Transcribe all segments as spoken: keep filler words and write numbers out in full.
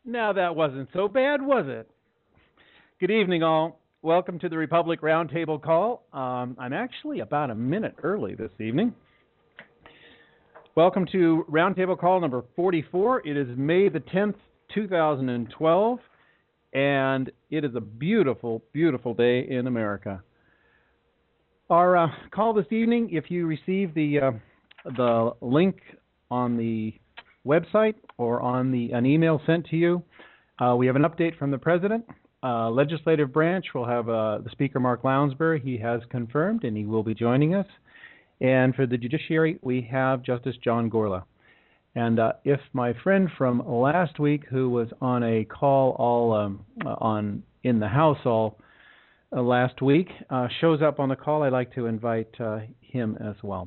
Now that wasn't so bad, was it? Good evening, all. Welcome to the Republic Roundtable Call. Um, I'm actually about a minute early this evening. Welcome to Roundtable Call number forty-four. It is May the tenth, two thousand twelve, and it is a beautiful, beautiful day in America. Our uh, call this evening, if you receive the uh, the link on the website or on the an email sent to you, uh, we have an update from the President. Uh, legislative branch will have uh, the Speaker, Mark Lounsbury. He has confirmed, and he will be joining us. And for the Judiciary, we have Justice John Gorla. And uh, if my friend from last week, who was on a call all um, on in the House all uh, last week, uh, shows up on the call, I'd like to invite uh, him as well.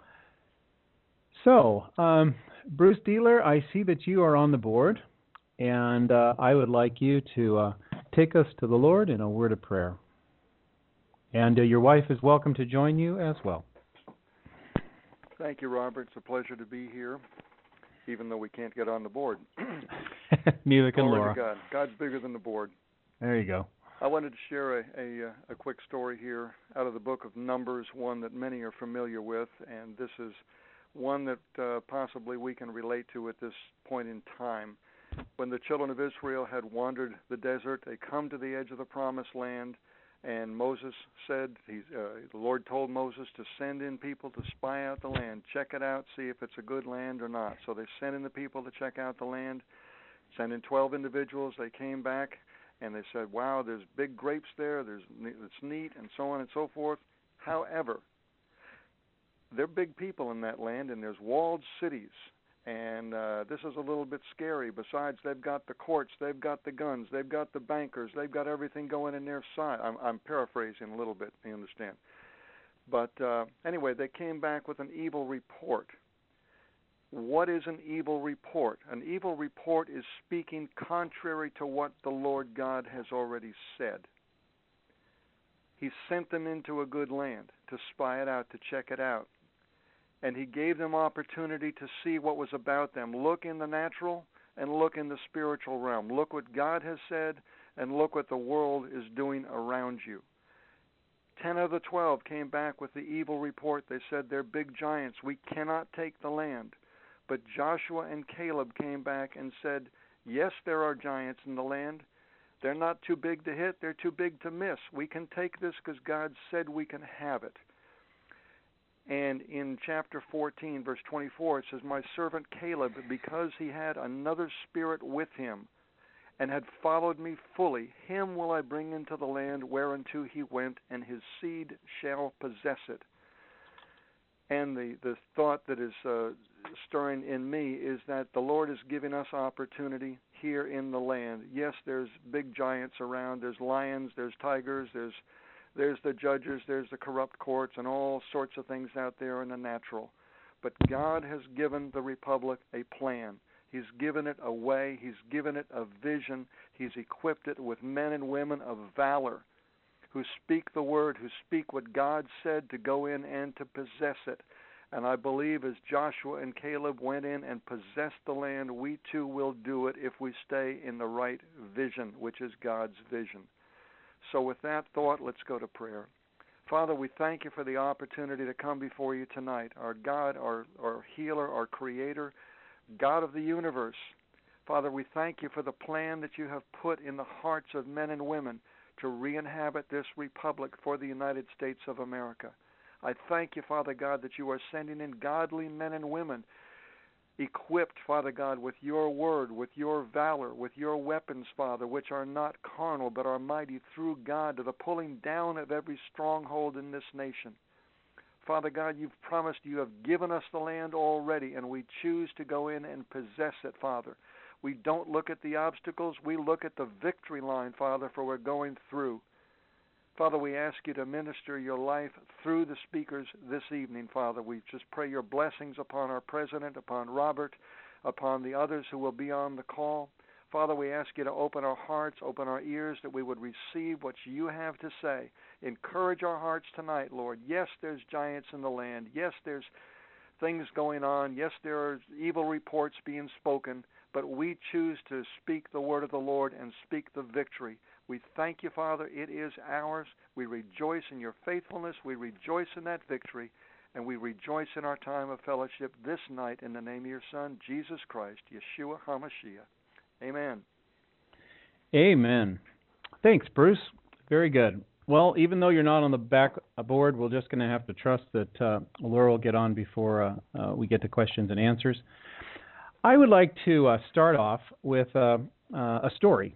So, um, Bruce Dealer, I see that you are on the board, and uh, I would like you to uh, take us to the Lord in a word of prayer. And uh, your wife is welcome to join you as well. Thank you, Robert. It's a pleasure to be here, even though we can't get on the board. Neither can Glory Laura. to God. God's bigger than the board. There you go. I wanted to share a, a, a quick story here out of the book of Numbers, one that many are familiar with, and this is one that uh, possibly we can relate to at this point in time. When the children of Israel had wandered the desert, they come to the edge of the promised land, and Moses said, he's, uh, the Lord told Moses to send in people to spy out the land, check it out, see if it's a good land or not. So they sent in the people to check out the land, sent in twelve individuals. They came back, and they said, wow, there's big grapes there, there's it's neat, and so on and so forth. However, they're big people in that land, and there's walled cities. And uh, this is a little bit scary. Besides, they've got the courts, they've got the guns, they've got the bankers, they've got everything going in their side. I'm, I'm paraphrasing a little bit, you understand. But uh, anyway, they came back with an evil report. What is an evil report? An evil report is speaking contrary to what the Lord God has already said. He sent them into a good land to spy it out, to check it out. And he gave them opportunity to see what was about them. Look in the natural and look in the spiritual realm. Look what God has said and look what the world is doing around you. Ten of the twelve came back with the evil report. They said they're big giants. We cannot take the land. But Joshua and Caleb came back and said, yes, there are giants in the land. They're not too big to hit. They're too big to miss. We can take this because God said we can have it. And in chapter fourteen, verse twenty-four, it says, my servant Caleb, because he had another spirit with him and had followed me fully, him will I bring into the land whereunto he went, and his seed shall possess it. And the, the thought that is uh, stirring in me is that the Lord is giving us opportunity here in the land. Yes, there's big giants around. There's lions, there's tigers, there's There's the judges, there's the corrupt courts, and all sorts of things out there in the natural. But God has given the Republic a plan. He's given it a way. He's given it a vision. He's equipped it with men and women of valor who speak the word, who speak what God said to go in and to possess it. And I believe as Joshua and Caleb went in and possessed the land, we too will do it if we stay in the right vision, which is God's vision. So with that thought, let's go to prayer. Father, we thank you for the opportunity to come before you tonight, our God, our, our healer, our creator, God of the universe. Father, we thank you for the plan that you have put in the hearts of men and women to re-inhabit this republic for the United States of America. I thank you, Father God, that you are sending in godly men and women equipped, Father God, with your word, with your valor, with your weapons, Father, which are not carnal but are mighty through God to the pulling down of every stronghold in this nation. Father God, you've promised you have given us the land already, and we choose to go in and possess it, Father. We don't look at the obstacles. We look at the victory line, Father, for we're going through. Father, we ask you to minister your life through the speakers this evening, Father. We just pray your blessings upon our president, upon Robert, upon the others who will be on the call. Father, we ask you to open our hearts, open our ears, that we would receive what you have to say. Encourage our hearts tonight, Lord. Yes, there's giants in the land. Yes, there's things going on. Yes, there are evil reports being spoken, but we choose to speak the word of the Lord and speak the victory. We thank you, Father. It is ours. We rejoice in your faithfulness. We rejoice in that victory. And we rejoice in our time of fellowship this night in the name of your Son, Jesus Christ, Yeshua HaMashiach. Amen. Amen. Thanks, Bruce. Very good. Well, even though you're not on the back board, we're just going to have to trust that uh, Laura will get on before uh, uh, we get to questions and answers. I would like to uh, start off with uh, uh, a story.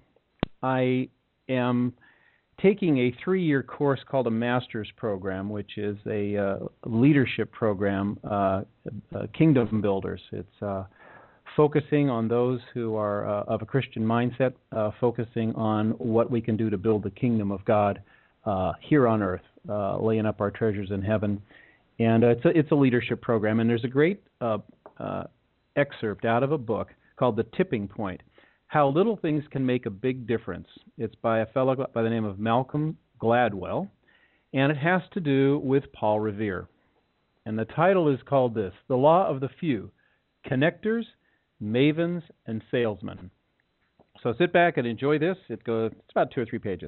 I am taking a three-year course called a master's program, which is a uh, leadership program, uh, uh, Kingdom Builders. It's uh, focusing on those who are uh, of a Christian mindset, uh, focusing on what we can do to build the kingdom of God uh, here on earth, uh, laying up our treasures in heaven. And uh, it's, a, it's a leadership program, and there's a great uh, uh, excerpt out of a book called The Tipping Point, How Little Things Can Make a Big Difference. It's by a fellow by the name of Malcolm Gladwell, and it has to do with Paul Revere. And the title is called this, The Law of the Few, Connectors, Mavens, and Salesmen. So sit back and enjoy this. It goes, it's about two or three pages.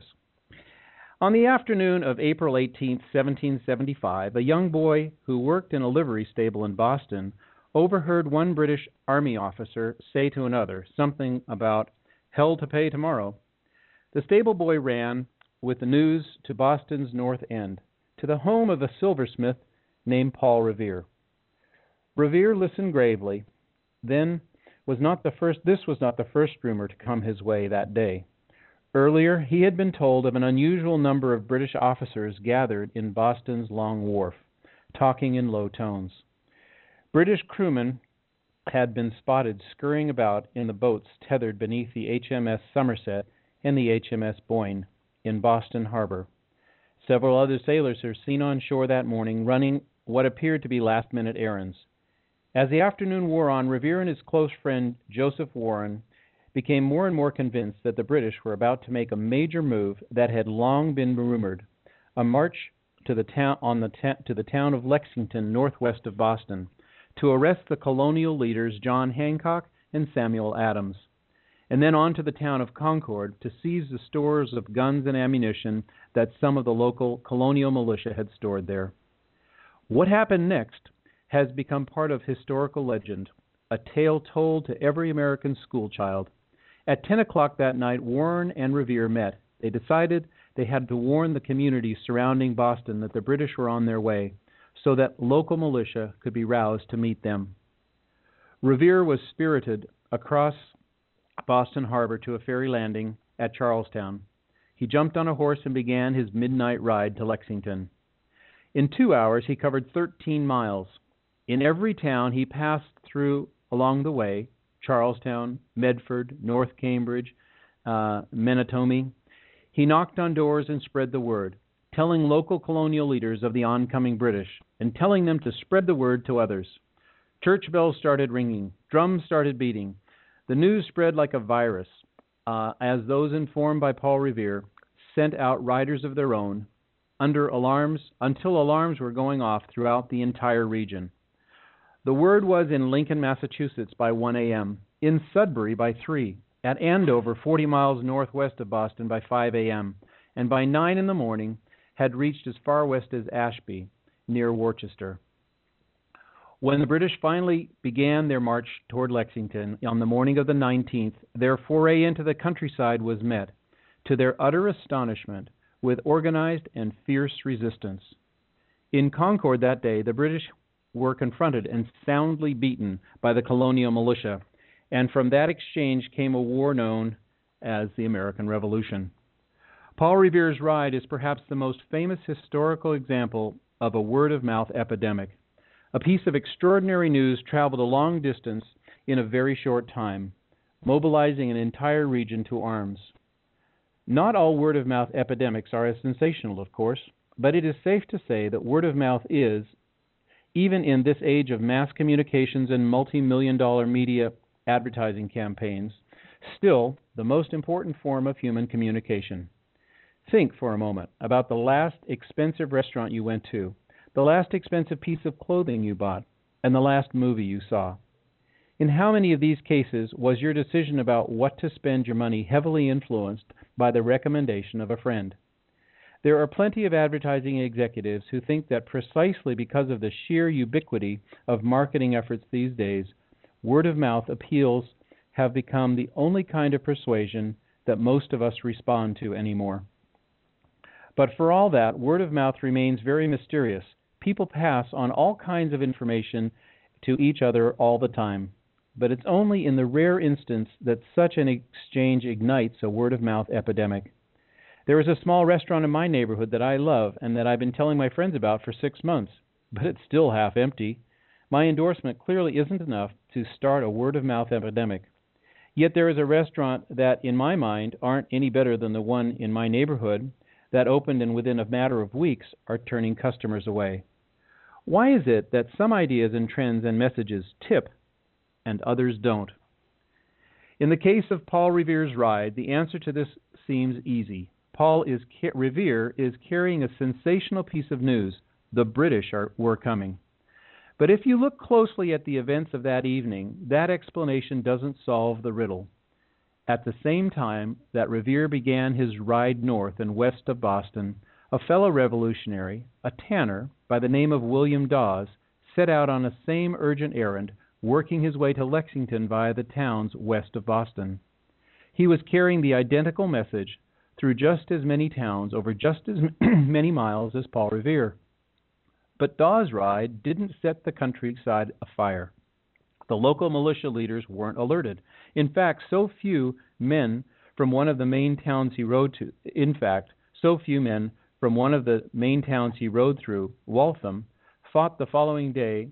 On the afternoon of April eighteenth, seventeen seventy-five, a young boy who worked in a livery stable in Boston overheard one British Army officer say to another something about hell to pay tomorrow. The stable boy ran with the news to Boston's North End, to the home of a silversmith named Paul Revere. Revere listened gravely. Then was not the first. This was not the first rumor to come his way that day. Earlier, he had been told of an unusual number of British officers gathered in Boston's Long Wharf, talking in low tones. British crewmen had been spotted scurrying about in the boats tethered beneath the H M S Somerset and the H M S Boyne in Boston Harbor. Several other sailors were seen on shore that morning running what appeared to be last-minute errands. As the afternoon wore on, Revere and his close friend Joseph Warren became more and more convinced that the British were about to make a major move that had long been rumored, a march to the town on the ta- to the town of Lexington, northwest of Boston, to arrest the colonial leaders John Hancock and Samuel Adams, and then on to the town of Concord to seize the stores of guns and ammunition that some of the local colonial militia had stored there. What happened next has become part of historical legend, a tale told to every American schoolchild. At ten o'clock that night, Warren and Revere met. They decided they had to warn the communities surrounding Boston that the British were on their way, so that local militia could be roused to meet them. Revere was spirited across Boston Harbor to a ferry landing at Charlestown. He jumped on a horse and began his midnight ride to Lexington. In two hours, he covered thirteen miles. In every town he passed through along the way, Charlestown, Medford, North Cambridge, uh, Menotomy, he knocked on doors and spread the word, telling local colonial leaders of the oncoming British and telling them to spread the word to others. Church bells started ringing. Drums started beating. The news spread like a virus uh, as those informed by Paul Revere sent out riders of their own under alarms until alarms were going off throughout the entire region. The word was in Lincoln, Massachusetts by one a.m., in Sudbury by three, at Andover, forty miles northwest of Boston by five a.m., and by nine in the morning had reached as far west as Ashby, near Worcester. When the British finally began their march toward Lexington on the morning of the nineteenth, their foray into the countryside was met, to their utter astonishment, with organized and fierce resistance. In Concord that day, the British were confronted and soundly beaten by the colonial militia, and from that exchange came a war known as the American Revolution. Paul Revere's ride is perhaps the most famous historical example of a word-of-mouth epidemic. A piece of extraordinary news traveled a long distance in a very short time, mobilizing an entire region to arms. Not all word-of-mouth epidemics are as sensational, of course, but it is safe to say that word-of-mouth is, even in this age of mass communications and multi-million dollar media advertising campaigns, still the most important form of human communication. Think for a moment about the last expensive restaurant you went to, the last expensive piece of clothing you bought, and the last movie you saw? In how many of these cases was your decision about what to spend your money heavily influenced by the recommendation of a friend? There are plenty of advertising executives who think that precisely because of the sheer ubiquity of marketing efforts these days, word-of-mouth appeals have become the only kind of persuasion that most of us respond to anymore. But for all that, word-of-mouth remains very mysterious. People pass on all kinds of information to each other all the time. But it's only in the rare instance that such an exchange ignites a word-of-mouth epidemic. There is a small restaurant in my neighborhood that I love and that I've been telling my friends about for six months, but it's still half empty. My endorsement clearly isn't enough to start a word-of-mouth epidemic. Yet there is a restaurant that, in my mind, aren't any better than the one in my neighborhood that opened and within a matter of weeks are turning customers away. Why is it that some ideas and trends and messages tip and others don't? In the case of Paul Revere's ride, the answer to this seems easy. Paul is Revere is carrying a sensational piece of news. The British are, were coming. But if you look closely at the events of that evening, that explanation doesn't solve the riddle. At the same time that Revere began his ride north and west of Boston, a fellow revolutionary, a tanner by the name of William Dawes, set out on a same urgent errand, working his way to Lexington via the towns west of Boston. He was carrying the identical message through just as many towns over just as many miles as Paul Revere. But Dawes' ride didn't set the countryside afire. The local militia leaders weren't alerted. In fact, so few men from one of the main towns he rode to, in fact, so few men from one of the main towns he rode through, Waltham, fought the following day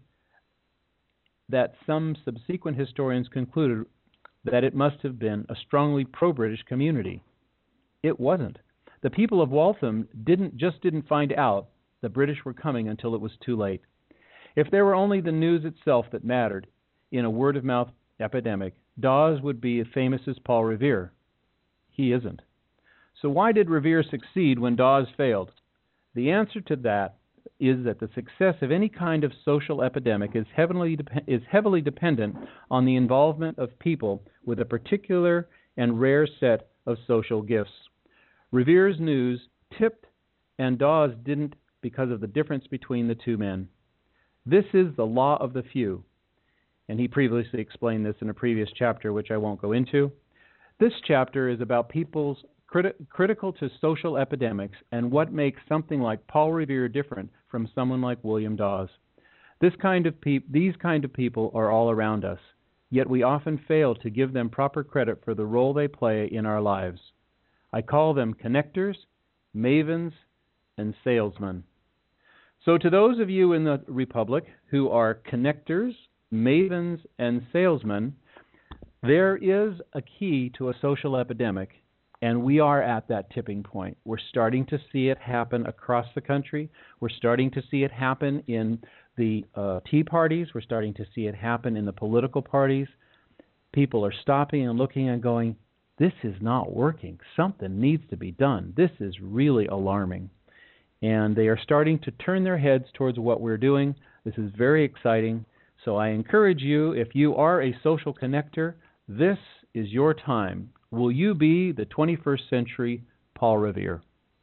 that some subsequent historians concluded that it must have been a strongly pro-British community. It wasn't. The people of Waltham didn't just didn't find out the British were coming until it was too late. If there were only the news itself that mattered in a word-of-mouth epidemic, Dawes would be as famous as Paul Revere. He isn't. So why did Revere succeed when Dawes failed? The answer to that is that the success of any kind of social epidemic is heavily, de- is heavily dependent on the involvement of people with a particular and rare set of social gifts. Revere's news tipped, and Dawes didn't because of the difference between the two men. This is the law of the few, and he previously explained this in a previous chapter, which I won't go into. This chapter is about people's criti- critical to social epidemics and what makes something like Paul Revere different from someone like William Dawes. This kind of pe- these kind of people are all around us, yet we often fail to give them proper credit for the role they play in our lives. I call them connectors, mavens, and salesmen. So to those of you in the Republic who are connectors, mavens, and salesmen, there is a key to a social epidemic, and we are at that tipping point. We're starting to see it happen across the country. We're starting to see it happen in the uh, Tea parties. We're starting to see it happen in the political parties. People are stopping and looking and going, this is not working. Something needs to be done. This is really alarming. And they are starting to turn their heads towards what we're doing. This is very exciting. So I encourage you, if you are a social connector, this is your time. Will you be the twenty-first century Paul Revere?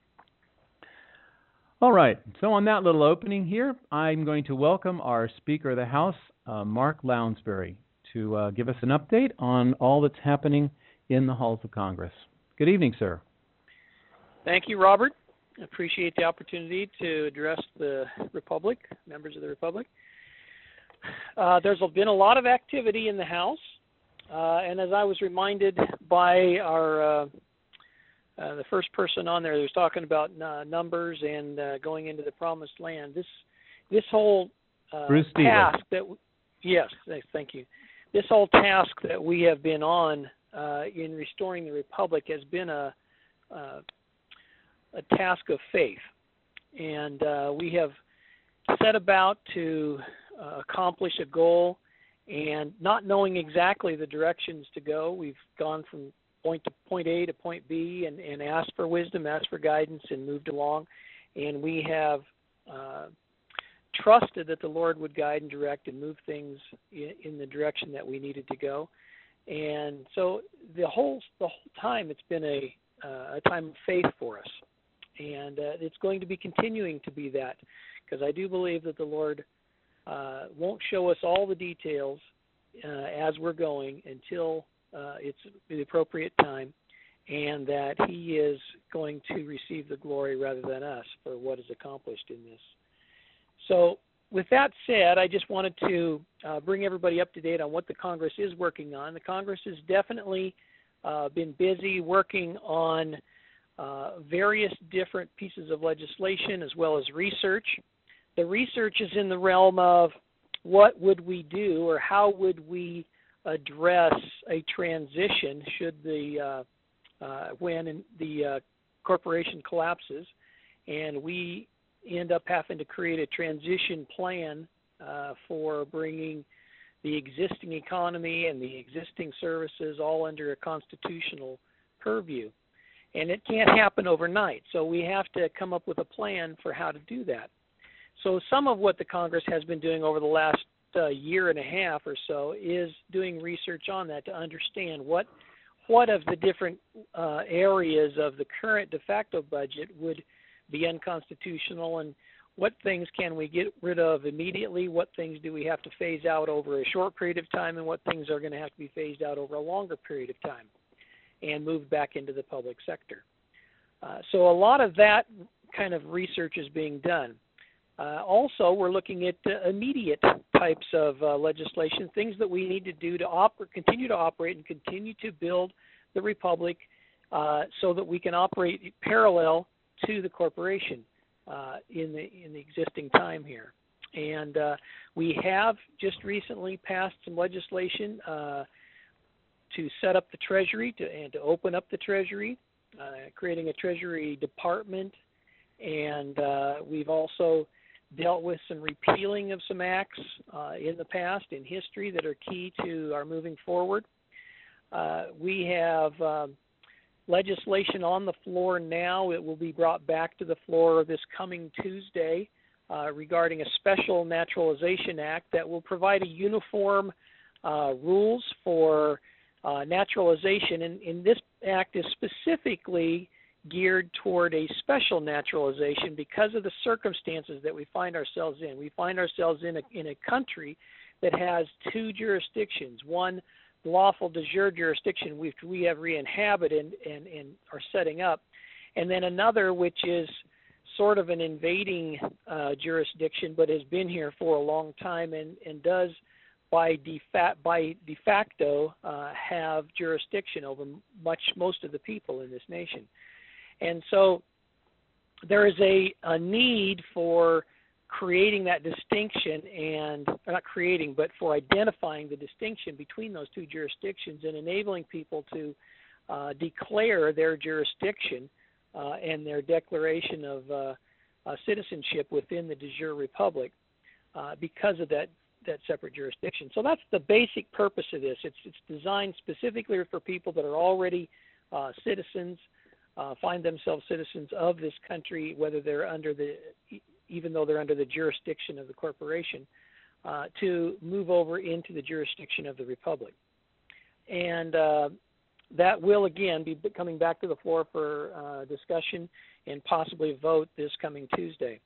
All right, so on that little opening here, I'm going to welcome our Speaker of the House, uh, Mark Lounsbury, to uh, give us an update on all that's happening in the halls of Congress. Good evening, sir. Thank you, Robert. I appreciate the opportunity to address the Republic, members of the Republic. Uh, there's been a lot of activity in the House, uh, and as I was reminded by our uh, uh, the first person on there, who was talking about uh, numbers and uh, going into the Promised Land. This this whole uh, task that w- yes, thank you. This whole task that we have been on uh, in restoring the Republic has been a uh, a task of faith, and uh, we have set about to uh, accomplish a goal, and not knowing exactly the directions to go, we've gone from point to point A to point B and, and asked for wisdom, asked for guidance, and moved along, and we have uh, trusted that the Lord would guide and direct and move things in, in the direction that we needed to go. And so the whole the whole time it's been a uh, a time of faith for us, and uh, it's going to be continuing to be that, because I do believe that the Lord uh, won't show us all the details uh, as we're going until uh, it's the appropriate time, and that He is going to receive the glory rather than us for what is accomplished in this. So with that said, I just wanted to uh, bring everybody up to date on what the Congress is working on. The Congress has definitely uh, been busy working on uh, various different pieces of legislation as well as research. The research is in the realm of what would we do, or how would we address a transition should the uh, uh, when the uh, corporation collapses, and we end up having to create a transition plan uh, for bringing the existing economy and the existing services all under a constitutional purview. And it can't happen overnight, so we have to come up with a plan for how to do that. So some of what the Congress has been doing over the last uh, year and a half or so is doing research on that to understand what what of the different uh, areas of the current de facto budget would be unconstitutional, and what things can we get rid of immediately, what things do we have to phase out over a short period of time, and what things are going to have to be phased out over a longer period of time and moved back into the public sector. Uh, so a lot of that kind of research is being done. Uh, also, we're looking at uh, immediate types of uh, legislation, things that we need to do to oper- continue to operate and continue to build the republic uh, so that we can operate parallel to the corporation uh, in the in the existing time here. And uh, we have just recently passed some legislation uh, to set up the Treasury to, and to open up the Treasury, uh, creating a Treasury Department. And uh, we've also dealt with some repealing of some acts uh, in the past, in history, that are key to our moving forward. Uh, we have um, legislation on the floor now. It will be brought back to the floor this coming Tuesday uh, regarding a special naturalization act that will provide a uniform uh, rules for uh, naturalization. And, and this act is specifically geared toward a special naturalization because of the circumstances that we find ourselves in. We find ourselves in a, in a country that has two jurisdictions, one lawful de jure jurisdiction which we have re-inhabited and, and, and are setting up, and then another which is sort of an invading uh, jurisdiction but has been here for a long time and, and does by de, fa- by de facto uh, have jurisdiction over much most of the people in this nation. And so there is a, a need for creating that distinction and, not creating, but for identifying the distinction between those two jurisdictions and enabling people to uh, declare their jurisdiction uh, and their declaration of uh, uh, citizenship within the de jure republic uh, because of that, that separate jurisdiction. So that's the basic purpose of this. It's, it's designed specifically for people that are already uh, citizens, Uh, find themselves citizens of this country, whether they're under the, even though they're under the jurisdiction of the corporation, uh, to move over into the jurisdiction of the republic. And uh, that will, again, be coming back to the floor for uh, discussion and possibly vote this coming Tuesday.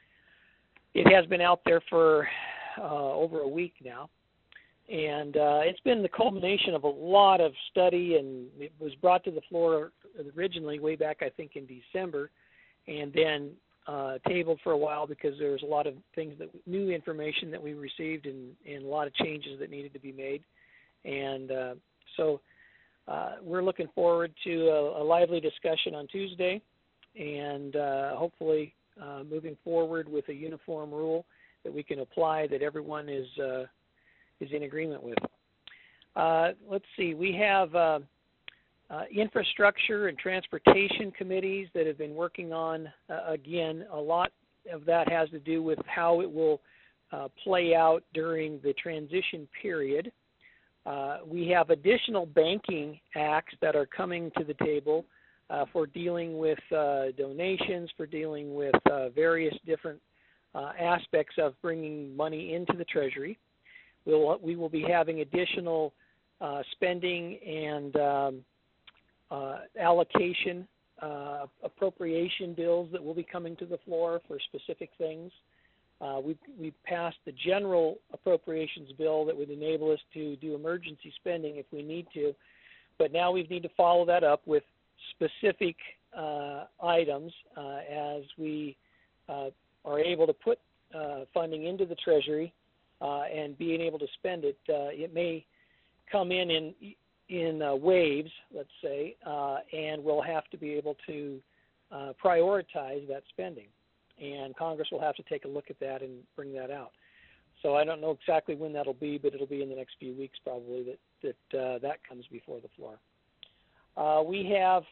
It has been out there for uh, over a week now. And uh, it's been the culmination of a lot of study, and it was brought to the floor originally way back, I think, in December, and then uh, tabled for a while because there was a lot of things, that new information that we received, and, and a lot of changes that needed to be made. And uh, so uh, we're looking forward to a, a lively discussion on Tuesday, and uh, hopefully uh, moving forward with a uniform rule that we can apply, that everyone is uh, is in agreement with. Uh, let's see, we have uh, uh, infrastructure and transportation committees that have been working on, uh, again, a lot of that has to do with how it will uh, play out during the transition period. Uh, we have additional banking acts that are coming to the table uh, for dealing with uh, donations, for dealing with uh, various different uh, aspects of bringing money into the Treasury. We'll, we will be having additional uh, spending and um, uh, allocation uh, appropriation bills that will be coming to the floor for specific things. Uh, we we passed the general appropriations bill that would enable us to do emergency spending if we need to, but now we need to follow that up with specific uh, items uh, as we uh, are able to put uh, funding into the Treasury uh, and being able to spend it. Uh, it may come in in, in uh, waves, let's say, uh, and we'll have to be able to uh, prioritize that spending. And Congress will have to take a look at that and bring that out. So I don't know exactly when that'll be, but it'll be in the next few weeks probably that that, uh, that comes before the floor. Uh, we have,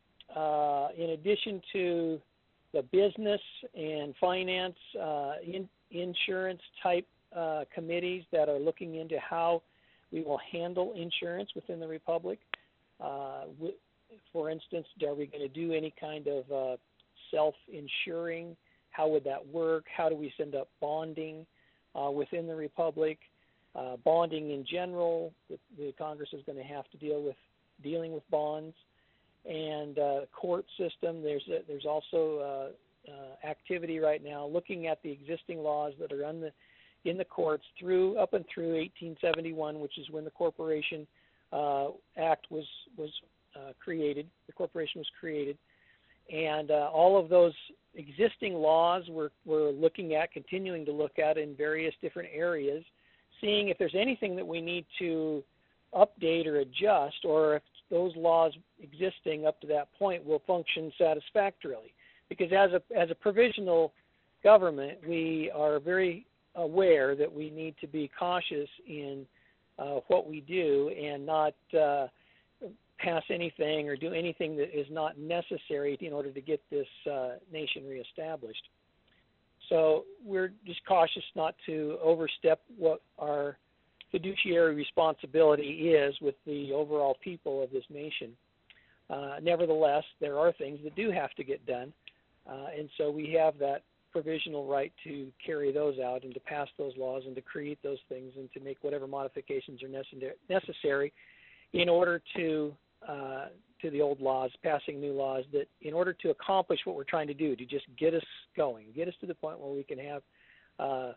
uh, in addition to the business and finance, uh, in, insurance type uh, committees that are looking into how we will handle insurance within the Republic. Uh, we, for instance, are we going to do any kind of uh, self-insuring? How would that work? How do we send up bonding uh, within the Republic? Uh, bonding in general, the, the Congress is going to have to deal with dealing with bonds. And uh, court system, there's a, there's also uh, uh, activity right now looking at the existing laws that are on the, in the courts through up and through eighteen seventy-one, which is when the Corporation uh, Act was was uh, created. The corporation was created. And uh, all of those existing laws we're, we're looking at, continuing to look at in various different areas, seeing if there's anything that we need to update or adjust, or if those laws existing up to that point will function satisfactorily. Because as a, as a provisional government, we are very aware that we need to be cautious in uh, what we do and not uh, pass anything or do anything that is not necessary in order to get this uh, nation reestablished. So we're just cautious not to overstep what our fiduciary responsibility is with the overall people of this nation. Uh, nevertheless, there are things that do have to get done, uh, and so we have that provisional right to carry those out and to pass those laws and to create those things and to make whatever modifications are necessary in order to uh, to the old laws, passing new laws that in order to accomplish what we're trying to do, to just get us going, get us to the point where we can have uh,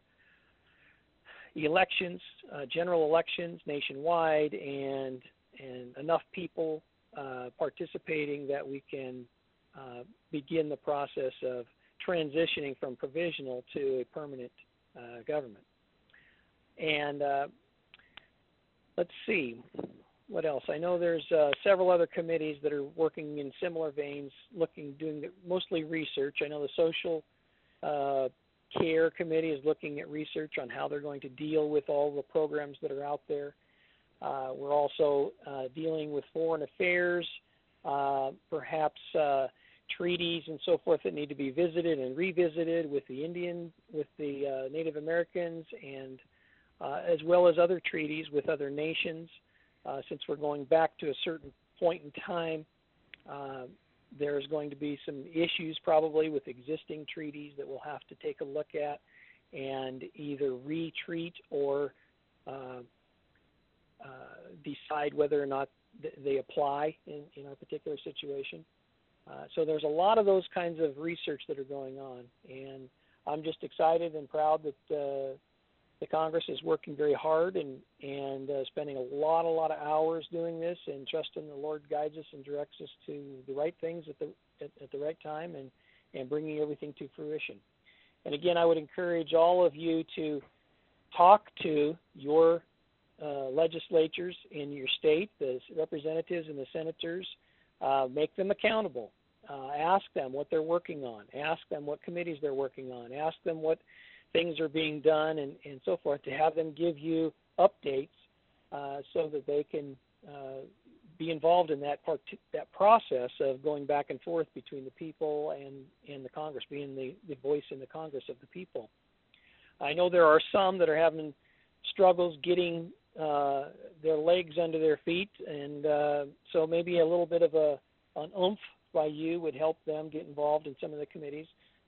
elections, uh, general elections nationwide, and and enough people uh, participating that we can uh, begin the process of transitioning from provisional to a permanent uh, government. And uh, let's see, what else? I know there's uh, several other committees that are working in similar veins, looking, doing mostly research. I know the Social uh, Care Committee is looking at research on how they're going to deal with all the programs that are out there. Uh, we're also uh, dealing with foreign affairs, uh, perhaps uh, treaties and so forth that need to be visited and revisited with the Indian, with the uh, Native Americans, and uh, as well as other treaties with other nations. Uh, since we're going back to a certain point in time, uh, there's going to be some issues probably with existing treaties that we'll have to take a look at and either retreat or uh, uh, decide whether or not th- they apply in, in our particular situation. Uh, so there's a lot of those kinds of research that are going on, and I'm just excited and proud that uh, the Congress is working very hard and, and uh, spending a lot, a lot of hours doing this, and trusting the Lord guides us and directs us to the right things at the at, at the right time, and, and bringing everything to fruition. And again, I would encourage all of you to talk to your uh, legislatures in your state, the representatives and the senators, uh, make them accountable. Uh, ask them what they're working on. Ask them what committees they're working on. Ask them what things are being done, and, and so forth, to have them give you updates uh, so that they can uh, be involved in that part, that process of going back and forth between the people and, and the Congress, being the, the voice in the Congress of the people. I know there are some that are having struggles getting uh, their legs under their feet, and uh, so maybe a little bit of a an oomph by you would help them get involved in some of the committees.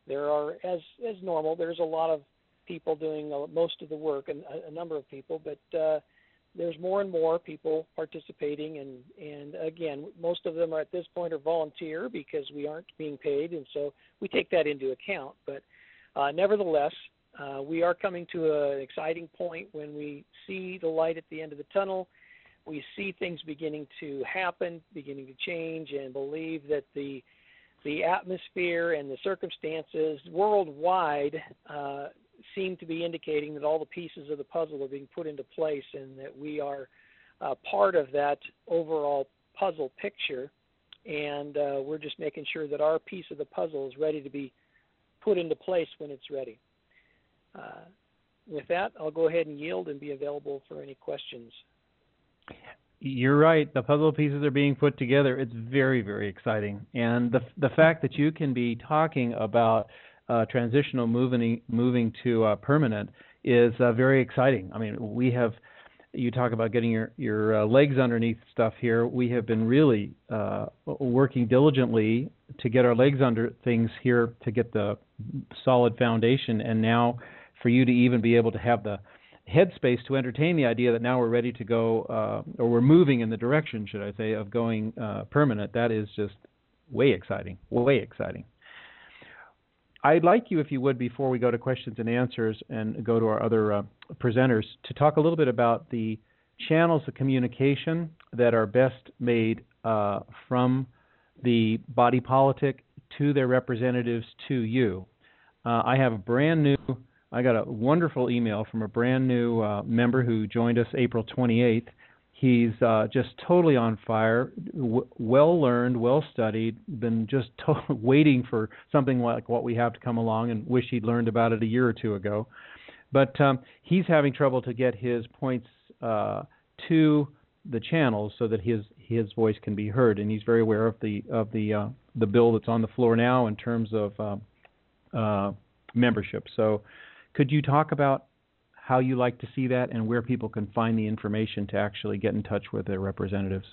there are, as as normal, there's a lot of people doing most of the work, and a, a number of people, but uh, there's more and more people participating, and, and again, most of them are at this point are volunteer because we aren't being paid, and so we take that into account. But uh, nevertheless, uh, we are coming to an exciting point when we see the light at the end of the tunnel. We see things beginning to happen, beginning to change, and believe that the the atmosphere and the circumstances worldwide uh, seem to be indicating that all the pieces of the puzzle are being put into place, and that we are uh, part of that overall puzzle picture. And uh, we're just making sure that our piece of the puzzle is ready to be put into place when it's ready. Uh, with that, I'll go ahead and yield and be available for any questions. You're right. The puzzle pieces are being put together. It's very, very exciting. And the the fact that you can be talking about uh, transitional moving moving to uh, permanent is uh, very exciting. I mean, we have, you talk about getting your, your uh, legs underneath stuff here. We have been really uh, working diligently to get our legs under things here to get the solid foundation. And now for you to even be able to have the headspace to entertain the idea that now we're ready to go, uh, or we're moving in the direction, should I say, of going uh, permanent, that is just way exciting, way exciting. I'd like you, if you would, before we go to questions and answers and go to our other uh, presenters, to talk a little bit about the channels of communication that are best made uh, from the body politic to their representatives to you. Uh, I have a brand new I got a wonderful email from a brand new uh, member who joined us April twenty-eighth. He's uh, just totally on fire, w- well learned, well studied, been just to- waiting for something like what we have to come along, and wish he'd learned about it a year or two ago. But um, he's having trouble to get his points uh, to the channels so that his his voice can be heard, and he's very aware of the of the uh, the bill that's on the floor now in terms of uh, uh, membership. So, could you talk about how you like to see that and where people can find the information to actually get in touch with their representatives?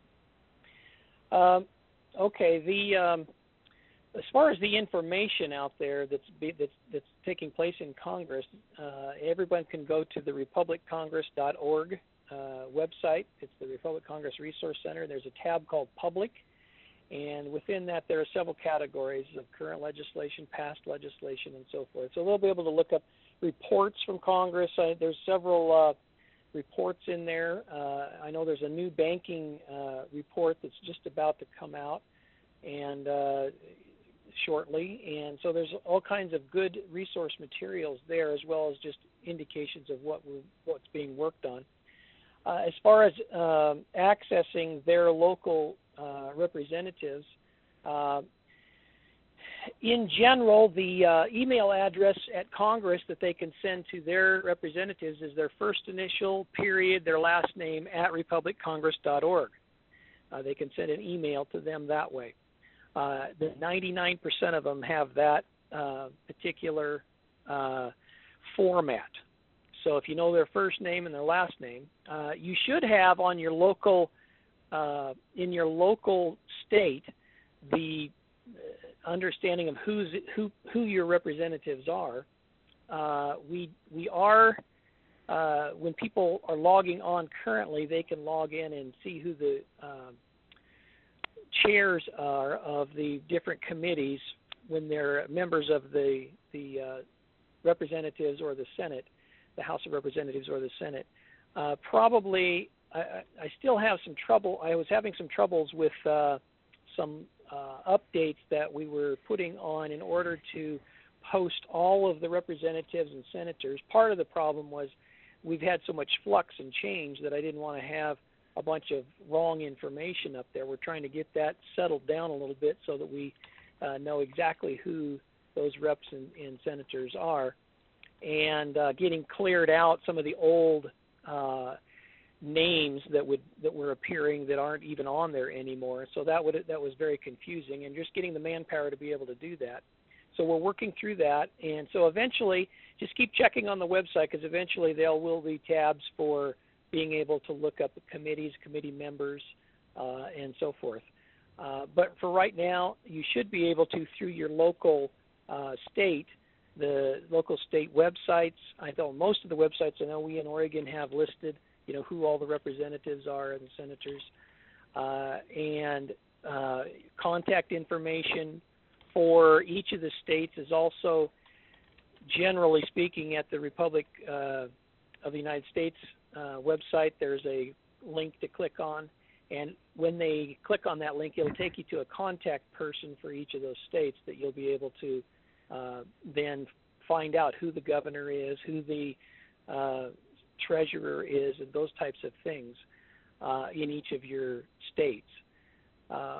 Um, okay. The um, as far as the information out there that's be, that's that's taking place in Congress, uh, everyone can go to the republic congress dot org uh, website. It's the Republic Congress Resource Center. There's a tab called Public, and within that there are several categories of current legislation, past legislation, and so forth. So they'll be able to look up reports from Congress. Uh, there's several uh, reports in there. Uh, I know there's a new banking uh, report that's just about to come out and uh, shortly. And so there's all kinds of good resource materials there, as well as just indications of what we're, what's being worked on. Uh, as far as um, accessing their local uh, representatives, uh, in general, the uh, email address at Congress that they can send to their representatives is their first initial, period, their last name, at republic congress dot org. Uh, they can send an email to them that way. Uh, the ninety-nine percent of them have that uh, particular uh, format. So if you know their first name and their last name, uh, you should have on your local, uh, in your local state, the understanding of who's who who your representatives are. Uh, we we are uh, when people are logging on currently, they can log in and see who the uh, chairs are of the different committees when they're members of the the uh, representatives or the Senate, the House of Representatives or the Senate. Uh, probably, I, I still have some trouble. I was having some troubles with uh, some uh, updates that we were putting on in order to post all of the representatives and senators. Part of the problem was we've had so much flux and change that I didn't want to have a bunch of wrong information up there. We're trying to get that settled down a little bit so that we uh, know exactly who those reps and, and senators are, and uh, getting cleared out some of the old uh, names that would that were appearing that aren't even on there anymore. So that would that was very confusing, and just getting the manpower to be able to do that. So we're working through that, and so eventually, just keep checking on the website, because eventually there will be tabs for being able to look up the committees, committee members, uh, and so forth. Uh, but for right now, you should be able to, through your local uh, state, the local state websites. I know most of the websites I know we in Oregon have listed, you know, who all the representatives are and senators, uh, and uh, contact information for each of the states is also, generally speaking, at the Republic uh, of the United States uh, website. There's a link to click on, and when they click on that link, it'll take you to a contact person for each of those states that you'll be able to uh, then find out who the governor is, who the uh, treasurer is, and those types of things uh, in each of your states. Uh,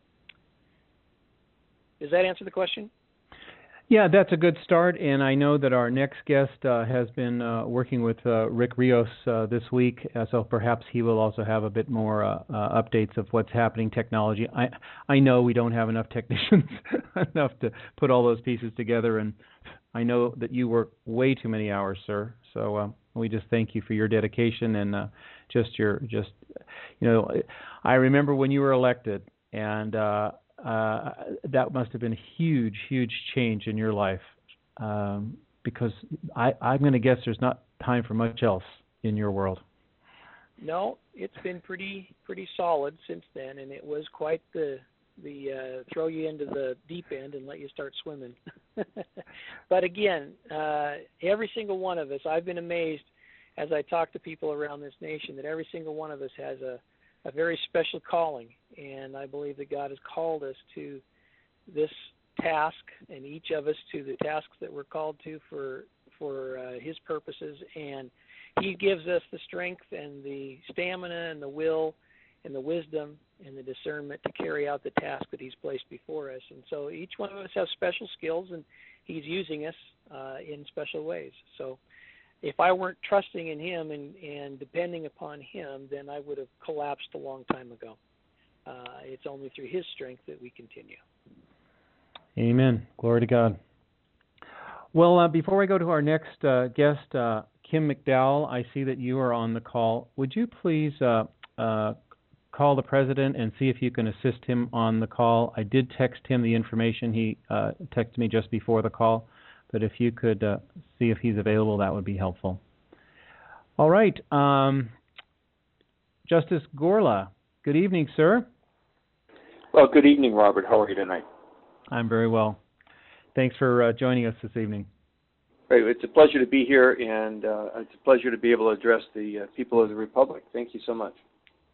does that answer the question? Yeah, that's a good start, and I know that our next guest uh, has been uh, working with uh, Rick Rios uh, this week, uh, so perhaps he will also have a bit more uh, uh, updates of what's happening technology. I I know we don't have enough technicians enough to put all those pieces together, and I know that you work way too many hours, sir. So uh, we just thank you for your dedication and uh, just your just you know. I remember when you were elected, and uh, Uh, that must have been a huge, huge change in your life, um, because I, I'm going to guess there's not time for much else in your world. No, it's been pretty pretty solid since then, and it was quite the the uh, throw you into the deep end and let you start swimming. But again, uh, every single one of us, I've been amazed as I talk to people around this nation that every single one of us has a a very special calling, and I believe that God has called us to this task, and each of us to the tasks that we're called to for for uh, His purposes. And He gives us the strength and the stamina and the will and the wisdom and the discernment to carry out the task that He's placed before us. And so each one of us has special skills, and He's using us uh, in special ways. So if I weren't trusting in Him and, and depending upon Him, then I would have collapsed a long time ago. Uh, it's only through His strength that we continue. Amen. Glory to God. Well, uh, before we go to our next uh, guest, uh, Kim McDowell, I see that you are on the call. Would you please uh, uh, call the president and see if you can assist him on the call? I did text him the information. He uh, texted me just before the call. But if you could uh, see if he's available, that would be helpful. All right. Um, Justice Gorla, good evening, sir. Well, good evening, Robert. How are you tonight? I'm very well. Thanks for uh, joining us this evening. Great. It's a pleasure to be here, and uh, it's a pleasure to be able to address the uh, people of the Republic. Thank you so much.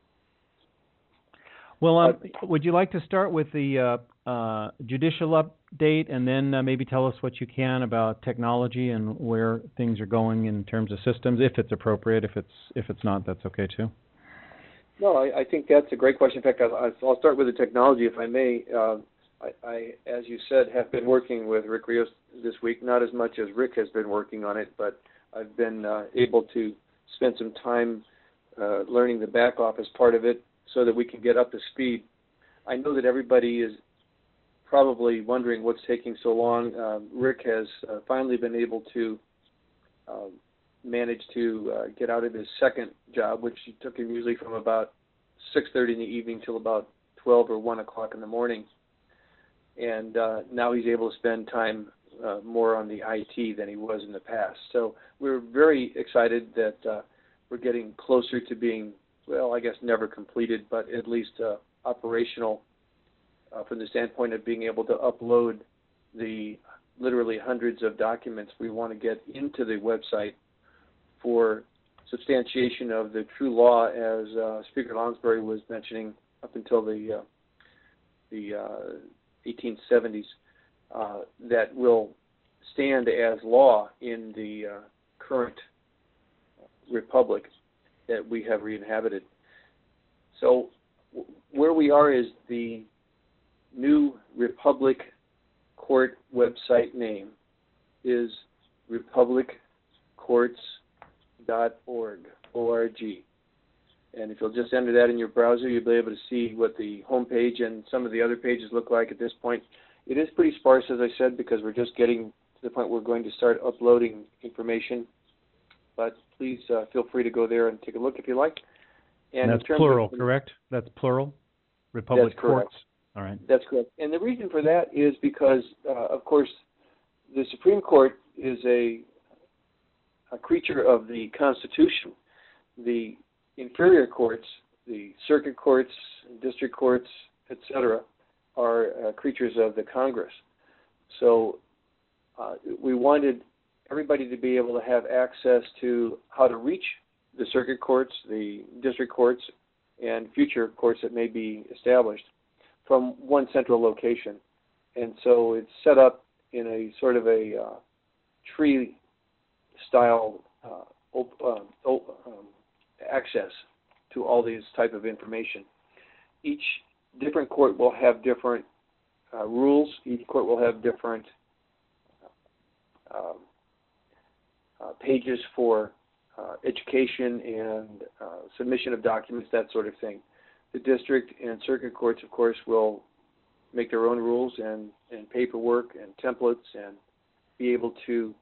Well, um, would you like to start with the uh, uh, judicial update, and then uh, maybe tell us what you can about technology and where things are going in terms of systems, if it's appropriate. If it's if it's not, that's okay too. No, I, I think that's a great question. In fact, I'll, I'll start with the technology, if I may. Uh, I, I, as you said, have been working with Rick Rios this week, not as much as Rick has been working on it, but I've been uh, able to spend some time uh, learning the back office part of it, so that we can get up to speed. I know that everybody is probably wondering what's taking so long. Uh, Rick has uh, finally been able to uh, manage to uh, get out of his second job, which took him usually from about six thirty in the evening till about twelve or one o'clock in the morning. And uh, now he's able to spend time uh, more on the I T than he was in the past. So we're very excited that uh, we're getting closer to being, well, I guess never completed, but at least uh, operational uh, from the standpoint of being able to upload the literally hundreds of documents we want to get into the website for substantiation of the true law, as uh, Speaker Lounsbury was mentioning up until the uh, the uh, eighteen seventies, uh, that will stand as law in the uh, current republic that we have re-inhabited. So w- where we are is the new Republic Court website name is republic courts dot org, O R G. And if you'll just enter that in your browser, you'll be able to see what the home page and some of the other pages look like at this point. It is pretty sparse, as I said, because we're just getting to the point where we're going to start uploading information. But please uh, feel free to go there and take a look if you like. And that's in terms plural, of, correct? That's plural? Republic That's correct. Courts? All right. That's correct. And the reason for that is because, uh, of course, the Supreme Court is a, a creature of the Constitution. The inferior courts, the circuit courts, district courts, et cetera, are uh, creatures of the Congress. So uh, we wanted everybody to be able to have access to how to reach the circuit courts, the district courts, and future courts that may be established from one central location. And so it's set up in a sort of a uh, tree-style uh, op- uh, op- um, access to all these type of information. Each different court will have different uh, rules. Each court will have different uh, uh, pages for uh, education and uh, submission of documents, that sort of thing. The district and circuit courts, of course, will make their own rules and, and paperwork and templates and be able to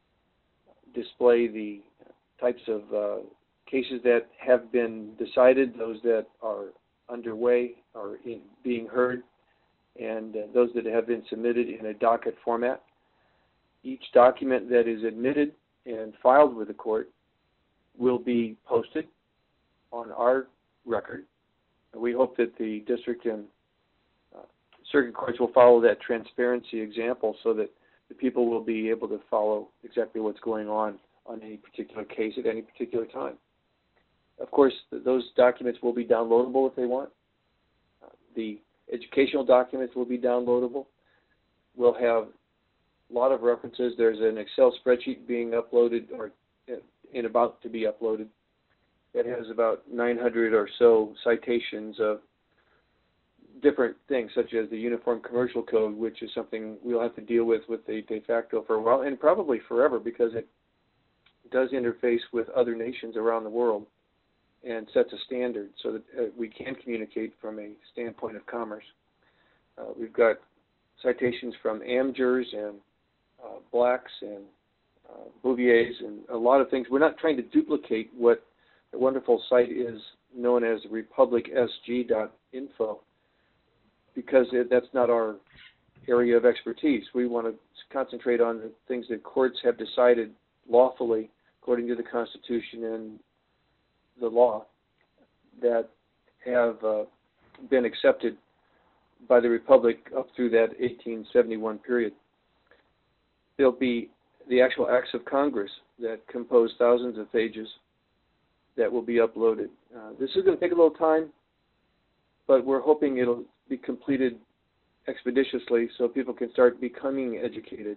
display the types of uh, cases that have been decided, those that are underway or in, being heard, and uh, those that have been submitted in a docket format. Each document that is admitted and filed with the court will be posted on our record. We hope that the district and uh, circuit courts will follow that transparency example so that the people will be able to follow exactly what's going on on any particular case at any particular time. Of course, th- those documents will be downloadable if they want. Uh, the educational documents will be downloadable. We'll have a lot of references. There's an Excel spreadsheet being uploaded or in about to be uploaded that has about nine hundred or so citations of different things, such as the Uniform Commercial Code, which is something we'll have to deal with with the de facto for a while, and probably forever, because it does interface with other nations around the world and sets a standard so that uh, we can communicate from a standpoint of commerce. Uh, we've got citations from AmJurs and uh, Blacks and uh, Bouviers and a lot of things. We're not trying to duplicate what the wonderful site is known as republic s g dot info, because it, that's not our area of expertise. We want to concentrate on the things that courts have decided lawfully according to the Constitution and the law that have uh, been accepted by the Republic up through that eighteen seventy-one period. There'll be the actual acts of Congress that compose thousands of pages that will be uploaded. Uh, this is going to take a little time, but we're hoping it'll be completed expeditiously so people can start becoming educated.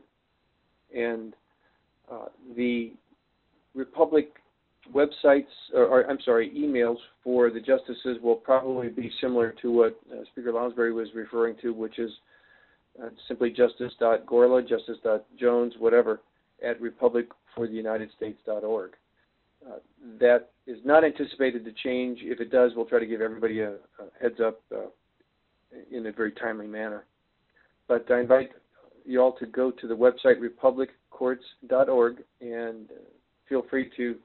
And uh, the Republic websites, or, or I'm sorry, emails for the justices will probably be similar to what uh, Speaker Lounsbury was referring to, which is uh, simply justice dot gorla, justice dot jones, whatever, at republic for the united states dot org. Uh, that is not anticipated to change. If it does, we'll try to give everybody a, a heads up uh, in a very timely manner. But I invite you all to go to the website republic courts dot org and uh, feel free to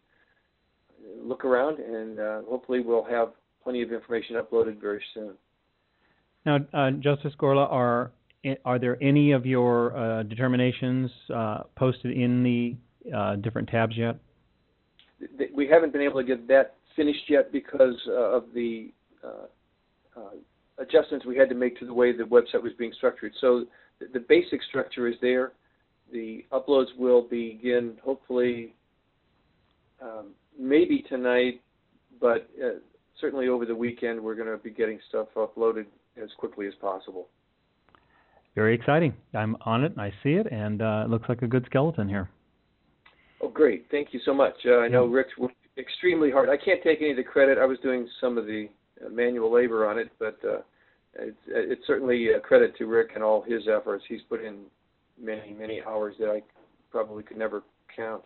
look around, and uh, hopefully we'll have plenty of information uploaded very soon. Now, uh, Justice Gorla, are are there any of your uh, determinations uh, posted in the uh, different tabs yet? We haven't been able to get that finished yet because uh, of the uh, uh, adjustments we had to make to the way the website was being structured. So the, the basic structure is there. The uploads will begin hopefully um, maybe tonight, but uh, certainly over the weekend we're going to be getting stuff uploaded as quickly as possible. Very exciting. I'm on it, I see it, and uh, it looks like a good skeleton here. Oh, great. Thank you so much. Uh, I know Rick worked extremely hard. I can't take any of the credit. I was doing some of the uh, manual labor on it, but uh, it's, it's certainly a credit to Rick and all his efforts. He's put in many, many hours that I probably could never count.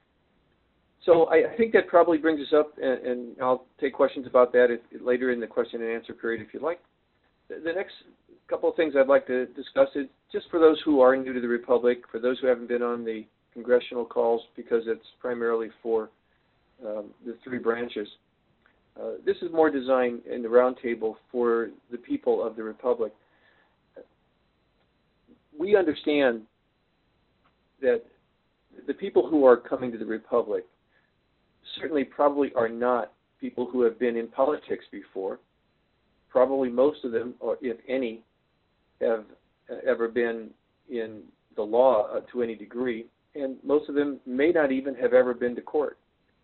So I, I think that probably brings us up, and, and I'll take questions about that if, later in the question and answer period if you'd like. The, the next couple of things I'd like to discuss is just for those who are new to the Republic, for those who haven't been on the congressional calls, because it's primarily for um, the three branches. Uh, this is more designed in the roundtable for the people of the Republic. We understand that the people who are coming to the Republic certainly probably are not people who have been in politics before. Probably most of them, or if any, have ever been in the law uh, to any degree, and most of them may not even have ever been to court.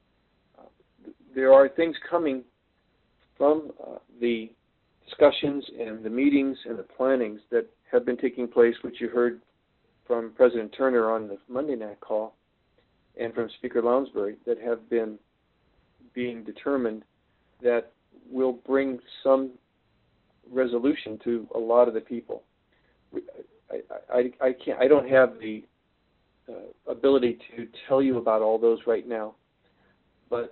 Uh, there are things coming from uh, the discussions and the meetings and the plannings that have been taking place, which you heard from President Turner on the Monday night call and from Speaker Lounsbury, that have been being determined that will bring some resolution to a lot of the people. I, I, I can't. I don't have the uh, ability to tell you about all those right now, but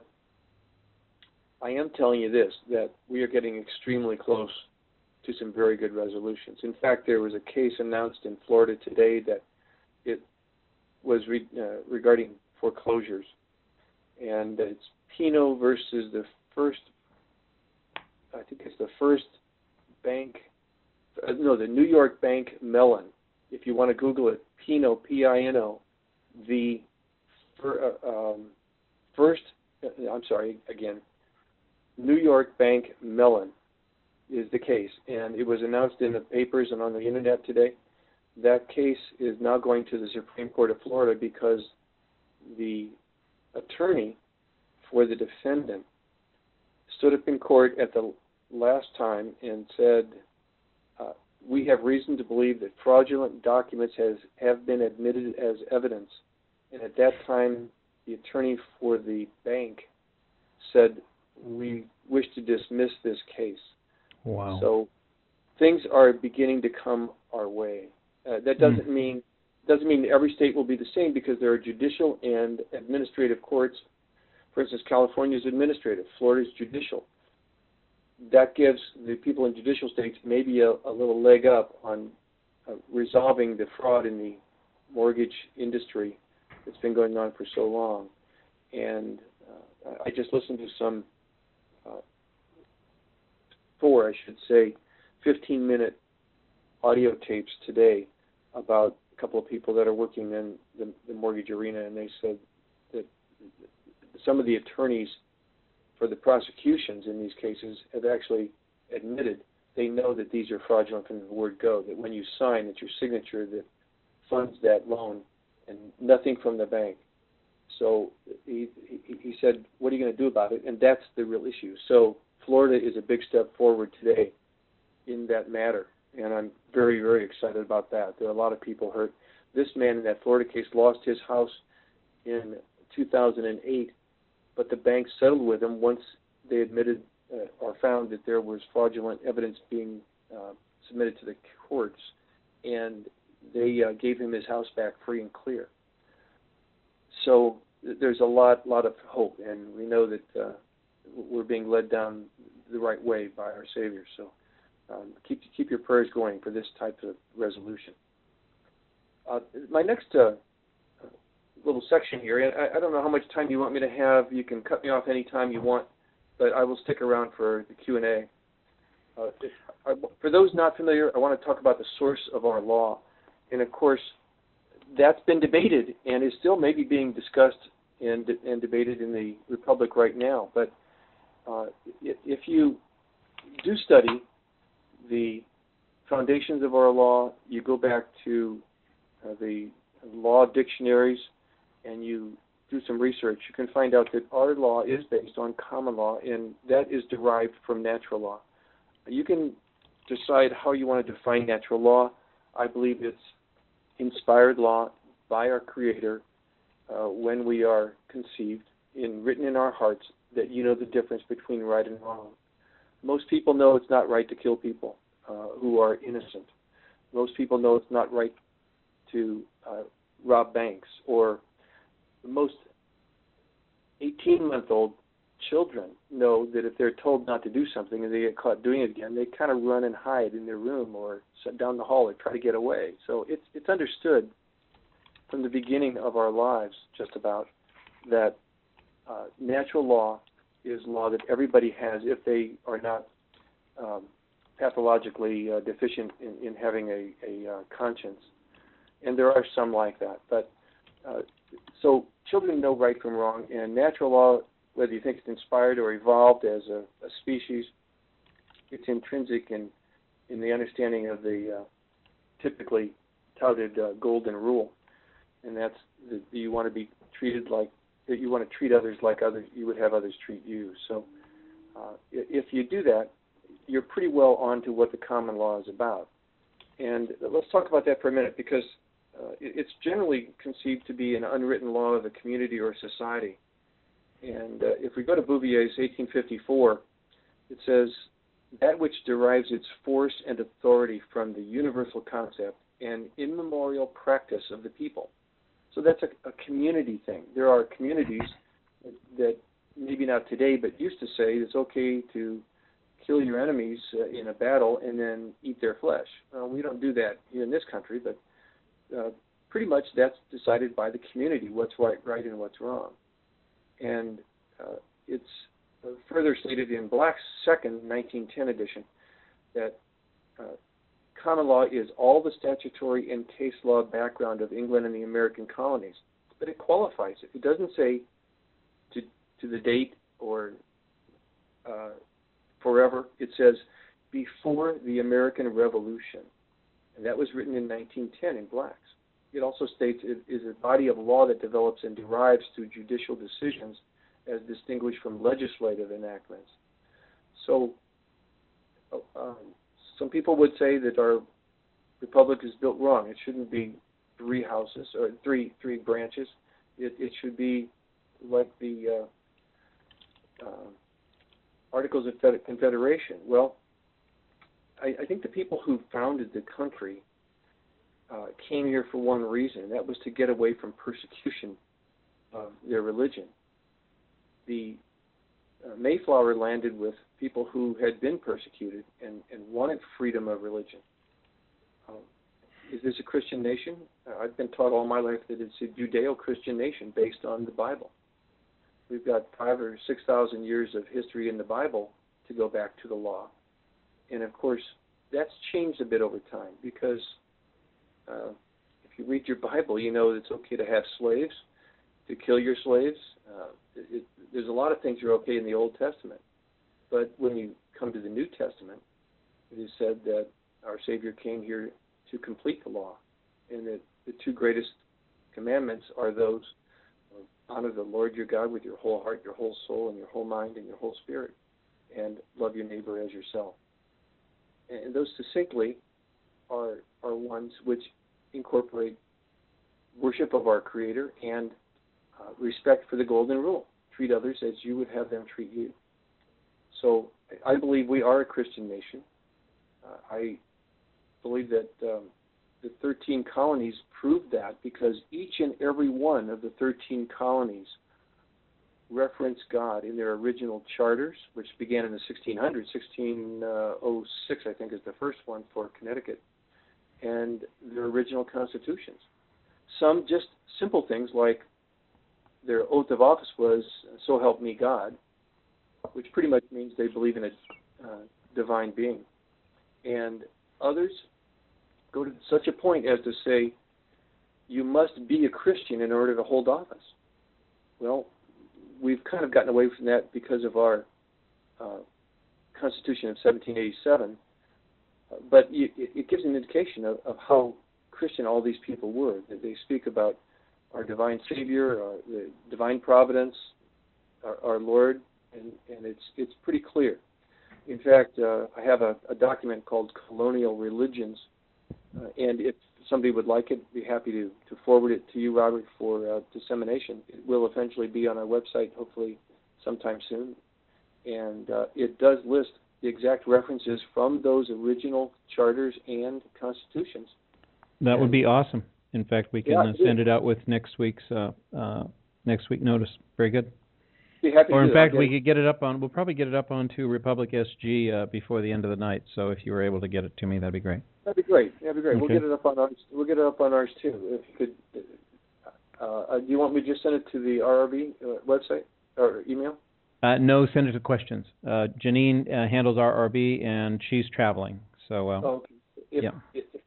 I am telling you this, that we are getting extremely close to some very good resolutions. In fact, there was a case announced in Florida today that it was re, uh, regarding foreclosures, and it's Pino versus the first, I think it's the first bank, uh, no, the New York Bank Mellon. If you want to Google it, Pino, P I N O, the fir, uh, um, first, uh, I'm sorry, again, New York Bank Mellon is the case, and it was announced in the papers and on the internet today. That case is now going to the Supreme Court of Florida because the attorney for the defendant stood up in court at the last time and said, uh, we have reason to believe that fraudulent documents has have been admitted as evidence. And at that time, the attorney for the bank said, we wish to dismiss this case. Wow. So things are beginning to come our way. Uh, that doesn't mm. mean doesn't mean every state will be the same, because there are judicial and administrative courts. For instance, California is administrative, Florida is judicial. That gives the people in judicial states maybe a, a little leg up on uh, resolving the fraud in the mortgage industry that's been going on for so long. And uh, I just listened to some uh, four, I should say, fifteen-minute audio tapes today about a couple of people that are working in the, the mortgage arena, and they said that some of the attorneys for the prosecutions in these cases have actually admitted they know that these are fraudulent from the word go, that when you sign, it's your signature that funds that loan and nothing from the bank. So he, he, he said, what are you going to do about it? And that's the real issue. So Florida is a big step forward today in that matter, and I'm very, very excited about that. There are a lot of people hurt. This man in that Florida case lost his house in two thousand eight, but the bank settled with him once they admitted uh, or found that there was fraudulent evidence being uh, submitted to the courts, and they uh, gave him his house back free and clear. So there's a lot, lot of hope, and we know that uh, we're being led down the right way by our Savior. So um, keep keep your prayers going for this type of resolution. Uh, my next uh, little section here, and I, I don't know how much time you want me to have. You can cut me off any time you want, but I will stick around for the Q and A. Uh, if, I, for those not familiar, I want to talk about the source of our law. And, of course, that's been debated and is still maybe being discussed and, and debated in the Republic right now. But uh, if you do study the foundations of our law, you go back to uh, the law dictionaries and you do some research, you can find out that our law is based on common law, and that is derived from natural law. You can decide how you want to define natural law. I believe it's inspired law by our Creator uh, when we are conceived, and written in our hearts that you know the difference between right and wrong. Most people know it's not right to kill people uh, who are innocent. Most people know it's not right to uh, rob banks, or most eighteen-month-old children know that if they're told not to do something and they get caught doing it again, they kind of run and hide in their room or sit down the hall or try to get away. So it's it's understood from the beginning of our lives, just about, that uh, natural law is law that everybody has if they are not um, pathologically uh, deficient in, in having a, a uh, conscience. And there are some like that. But uh, so children know right from wrong, and natural law, whether you think it's inspired or evolved as a, a species, it's intrinsic in, in the understanding of the uh, typically touted uh, golden rule, and that's that you want to be treated like, that you want to treat others like others you would have others treat you. So uh, if you do that, you're pretty well on to what the common law is about. And let's talk about that for a minute, because uh, it's generally conceived to be an unwritten law of a community or society. And uh, if we go to Bouvier's eighteen fifty-four, it says, that which derives its force and authority from the universal concept and immemorial practice of the people. So that's a, a community thing. There are communities that maybe not today, but used to say it's okay to kill your enemies uh, in a battle and then eat their flesh. Well, we don't do that here in this country, but uh, pretty much that's decided by the community, what's right, right and what's wrong. And uh, it's uh, further stated in Black's second nineteen ten edition that uh, common law is all the statutory and case law background of England and the American colonies, but it qualifies it. It doesn't say to to the date or uh, forever. It says before the American Revolution, and that was written in nineteen ten in Black's. It also states it is a body of law that develops and derives through judicial decisions as distinguished from legislative enactments. So um, some people would say that our republic is built wrong. It shouldn't be three houses or three three branches. It, it should be like the uh, uh, Articles of Confederation. Well, I, I think the people who founded the country uh, came here for one reason, and that was to get away from persecution of their religion. The uh, Mayflower landed with people who had been persecuted and, and wanted freedom of religion. Um, is this a Christian nation? Uh, I've been taught all my life that it's a Judeo-Christian nation based on the Bible. We've got five or six thousand years of history in the Bible to go back to the law. And of course, that's changed a bit over time, because uh, if you read your Bible, you know it's okay to have slaves, to kill your slaves. Uh, it, it, there's a lot of things that are okay in the Old Testament. But when you come to the New Testament, it is said that our Savior came here to complete the law, and that the two greatest commandments are those: honor the Lord your God with your whole heart, your whole soul, and your whole mind, and your whole spirit, and love your neighbor as yourself. And those succinctly are are ones which incorporate worship of our Creator and uh, respect for the Golden Rule. Treat others as you would have them treat you. So I believe we are a Christian nation. Uh, I believe that um, the thirteen colonies proved that, because each and every one of the thirteen colonies reference God in their original charters, which began in the sixteen hundreds. sixteen oh six, I think, is the first one for Connecticut, and their original constitutions. Some just simple things like their oath of office was, "So help me God," which pretty much means they believe in a uh, divine being. And others go to such a point as to say, you must be a Christian in order to hold office. Well, we've kind of gotten away from that because of our uh, Constitution of seventeen eighty-seven, uh, but it, it gives an indication of, of how Christian all these people were. They speak about our divine Savior, our, the divine providence, our, our Lord, and, and it's it's pretty clear. In fact, uh, I have a, a document called Colonial Religions, uh, and if somebody would like it, I'd be happy to, to forward it to you, Robert, for uh, dissemination. It will eventually be on our website, hopefully sometime soon. And uh, it does list the exact references from those original charters and constitutions. That and, would be awesome. In fact, we can yeah, uh, send it out with next week's uh, uh, next week notice. Very good. Be happy or to in do fact, that. we could get it up on. We'll probably get it up onto Republic S G uh, before the end of the night. So if you were able to get it to me, that'd be great. That'd be great. That'd be great. Okay. We'll get it up on ours. We'll get it up on ours too. If you could, uh, uh, do you want me to just send it to the R R B uh, website or email? Uh, no, send it to questions. Uh, Janine uh, handles R R B, and she's traveling. So, uh, Oh, okay. If, yeah. if, if I,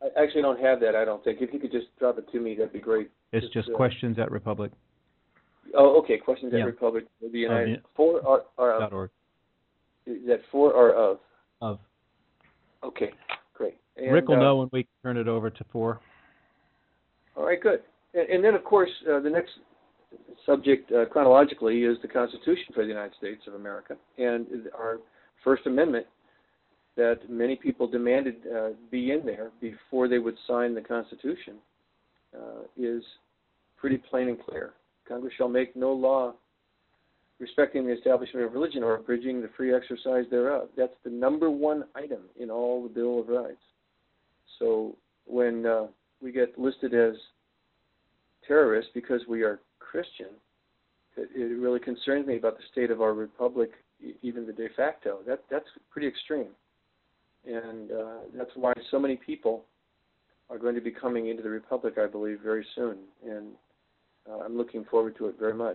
I actually don't have that, I don't think. If you could just drop it to me, that'd be great. It's just, just uh, questions at Republic. Oh, okay. Questions yeah. at Republic of the United Of, for or, or of. Dot org. Is that for or of? Of. Okay, great. And, Rick will uh, know when we turn it over to for. All right, good. And, and then, of course, uh, the next subject uh, chronologically is the Constitution for the United States of America, and our First Amendment that many people demanded uh, be in there before they would sign the Constitution uh, is pretty plain and clear. Congress shall make no law respecting the establishment of religion or abridging the free exercise thereof. That's the number one item in all the Bill of Rights. So when uh, we get listed as terrorists because we are Christian, it, it really concerns me about the state of our republic, even the de facto. That that's pretty extreme, and uh, that's why so many people are going to be coming into the republic, I believe, very soon, and uh, I'm looking forward to it very much.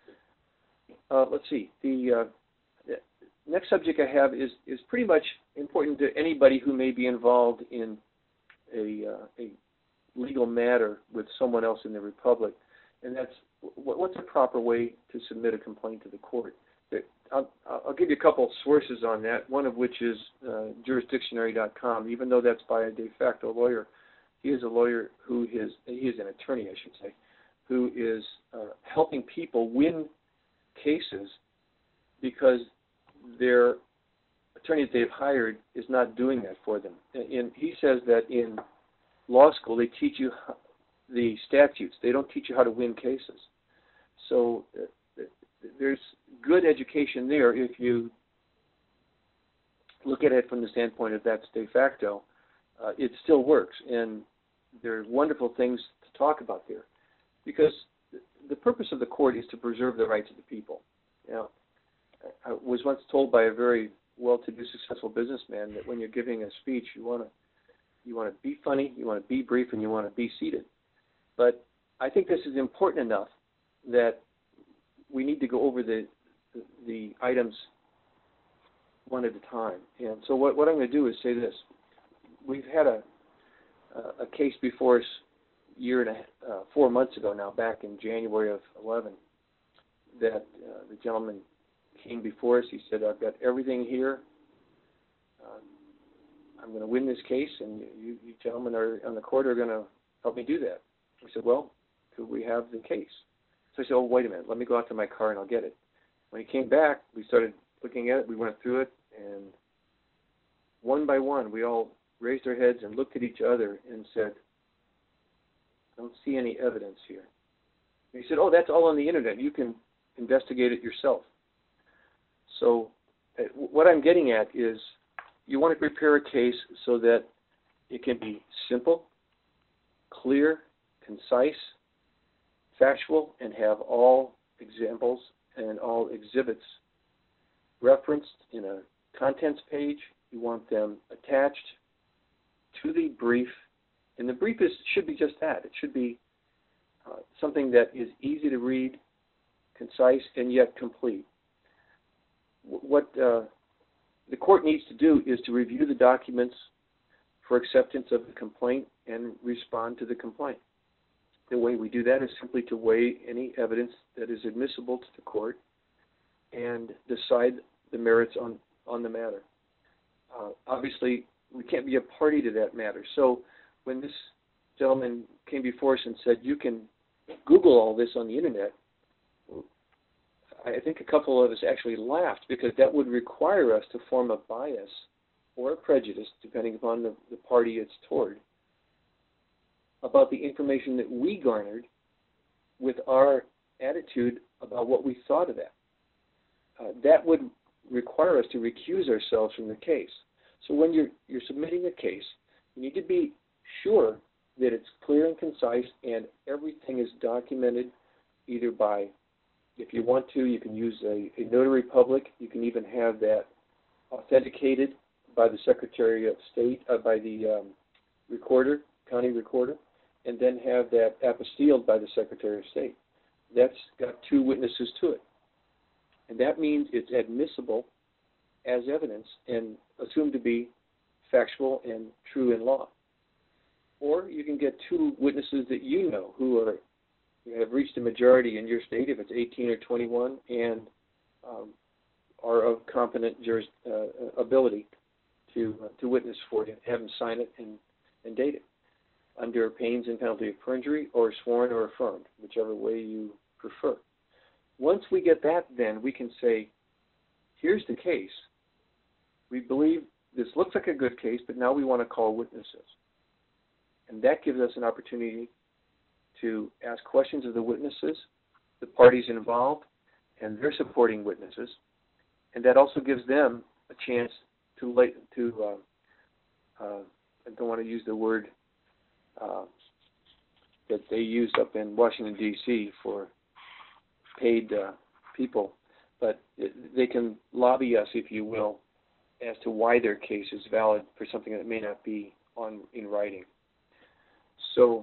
Uh, let's see. The, uh, the next subject I have is is pretty much important to anybody who may be involved in a uh, a legal matter with someone else in the republic, and that's what's a proper way to submit a complaint to the court. I'll, I'll give you a couple of sources on that, one of which is uh, jurisdictionary dot com, even though that's by a de facto lawyer. He is a lawyer who is, he is an attorney, I should say, who is uh, helping people win cases because their attorney that they've hired is not doing that for them. And, and he says that in law school they teach you the statutes. They don't teach you how to win cases. So uh, there's good education there if you look at it from the standpoint of that's de facto. Uh, it still works, and there are wonderful things to talk about there, because the purpose of the court is to preserve the rights of the people. Now, I was once told by a very well-to-do, successful businessman that when you're giving a speech, you want to you want to be funny, you want to be brief, and you want to be seated. But I think this is important enough that we need to go over the the, the items one at a time. And so what, what I'm going to do is say this. We've had a a case before us year and a, uh, four months ago now, back in January of eleven, that uh, the gentleman came before us. He said, I've got everything here. Uh, I'm going to win this case, and you, you gentlemen are on the court are going to help me do that. I said, well, could we have the case? So I said, oh, wait a minute. Let me go out to my car and I'll get it. When he came back, we started looking at it. We went through it, and one by one, we all raised our heads and looked at each other and said, I don't see any evidence here. And he said, oh, that's all on the internet. You can investigate it yourself. So uh, what I'm getting at is you want to prepare a case so that it can be simple, clear, concise, factual, and have all examples and all exhibits referenced in a contents page. You want them attached to the brief, and the brief is, should be just that. It should be uh, something that is easy to read, concise, and yet complete. What uh, the court needs to do is to review the documents for acceptance of the complaint and respond to the complaint. The way we do that is simply to weigh any evidence that is admissible to the court and decide the merits on, on the matter. Uh, obviously, we can't be a party to that matter. So when this gentleman came before us and said, you can Google all this on the internet, I think a couple of us actually laughed, because that would require us to form a bias or a prejudice, depending upon the, the party it's toward, about the information that we garnered with our attitude about what we thought of that. Uh, that would require us to recuse ourselves from the case. So when you're, you're submitting a case, you need to be sure that it's clear and concise and everything is documented either by, if you want to, you can use a, a notary public. You can even have that authenticated by the Secretary of State, uh, by the um, recorder, county recorder, and then have that apostilled by the Secretary of State. That's got two witnesses to it. And that means it's admissible as evidence and assumed to be factual and true in law. Or you can get two witnesses that you know who are who have reached a majority in your state, if it's eighteen or twenty-one, and um, are of competent juris, uh, ability to uh, to witness for you. Have them sign it and, and date it under pains and penalty of perjury, or sworn or affirmed, whichever way you prefer. Once we get that, then we can say, here's the case. We believe this looks like a good case, but now we want to call witnesses. And that gives us an opportunity to ask questions of the witnesses, the parties involved, and their supporting witnesses. And that also gives them a chance to, lay, to uh, uh, I don't want to use the word uh, that they used up in Washington, D C for paid uh, people, but it, they can lobby us, if you will, as to why their case is valid for something that may not be on in writing. So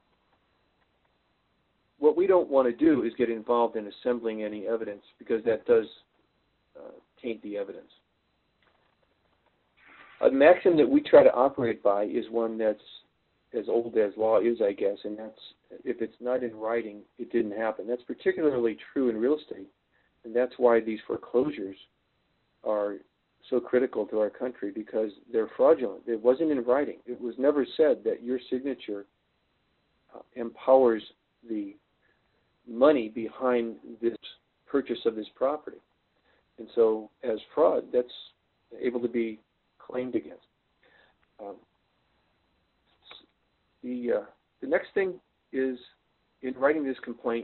what we don't want to do is get involved in assembling any evidence, because that does uh, taint the evidence. A maxim that we try to operate by is one that's as old as law is, I guess, and that's if it's not in writing, it didn't happen. That's particularly true in real estate, and that's why these foreclosures are so critical to our country, because they're fraudulent. It wasn't in writing. It was never said that your signature uh, empowers the money behind this purchase of this property. And so as fraud, that's able to be claimed against. Um, the, uh, the next thing is, in writing this complaint,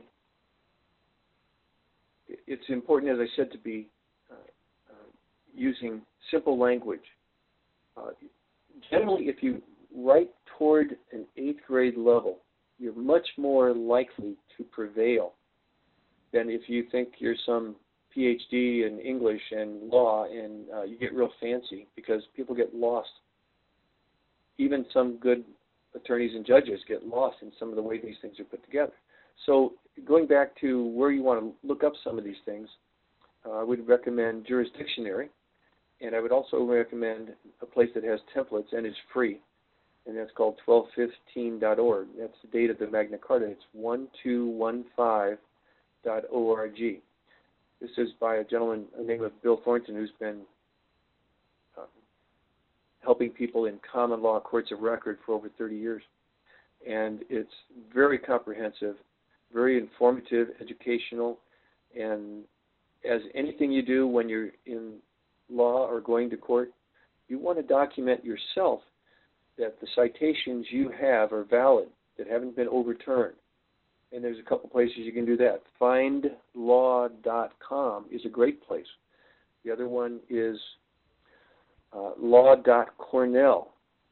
it's important, as I said, to be uh, uh, using simple language. Uh, generally, if you write toward an eighth grade level, you're much more likely to prevail than if you think you're some P H D in English and law and uh, you get real fancy, because people get lost. Even some good attorneys and judges get lost in some of the way these things are put together. So going back to where you want to look up some of these things, uh, I would recommend Jurisdictionary, and I would also recommend a place that has templates and is free, and that's called twelve fifteen dot org. That's the date of the Magna Carta. It's twelve fifteen dot org. This is by a gentleman named Bill Thornton, who's been uh, helping people in common law courts of record for over thirty years. And it's very comprehensive, very informative, educational, and as anything you do when you're in law or going to court, you want to document yourself that the citations you have are valid, that haven't been overturned. And there's a couple places you can do that. find law dot com is a great place. The other one is uh, law dot cornell.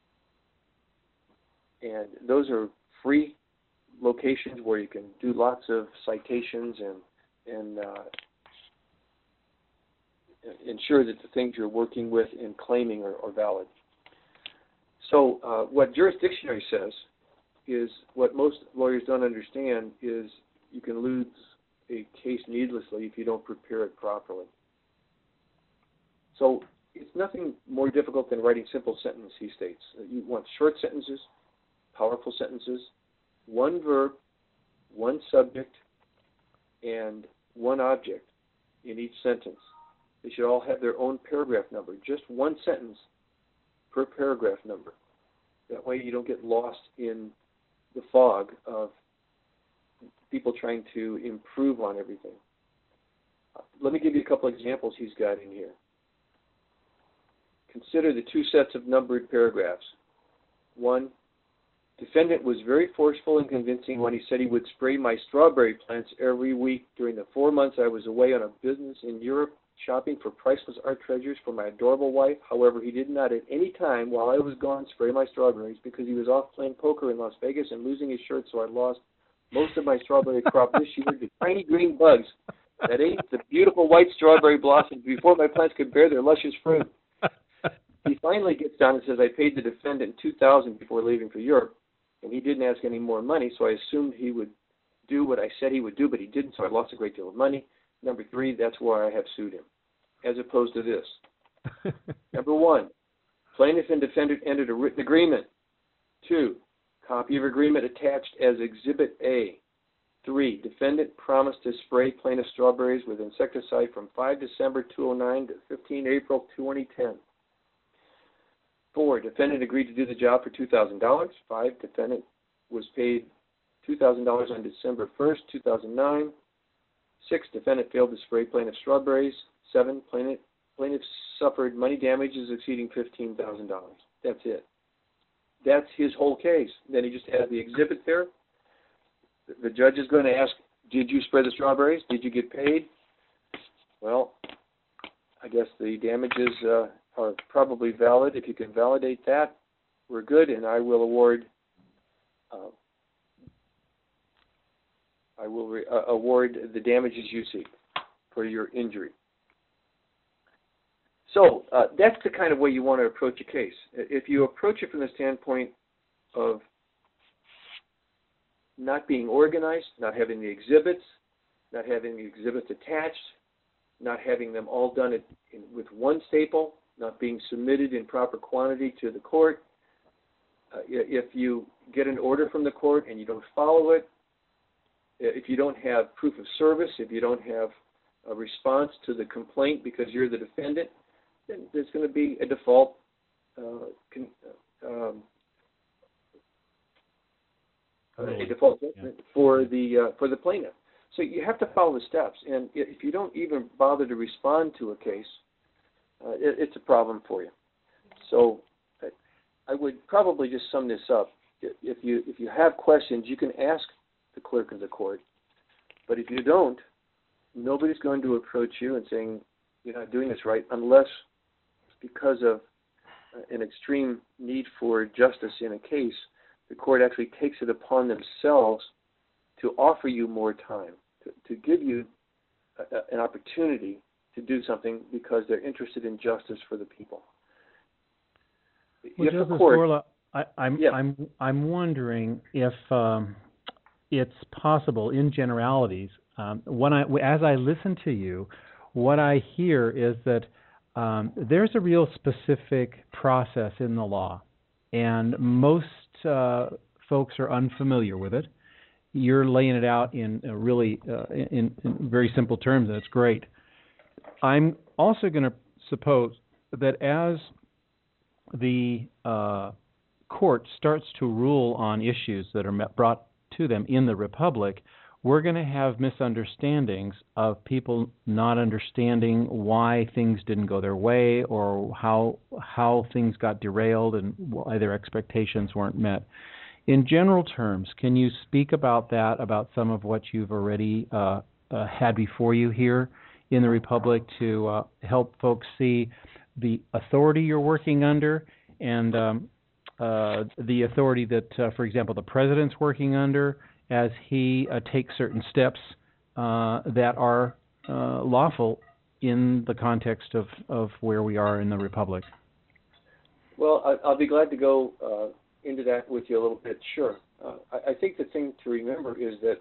And those are free locations where you can do lots of citations and, and uh, ensure that the things you're working with and claiming are, are valid. So uh, what Jurisdictionary says is, what most lawyers don't understand is you can lose a case needlessly if you don't prepare it properly. So it's nothing more difficult than writing simple sentences, he states. You want short sentences, powerful sentences, one verb, one subject, and one object in each sentence. They should all have their own paragraph number, just one sentence per paragraph number. That way you don't get lost in the fog of people trying to improve on everything. Uh, let me give you a couple examples he's got in here. Consider the two sets of numbered paragraphs. One, defendant was very forceful and convincing when he said he would spray my strawberry plants every week during the four months I was away on a business in Europe, shopping for priceless art treasures for my adorable wife. However, he did not at any time while I was gone spray my strawberries, because he was off playing poker in Las Vegas and losing his shirt, so I lost most of my strawberry crop this year to tiny green bugs that ate the beautiful white strawberry blossoms before my plants could bear their luscious fruit. He finally gets down and says, I paid the defendant two thousand dollars before leaving for Europe, and he didn't ask any more money, so I assumed he would do what I said he would do, but he didn't, so I lost a great deal of money. Number three, that's why I have sued him, as opposed to this. Number one, plaintiff and defendant entered a written agreement. Two, Copy of agreement attached as Exhibit A. Three, defendant promised to spray plaintiff Strawberries with insecticide from five December two thousand nine to fifteen April twenty ten. Four, defendant agreed to do the job for two thousand dollars. Five, defendant was paid two thousand dollars on December first, two thousand nine. Six, defendant failed to spray plaintiff Strawberries. Seven, plaintiff, plaintiff suffered money damages exceeding fifteen thousand dollars. That's it. That's his whole case. Then he just has the exhibit there. The judge is going to ask, did you spray the strawberries? Did you get paid? Well, I guess the damages uh, are probably valid. If you can validate that, we're good, and I will award uh, I will re- uh, award the damages you seek for your injury. So uh, that's the kind of way you want to approach a case. If you approach it from the standpoint of not being organized, not having the exhibits, not having the exhibits attached, not having them all done it in, with one staple, not being submitted in proper quantity to the court, uh, if you get an order from the court and you don't follow it, if you don't have proof of service, if you don't have a response to the complaint because you're the defendant, then there's going to be a default uh, con, um, a default judgment yeah. for the uh, for the plaintiff. So you have to follow the steps, and if you don't even bother to respond to a case, uh, it, it's a problem for you. So I would probably just sum this up. If you if you have questions, you can ask the clerk of the court, but if you don't, nobody's going to approach you and saying you're not doing this right unless because of an extreme need for justice in a case, the court actually takes it upon themselves to offer you more time, to, to give you a, an opportunity to do something because they're interested in justice for the people. Well, Justice court, Gorla, I, I'm, yeah. I'm, I'm wondering if um, it's possible, in generalities, um, when I, as I listen to you, what I hear is that um, there's a real specific process in the law, and most uh, folks are unfamiliar with it. You're laying it out in a really uh, in, in very simple terms, and it's great. I'm also going to suppose that as the uh, court starts to rule on issues that are brought to them in the Republic, we're going to have misunderstandings of people not understanding why things didn't go their way or how how things got derailed and why their expectations weren't met. In general terms, can you speak about that, about some of what you've already uh, uh, had before you here in the Republic to uh, help folks see the authority you're working under and um, uh, the authority that, uh, for example, the President's working under as he uh, takes certain steps uh, that are uh, lawful in the context of, of where we are in the Republic? Well, I, I'll be glad to go uh, into that with you a little bit, sure. Uh, I, I think the thing to remember is that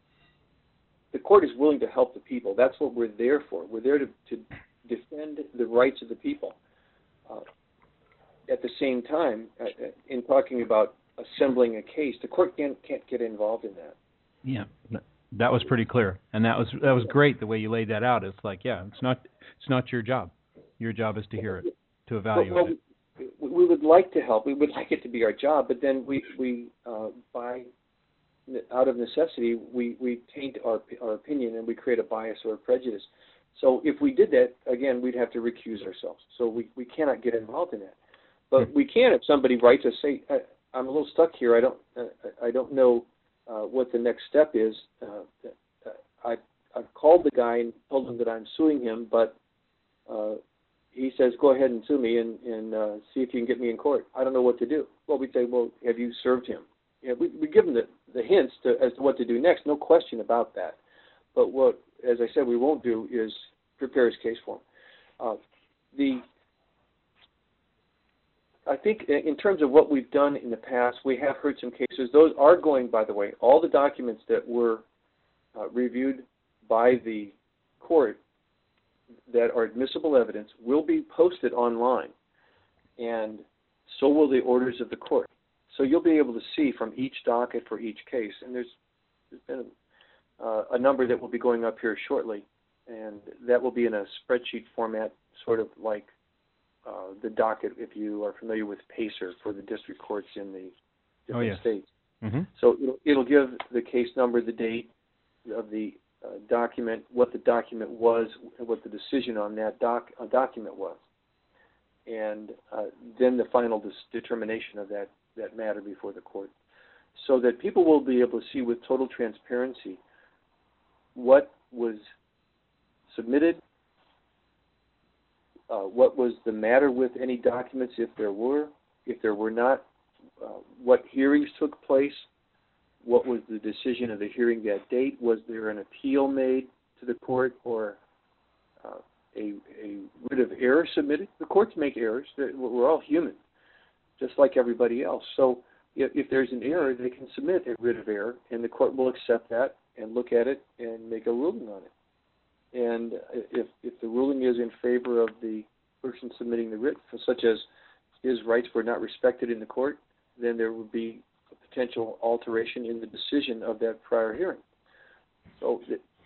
the court is willing to help the people. That's what we're there for. We're there to, to defend the rights of the people. Uh, at the same time, uh, in talking about assembling a case, the court can't, can't get involved in that. Yeah, that was pretty clear, and that was that was great the way you laid that out. It's like, yeah, it's not it's not your job. Your job is to hear it, to evaluate well, it. We, we would like to help. We would like it to be our job, but then we we uh, by out of necessity we we taint our our opinion and we create a bias or a prejudice. So if we did that, again, we'd have to recuse ourselves. So we, we cannot get involved in that. But we can if somebody writes us, say, I, I'm a little stuck here. I don't uh, I don't know uh, what the next step is. Uh, I I've called the guy and told him that I'm suing him, but uh, he says go ahead and sue me and, and uh, see if you can get me in court. I don't know what to do. Well, we'd say, well, have you served him? You know, we we give him the, the hints to, as to what to do next. No question about that. But what, as I said, we won't do is prepare his case for him. Uh, the I think in terms of what we've done in the past, we have heard some cases. Those are going, by the way, all the documents that were uh, reviewed by the court that are admissible evidence will be posted online, and so will the orders of the court. So you'll be able to see from each docket for each case, and there's, there's been uh, a number that will be going up here shortly, and that will be in a spreadsheet format, sort of like uh, the docket, if you are familiar with PACER for the district courts in the different oh, yes. states. Mm-hmm. So it'll, it'll give the case number, the date of the uh, document, what the document was, and what the decision on that doc, uh, document was, and uh, then the final dis- determination of that, that matter before the court, so that people will be able to see with total transparency what was submitted, uh, what was the matter with any documents, if there were, if there were not, uh, what hearings took place, what was the decision of the hearing that date, was there an appeal made to the court, or uh, a, a writ of error submitted. The courts make errors. We're all human, just like everybody else. So if, if there's an error, they can submit a writ of error, and the court will accept that and look at it and make a ruling on it. And if, if the ruling is in favor of the person submitting the writ, such as his rights were not respected in the court, then there would be a potential alteration in the decision of that prior hearing. So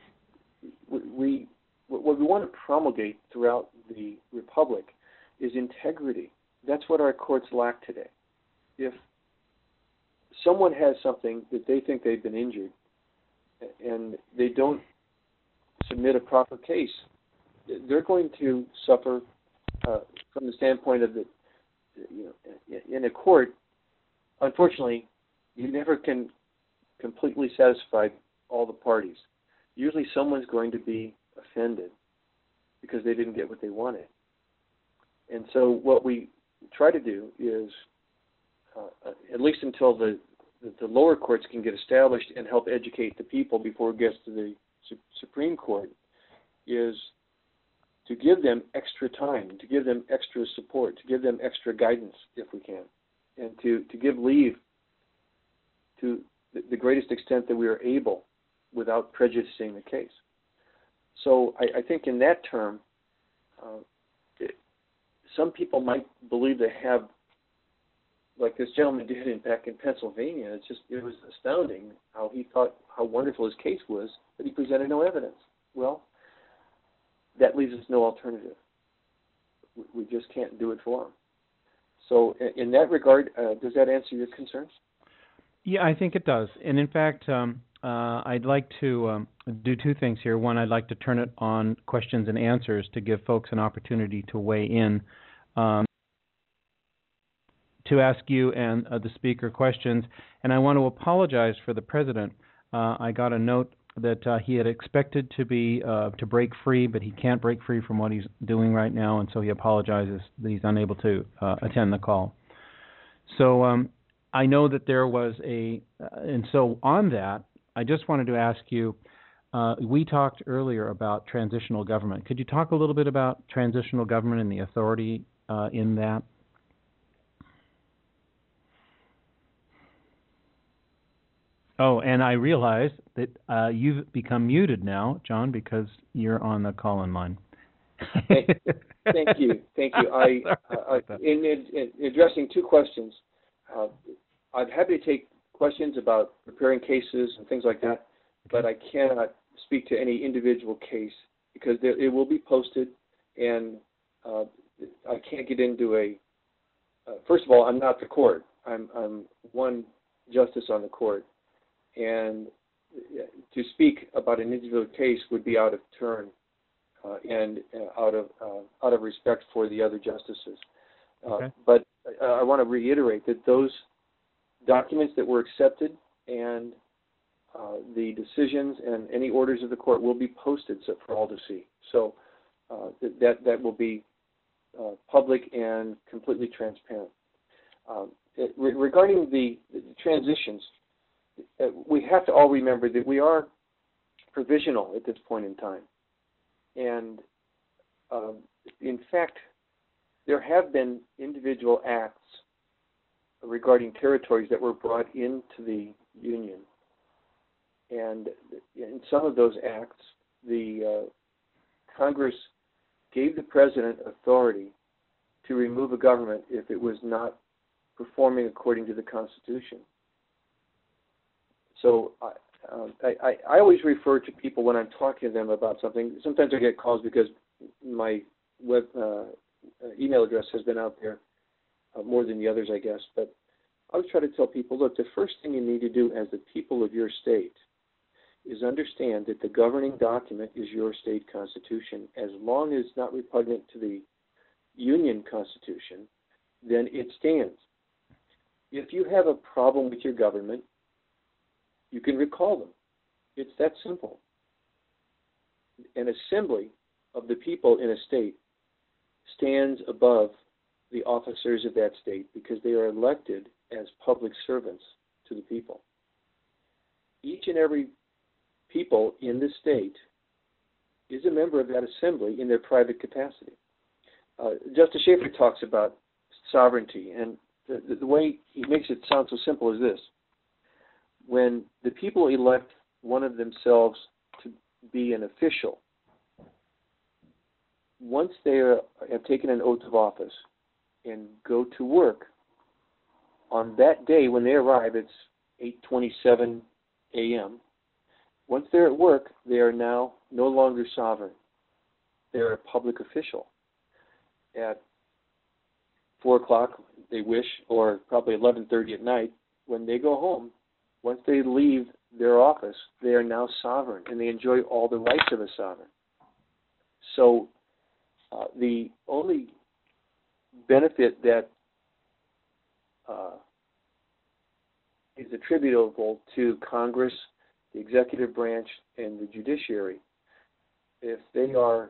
we, what we want to promulgate throughout the Republic is integrity. That's what our courts lack today. If someone has something that they think they've been injured and they don't submit a proper case, they're going to suffer uh, from the standpoint of the, you know, in a court. Unfortunately, you never can completely satisfy all the parties. Usually someone's going to be offended because they didn't get what they wanted. And so what we try to do is, uh, at least until the, the, the lower courts can get established and help educate the people before it gets to the su- Supreme Court, is to give them extra time, to give them extra support, to give them extra guidance if we can, and to, to give leave to the, the greatest extent that we are able without prejudicing the case. So I, I think in that term, uh, it, some people might believe they have, like this gentleman did in, back in Pennsylvania. It's just, it was astounding how he thought how wonderful his case was, but he presented no evidence. Well, that leaves us no alternative. We, we just can't do it for him. So in, in that regard, uh, does that answer your concerns? Yeah, I think it does. And in fact, um, uh, I'd like to um, do two things here. One, I'd like to turn it on questions and answers to give folks an opportunity to weigh in, um, to ask you and uh, the speaker questions. And I want to apologize for the president. Uh, I got a note that uh, he had expected to be uh, to break free, but he can't break free from what he's doing right now, and so he apologizes that he's unable to uh, attend the call. So um, I know that there was a, uh, and so on that, I just wanted to ask you, uh, we talked earlier about transitional government. Could you talk a little bit about transitional government and the authority uh, in that? Oh, and I realize that uh, you've become muted now, John, because you're on the call-in line. thank, thank you, thank you. I, uh, in, in, in addressing two questions, uh, I'm happy to take questions about preparing cases and things like that, okay, but I cannot speak to any individual case because there, it will be posted, and uh, I can't get into a. Uh, first of all, I'm not the court. I'm, I'm one justice on the court. And to speak about an individual case would be out of turn uh, and uh, out of uh, out of respect for the other justices. Uh, okay. But uh, I want to reiterate that those documents that were accepted and uh, the decisions and any orders of the court will be posted for all to see. So uh, that that will be uh, public and completely transparent. Um, it, re- regarding the, the transitions. Uh, we have to all remember that we are provisional at this point in time. And um, in fact, there have been individual acts regarding territories that were brought into the Union. And in some of those acts, the uh, Congress gave the President authority to remove a government if it was not performing according to the Constitution. So I, um, I, I always refer to people when I'm talking to them about something. Sometimes I get calls because my web uh, email address has been out there uh, more than the others, I guess. But I always try to tell people, look, the first thing you need to do as the people of your state is understand that the governing document is your state constitution. As long as it's not repugnant to the Union Constitution, then it stands. If you have a problem with your government, you can recall them. It's that simple. An assembly of the people in a state stands above the officers of that state because they are elected as public servants to the people. Each and every people in the state is a member of that assembly in their private capacity. Uh, Justice Schaefer talks about sovereignty, and the, the way he makes it sound so simple is this. When the people elect one of themselves to be an official, once they are, have taken an oath of office and go to work, on that day when they arrive, it's eight twenty-seven a.m., once they're at work, they are now no longer sovereign. They're a public official. At four o'clock, they wish, or probably eleven thirty at night, when they go home, once they leave their office, they are now sovereign, and they enjoy all the rights of a sovereign. So uh, the only benefit that uh, is attributable to Congress, the executive branch, and the judiciary, if they are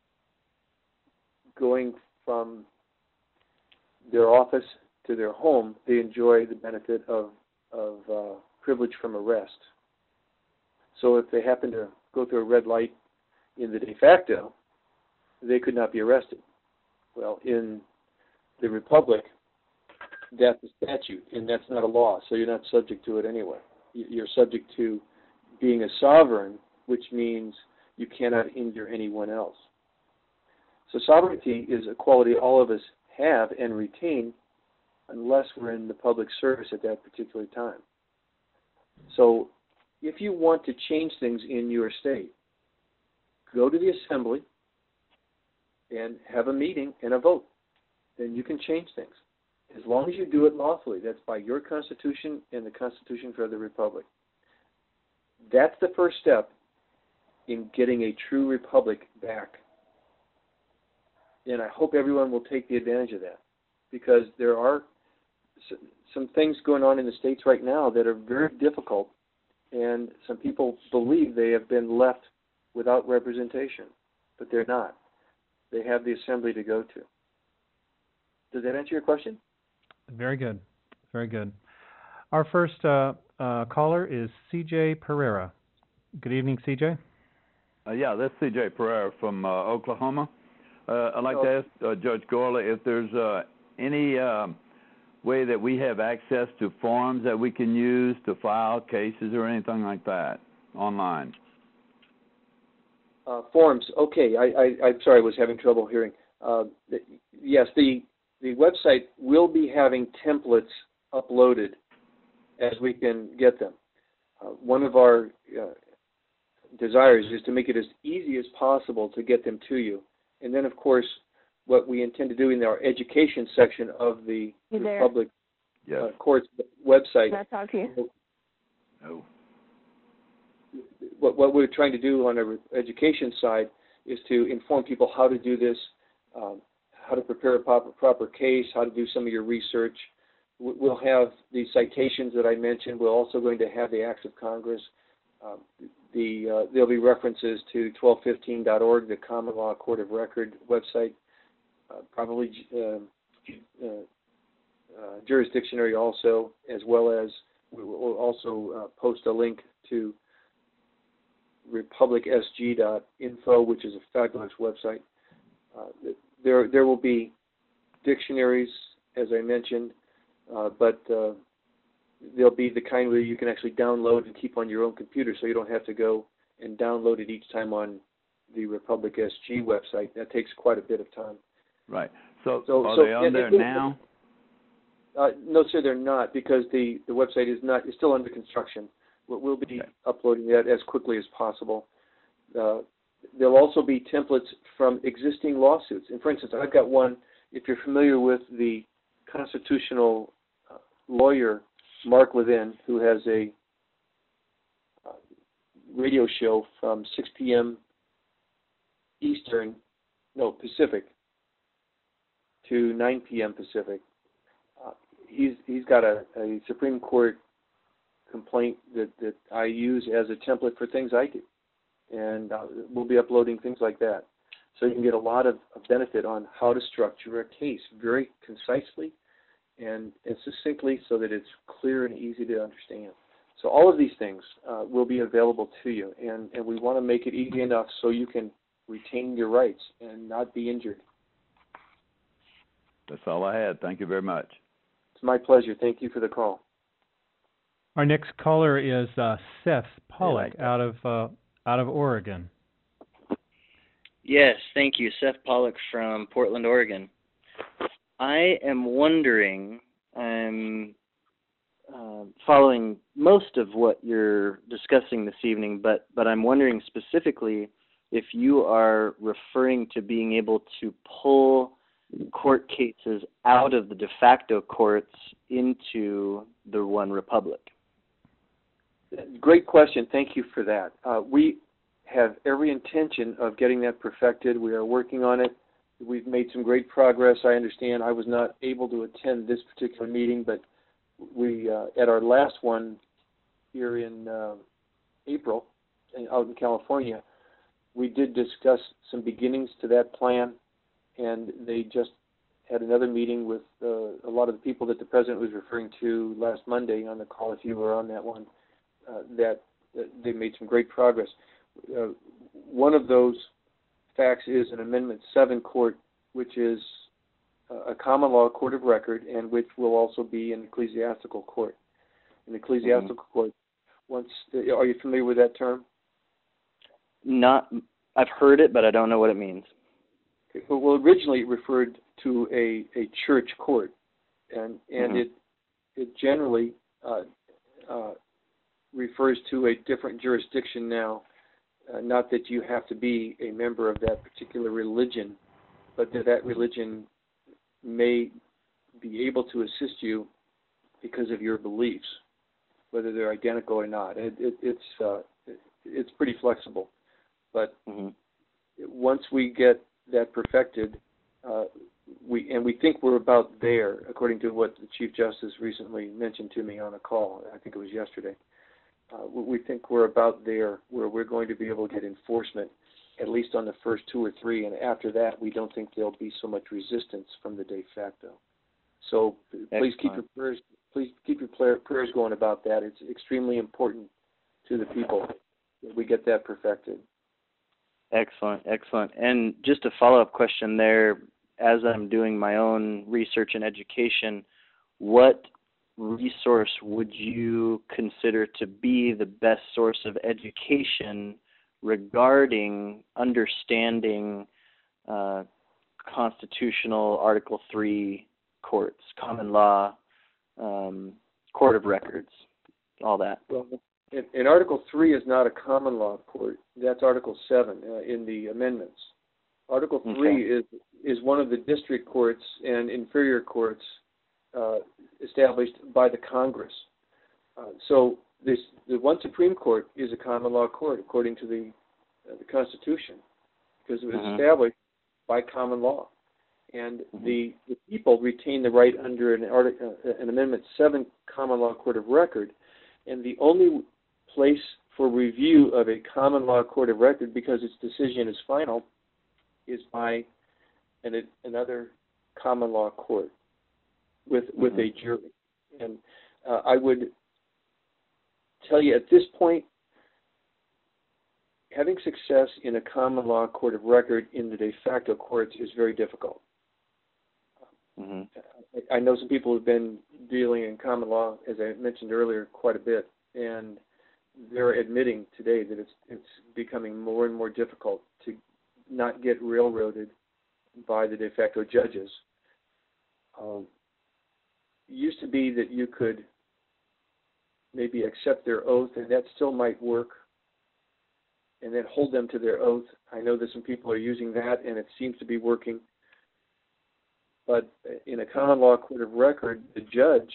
going from their office to their home, they enjoy the benefit of, of uh, privilege from arrest. So if they happen to go through a red light in the de facto, they could not be arrested. Well, in the Republic, that's a statute, and that's not a law, so you're not subject to it anyway. You're subject to being a sovereign, which means you cannot injure anyone else. So sovereignty is a quality all of us have and retain unless we're in the public service at that particular time. So if you want to change things in your state, go to the assembly and have a meeting and a vote. Then you can change things. As long as you do it lawfully, that's by your Constitution and the Constitution for the Republic. That's the first step in getting a true republic back. And I hope everyone will take the advantage of that, because there are some things going on in the states right now that are very difficult, and some people believe they have been left without representation, but they're not. They have the assembly to go to. Does that answer your question? Very good. Very good. Our first uh, uh, caller is C J Pereira. Good evening, C J. Uh, yeah, this is C J Pereira from uh, Oklahoma. Uh, I'd like oh. to ask uh, Judge Gorley if there's uh, any uh, way that we have access to forms that we can use to file cases or anything like that online. Uh, forms. Okay, I, I, I'm sorry, I was having trouble hearing. Uh, the, yes, the the website will be having templates uploaded as we can get them. Uh, one of our uh, desires is to make it as easy as possible to get them to you. And then, of course, what we intend to do in our education section of the Republic yes. uh, Courts website. Can I talk to you? No. What, what we're trying to do on our education side is to inform people how to do this, um, how to prepare a proper, proper case, how to do some of your research. We'll have the citations that I mentioned. We're also going to have the acts of Congress. Um, the uh, there'll be references to twelve fifteen dot org, the Common Law Court of Record website, uh, probably uh, uh, uh, jurisdictionary also, as well as we will also uh, post a link to republic s g dot info, which is a fabulous website. Uh, there, there will be dictionaries, as I mentioned, uh, but uh, they'll be the kind where you can actually download and keep on your own computer, so you don't have to go and download it each time on the Republic S G website. That takes quite a bit of time. Right. So, so are so, they on and, there and, now? Uh, no, sir, they're not, because the, the website is not is still under construction. We'll, we'll be Okay. uploading that as quickly as possible. Uh, there'll also be templates from existing lawsuits. And for instance, I've got one. If you're familiar with the constitutional uh, lawyer Mark Levin, who has a uh, radio show from six p.m. Eastern, no Pacific, to nine p.m. Pacific. Uh, he's he's got a, a Supreme Court complaint that, that I use as a template for things I do, and uh, we'll be uploading things like that, so you can get a lot of, of benefit on how to structure a case very concisely and, and succinctly, so that it's clear and easy to understand. So all of these things uh, will be available to you, and, and we want to make it easy enough so you can retain your rights and not be injured. That's all I had. Thank you very much. It's my pleasure. Thank you for the call. Our next caller is uh, Seth Pollock like that. out of uh, out of Oregon. Yes, thank you. Seth Pollock from Portland, Oregon. I am wondering, I'm uh, following most of what you're discussing this evening, but, but I'm wondering specifically if you are referring to being able to pull court cases out of the de facto courts into the One Republic. Great question. Thank you for that. Uh, we have every intention of getting that perfected. We are working on it. We've made some great progress. I understand I was not able to attend this particular meeting, but we, uh, at our last one here in uh, April, out in California, we did discuss some beginnings to that plan, and they just had another meeting with uh, a lot of the people that the President was referring to last Monday on the call, if you were on that one, uh, that, that they made some great progress. Uh, one of those facts is an Amendment seven court, which is a common law court of record, and which will also be an ecclesiastical court. An ecclesiastical mm-hmm. court, once, are you familiar with that term? Not, I've heard it, but I don't know what it means. Okay. Well, originally it referred to a, a church court, and and mm-hmm. it it generally uh, uh, refers to a different jurisdiction now. Uh, not that you have to be a member of that particular religion, but that that religion may be able to assist you because of your beliefs, whether they're identical or not. It, it, it's uh, it, it's pretty flexible, but mm-hmm. once we get that perfected, uh, we and we think we're about there, according to what the Chief Justice recently mentioned to me on a call. I think it was yesterday. Uh, we think we're about there where we're going to be able to get enforcement, at least on the first two or three, and after that, we don't think there'll be so much resistance from the de facto. So Excellent. please keep your prayers, please keep your prayers going about that. It's extremely important to the people that we get that perfected. Excellent, excellent. And just a follow-up question there, as I'm doing my own research and education, what resource would you consider to be the best source of education regarding understanding uh, constitutional Article three courts, common law, um, court of records, all that? Well, in, in Article three is not a common law court. That's Article seven uh, in the amendments. Article three okay. is is one of the district courts and inferior courts uh, established by the Congress. Uh, so this, the one Supreme Court is a common law court according to the uh, the Constitution, because it was uh-huh. established by common law, and uh-huh. the, the people retain the right under an, article, uh, an Amendment seven common law court of record, and the only place for review of a common law court of record, because its decision is final, is by an, another common law court with with mm-hmm. a jury. And uh, I would tell you at this point, having success in a common law court of record in the de facto courts is very difficult. Mm-hmm. I, I know some people who've been dealing in common law, as I mentioned earlier, quite a bit, and they're admitting today that it's it's becoming more and more difficult to not get railroaded by the de facto judges. Um, used to be that you could maybe accept their oath, and that still might work, and then hold them to their oath. I know that some people are using that, and it seems to be working. But in a common law court of record, the judge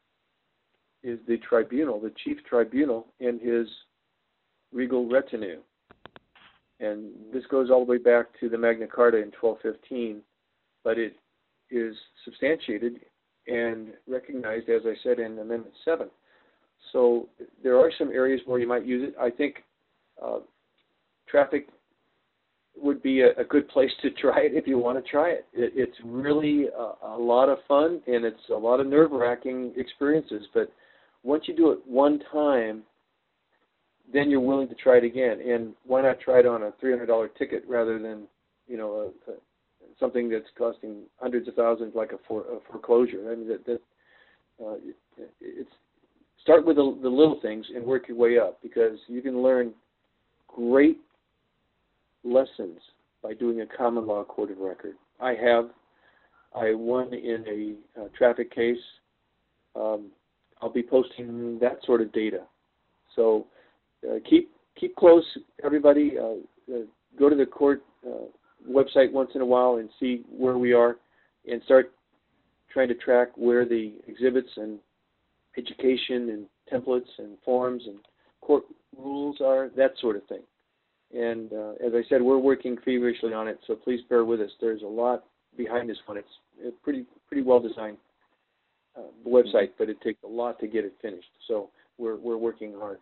is the tribunal, the chief tribunal, and his regal retinue. And this goes all the way back to the Magna Carta in twelve fifteen, but it is substantiated and recognized, as I said, in Amendment seven. So there are some areas where you might use it. I think uh, traffic would be a, a good place to try it if you want to try it. it it's really a, a lot of fun, and it's a lot of nerve-wracking experiences. But once you do it one time, then you're willing to try it again. And why not try it on a three hundred dollars ticket rather than, you know, a, a, something that's costing hundreds of thousands, like a, for, a foreclosure? I mean, that, that uh, it, it's start with the, the little things and work your way up, because you can learn great lessons by doing a common law court of record. I have. I won in a, a traffic case. Um, I'll be posting that sort of data. So uh, keep keep close, everybody. Uh, uh, go to the court uh, website once in a while and see where we are, and start trying to track where the exhibits and education and templates and forms and court rules are, that sort of thing. And uh, as I said, we're working feverishly on it, so please bear with us. There's a lot behind this one. It's a pretty pretty well designed uh, website, but it takes a lot to get it finished. So we're we're working hard.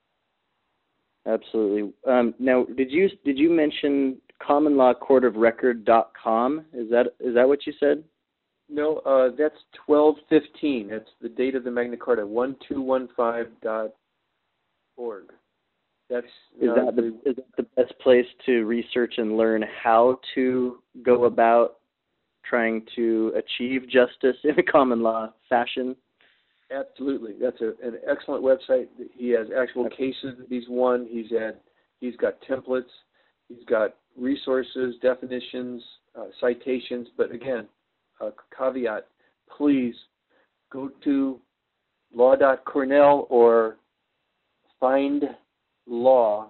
Absolutely. Um, now, did you did you mention common law court of record dot com? Is that is that what you said? No, uh, that's twelve fifteen. That's the date of the Magna Carta, one two one five dot org. That's is uh, that the is that the best place to research and learn how to go about trying to achieve justice in a common law fashion? Absolutely. That's a, an excellent website. He has actual cases that he's won. He's had he's got templates. He's got resources, definitions, uh, citations. But again, a caveat: please go to law dot cornell or find law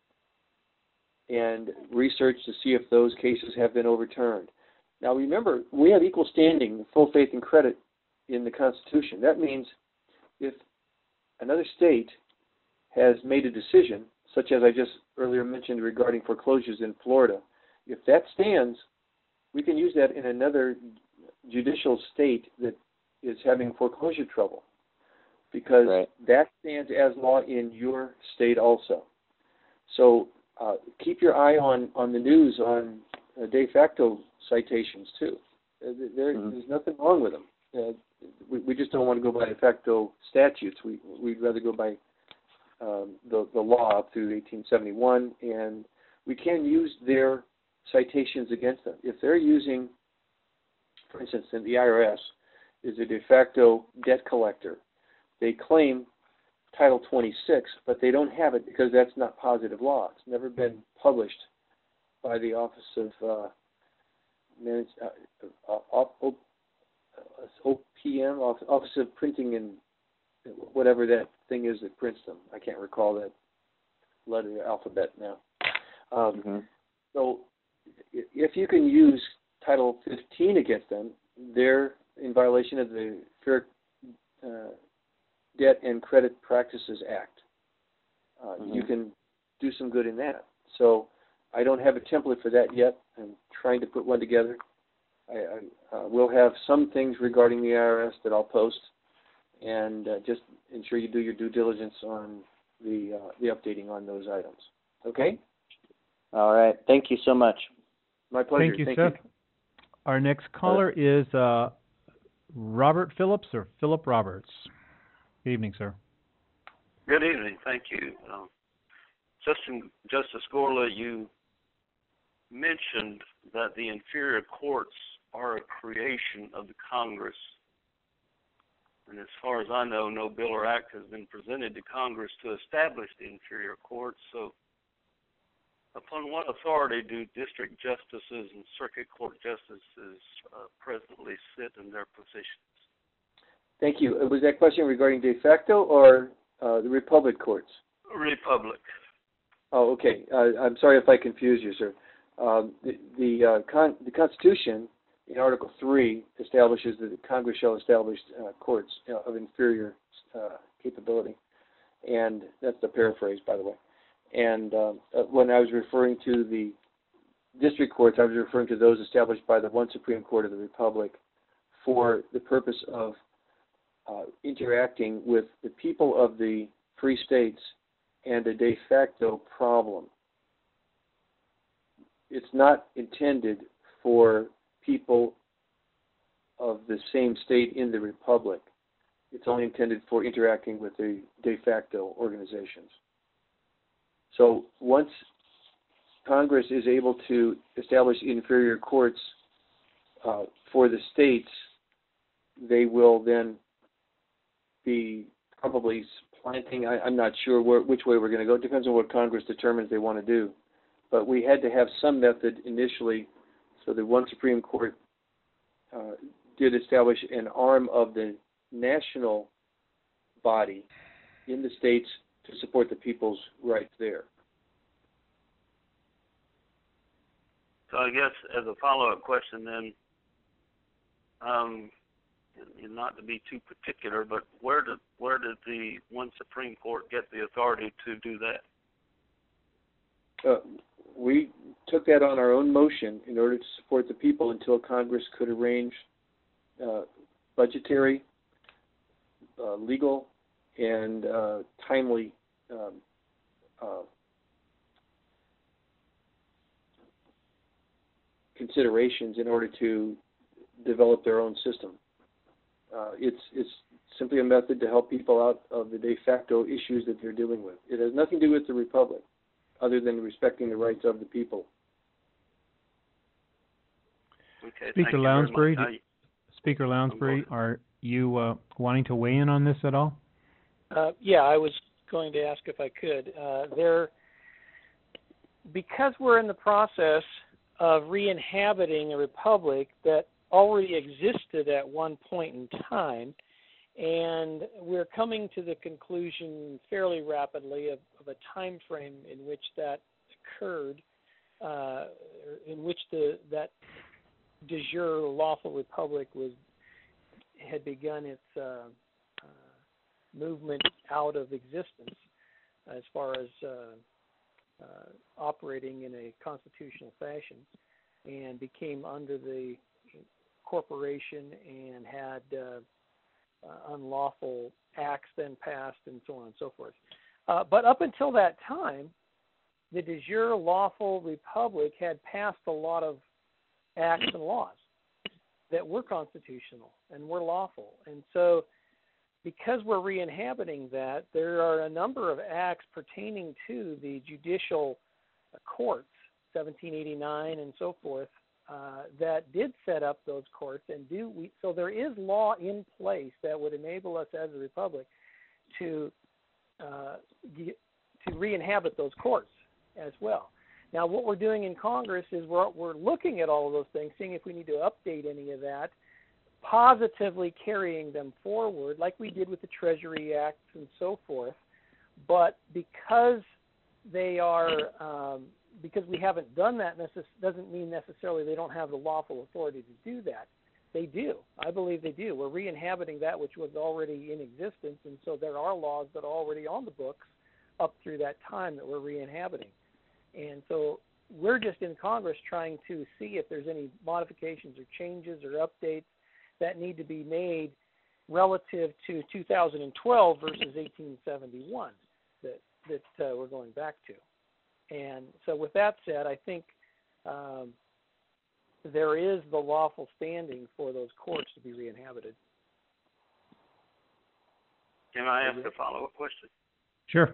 and research to see if those cases have been overturned. Now remember, we have equal standing, full faith and credit in the Constitution. That means if another state has made a decision, such as I just earlier mentioned regarding foreclosures in Florida, if that stands, we can use that in another judicial state that is having foreclosure trouble, because right. that stands as law in your state also. So uh, keep your eye on, on the news on uh, de facto citations too. Uh, there, mm-hmm. There's nothing wrong with them. Uh, we, we just don't want to go by de facto statutes. We, we'd rather go by um, the, the law up through eighteen seventy-one, and we can use their citations against them. If they're using, for instance, in the I R S is a de facto debt collector, they claim Title twenty-six, but they don't have it because that's not positive law. It's never been published by the Office of uh, Manage, uh, uh, O P M, Office of Printing and whatever that thing is that prints them. I can't recall that letter alphabet now. Um, mm-hmm. So if you can use Title fifteen against them, they're in violation of the Fair uh, Debt and Credit Practices Act. Uh, mm-hmm. You can do some good in that. So I don't have a template for that yet. I'm trying to put one together. I, I uh, will have some things regarding the I R S that I'll post, and uh, just ensure you do your due diligence on the uh, the updating on those items. Okay? All right. Thank you so much. My pleasure. Thank you, Thank Seth. You. Our next caller is uh, Robert Phillips or Philip Roberts. Good evening, sir. Good evening. Thank you. Um, Justin, Justice Gorla, you mentioned that the inferior courts are a creation of the Congress. And as far as I know, no bill or act has been presented to Congress to establish the inferior courts. So upon what authority do district justices and circuit court justices uh, presently sit in their positions? Thank you. Was that question regarding de facto or uh, the Republic courts? Republic. Oh, okay. Uh, I'm sorry if I confused you, sir. Um, the the, uh, con- the Constitution in Article three establishes that Congress shall establish uh, courts you know, of inferior uh, capability, and that's the paraphrase, by the way. And um, uh, when I was referring to the district courts, I was referring to those established by the one Supreme Court of the Republic for the purpose of uh, interacting with the people of the free states and a de facto problem. It's not intended for people of the same state in the Republic. It's only intended for interacting with the de facto organizations. So once Congress is able to establish inferior courts uh, for the states, they will then be probably supplanting. I, I'm not sure where, which way we're going to go. It depends on what Congress determines they want to do. But we had to have some method initially, so the one Supreme Court uh, did establish an arm of the national body in the states to support the people's rights there. So I guess as a follow-up question then, um, and not to be too particular, but where did where did the one Supreme Court get the authority to do that? Uh, we took that on our own motion in order to support the people until Congress could arrange uh, budgetary, uh, legal, and uh, timely um, uh, considerations in order to develop their own system. Uh, it's it's simply a method to help people out of the de facto issues that they're dealing with. It has nothing to do with the Republic, other than respecting the rights of the people. Okay, Speaker thank Lounsbury, you very much. Speaker Lounsbury, are you uh, wanting to weigh in on this at all? Uh, yeah, I was going to ask if I could. Uh, there, because we're in the process of re-inhabiting a republic that already existed at one point in time, and we're coming to the conclusion fairly rapidly of, of a time frame in which that occurred, uh, in which the that de jure lawful republic was had begun its uh, uh, movement out of existence as far as uh, uh, operating in a constitutional fashion, and became under the corporation and had uh, uh, unlawful acts then passed and so on and so forth. Uh, but up until that time, the de jure lawful republic had passed a lot of acts and laws that were constitutional and were lawful. And so because we're re-inhabiting that, there are a number of acts pertaining to the judicial uh, courts, seventeen eighty-nine and so forth, uh, that did set up those courts. And do we, so there is law in place that would enable us as a republic to uh, get, to re-inhabit those courts as well. Now, what we're doing in Congress is we're, we're looking at all of those things, seeing if we need to update any of that, positively carrying them forward like we did with the Treasury Acts and so forth. But because they are, um, because we haven't done that, necess- doesn't mean necessarily they don't have the lawful authority to do that. They do. I believe they do. We're re-inhabiting that which was already in existence, and so there are laws that are already on the books up through that time that we're re-inhabiting. And so we're just in Congress trying to see if there's any modifications or changes or updates that need to be made relative to two thousand twelve versus eighteen seventy-one that, that uh, we're going back to. And so with that said, I think um, there is the lawful standing for those courts to be re-inhabited. Can I ask a follow-up question? Sure.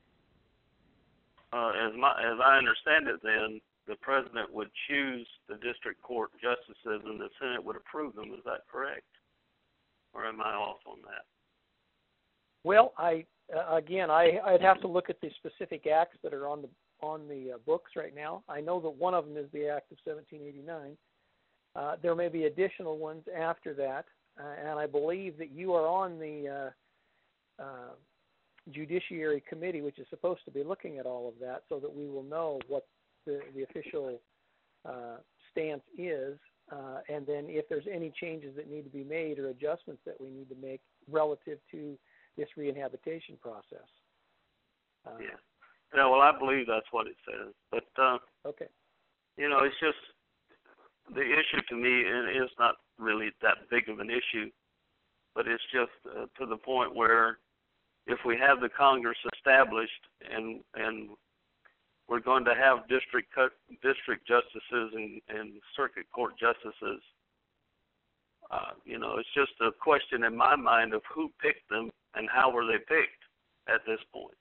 Uh, as my as I understand it, then the president would choose the district court justices, and the Senate would approve them. Is that correct, or am I off on that? Well, I uh, again, I I'd have to look at the specific acts that are on the on the uh, books right now. I know that one of them is the Act of seventeen eighty-nine. Uh, there may be additional ones after that. uh, and I believe that you are on the uh, uh, Judiciary Committee, which is supposed to be looking at all of that, so that we will know what the, the official uh, stance is, uh, and then if there's any changes that need to be made or adjustments that we need to make relative to this rehabilitation process. Uh, yeah. Yeah, well, I believe that's what it says. But, uh, okay. you know, it's just the issue to me, and it's not really that big of an issue, but it's just uh, to the point where if we have the Congress established and and we're going to have district district justices and, and circuit court justices, uh, you know, it's just a question in my mind of who picked them and how were they picked at this point.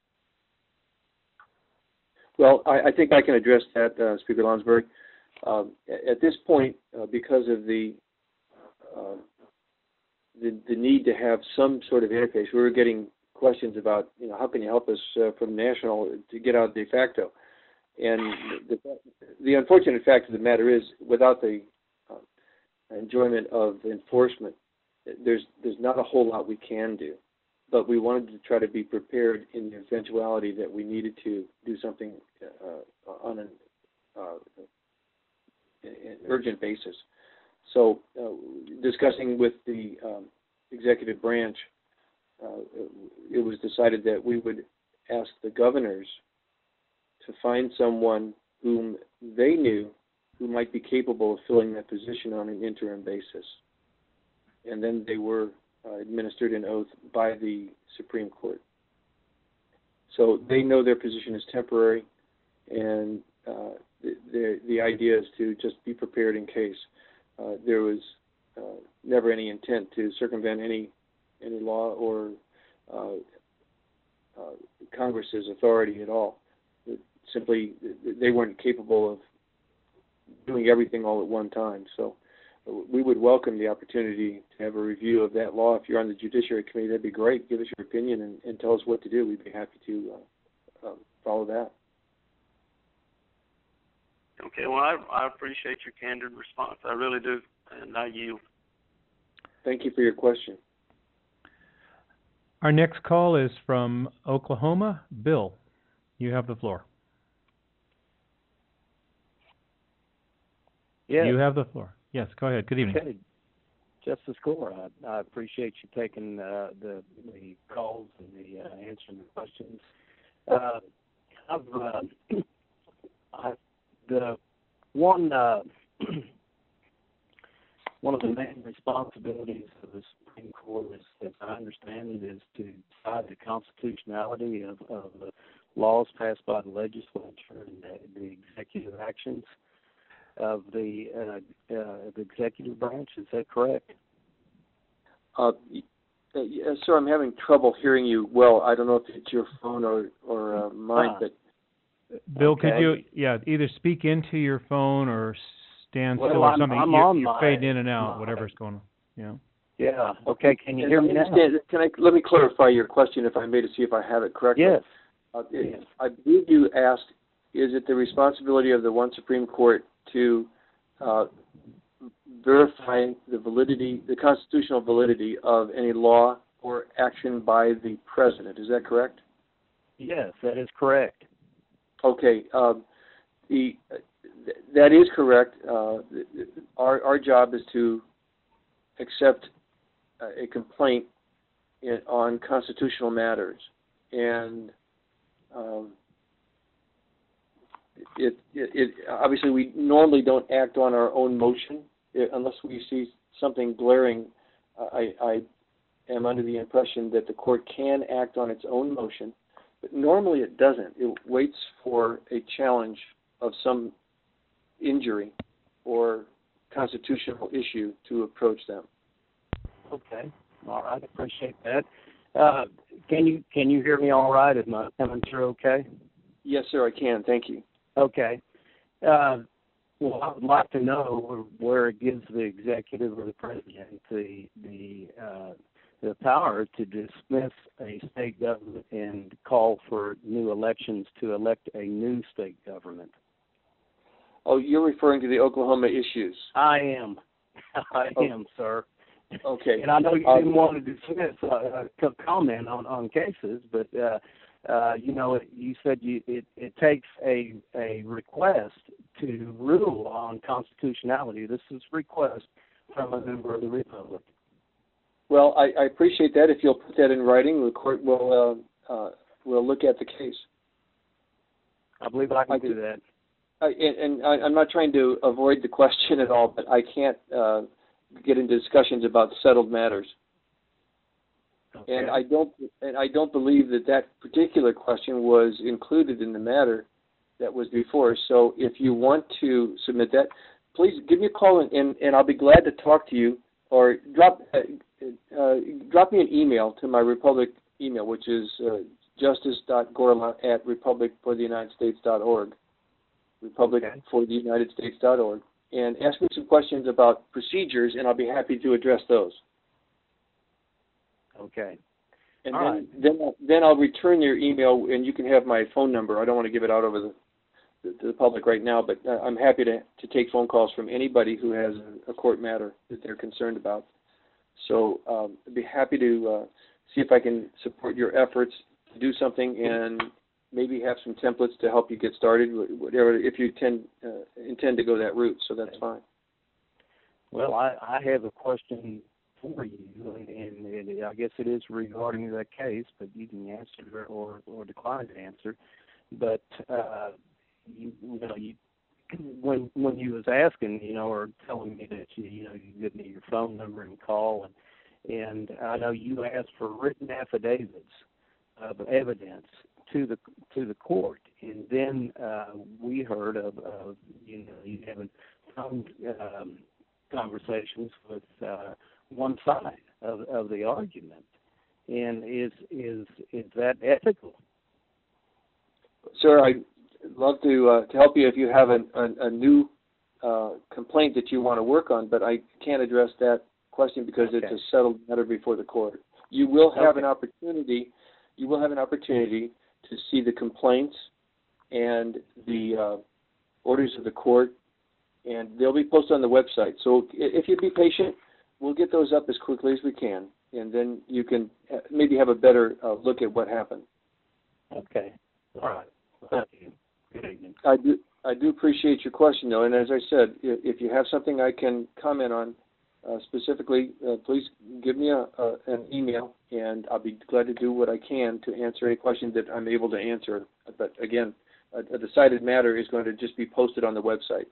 Well, I, I think I can address that, uh, Speaker Lonsberry. Um, at this point, uh, because of the, uh, the the need to have some sort of interface, we were getting questions about, you know, how can you help us uh, from national to get out de facto? And the, the unfortunate fact of the matter is, without the uh, enjoyment of enforcement, there's there's not a whole lot we can do. But we wanted to try to be prepared in the eventuality that we needed to do something uh, on an, uh, an urgent basis. So uh, discussing with the um, executive branch, uh, it was decided that we would ask the governors to find someone whom they knew who might be capable of filling that position on an interim basis. And then they were Uh, administered an oath by the Supreme Court. So they know their position is temporary, and uh, the, the the idea is to just be prepared in case. Uh, there was uh, never any intent to circumvent any any law or uh, uh, Congress's authority at all. It simply, they weren't capable of doing everything all at one time. So we would welcome the opportunity to have a review of that law. If you're on the Judiciary Committee, that'd be great. Give us your opinion and, and tell us what to do. We'd be happy to uh, uh, follow that. Okay, well, I, I appreciate your candid response. I really do, and I yield. Thank you for your question. Our next call is from Oklahoma. Bill, you have the floor. Yes. You have the floor. Yes, go ahead. Good evening. Okay. Justice Gore, I, I appreciate you taking uh, the the calls and the uh, answering the questions. Uh, I've, uh, I, the one uh, one of the main responsibilities of the Supreme Court, is, as I understand it, is to decide the constitutionality of, of the laws passed by the legislature and the, the executive actions of the uh, uh, the executive branch. Is that correct? Uh, uh, sir, I'm having trouble hearing you well. I don't know if it's your phone or, or uh, mine, ah. but... Bill, okay. could you, yeah, either speak into your phone or stand well, still or I'm, something. I'm you're on you're my, fading in and out, my, whatever's going on. Yeah. Yeah. Okay, can you hear me now? Can I, let me clarify your question, if I may, to see if I have it correctly. Yes. Uh, yes. I believe you asked, is it the responsibility of the one Supreme Court to uh, verify the validity, the constitutional validity of any law or action by the president? Is that correct? Yes, that is correct. Okay, um, the that is correct. Uh, our our job is to accept a complaint in, on constitutional matters, and um, it, it, it obviously we normally don't act on our own motion unless we see something glaring. I, I am under the impression that the court can act on its own motion, but normally it doesn't. It waits for a challenge of some injury or constitutional issue to approach them. Okay. All right. Appreciate that. Uh, can you can you hear me all right? Is my coming through okay? Yes, sir, I can. Thank you. Okay. Uh, well, I would like to know where it gives the executive or the president the the uh, the power to dismiss a state government and call for new elections to elect a new state government. Oh, you're referring to the Oklahoma issues. I am. I oh. am, sir. Okay. And I know you Um, didn't want to dismiss uh, uh, comment on, on cases, but uh, uh, you know, you said you, it, it takes a a request to rule on constitutionality. This is a request from a member of the Republic. Well, I, I appreciate that. If you'll put that in writing, the court will uh, uh, will look at the case. I believe I can I do do- that. I, and and I, I'm not trying to avoid the question at all, but I can't uh, get into discussions about settled matters. Okay. And I don't and I don't believe that that particular question was included in the matter that was before us. So if you want to submit that, please give me a call and, and, and I'll be glad to talk to you, or drop uh, uh, drop me an email to my Republic email, which is uh, justice dot gorla at republic for the united states dot org, republic for the united states dot org, and ask me some questions about procedures, and I'll be happy to address those. Okay. And All then, right. then, I'll- then I'll return your email, and you can have my phone number. I don't want to give it out over the, the, to the public right now, but uh, I'm happy to, to take phone calls from anybody who has a, a court matter that they're concerned about. So um, I'd be happy to uh, see if I can support your efforts to do something, and maybe have some templates to help you get started, whatever, if you tend, uh, intend to go that route. So that's fine. Well, I, I have a question for you, and, and it, I guess it is regarding that case, but you can answer or, or decline to answer. But uh, you, you know, you, when when you was asking, you know, or telling me that you, you know, you give me your phone number and call, and and I know you asked for written affidavits of evidence to the to the court, and then uh, we heard of, of you know you having phone um, conversations with uh, one side of, of the argument, and is is is that ethical? Sir, I'd love to uh, to help you if you have a, a, a new uh, complaint that you want to work on, but I can't address that question because Okay. it's a settled matter before the court. You will have Okay. an opportunity. You will have an opportunity to see the complaints and the uh, orders of the court, and they'll be posted on the website. So if you'd be patient, we'll get those up as quickly as we can, and then you can uh, maybe have a better uh, look at what happened. Okay. All right. Thank you. Good evening. I do I do appreciate your question, though, and as I said, if, if you have something I can comment on uh, specifically, uh, please give me a, a, an email, and I'll be glad to do what I can to answer any questions that I'm able to answer. But again, a, a decided matter is going to just be posted on the website.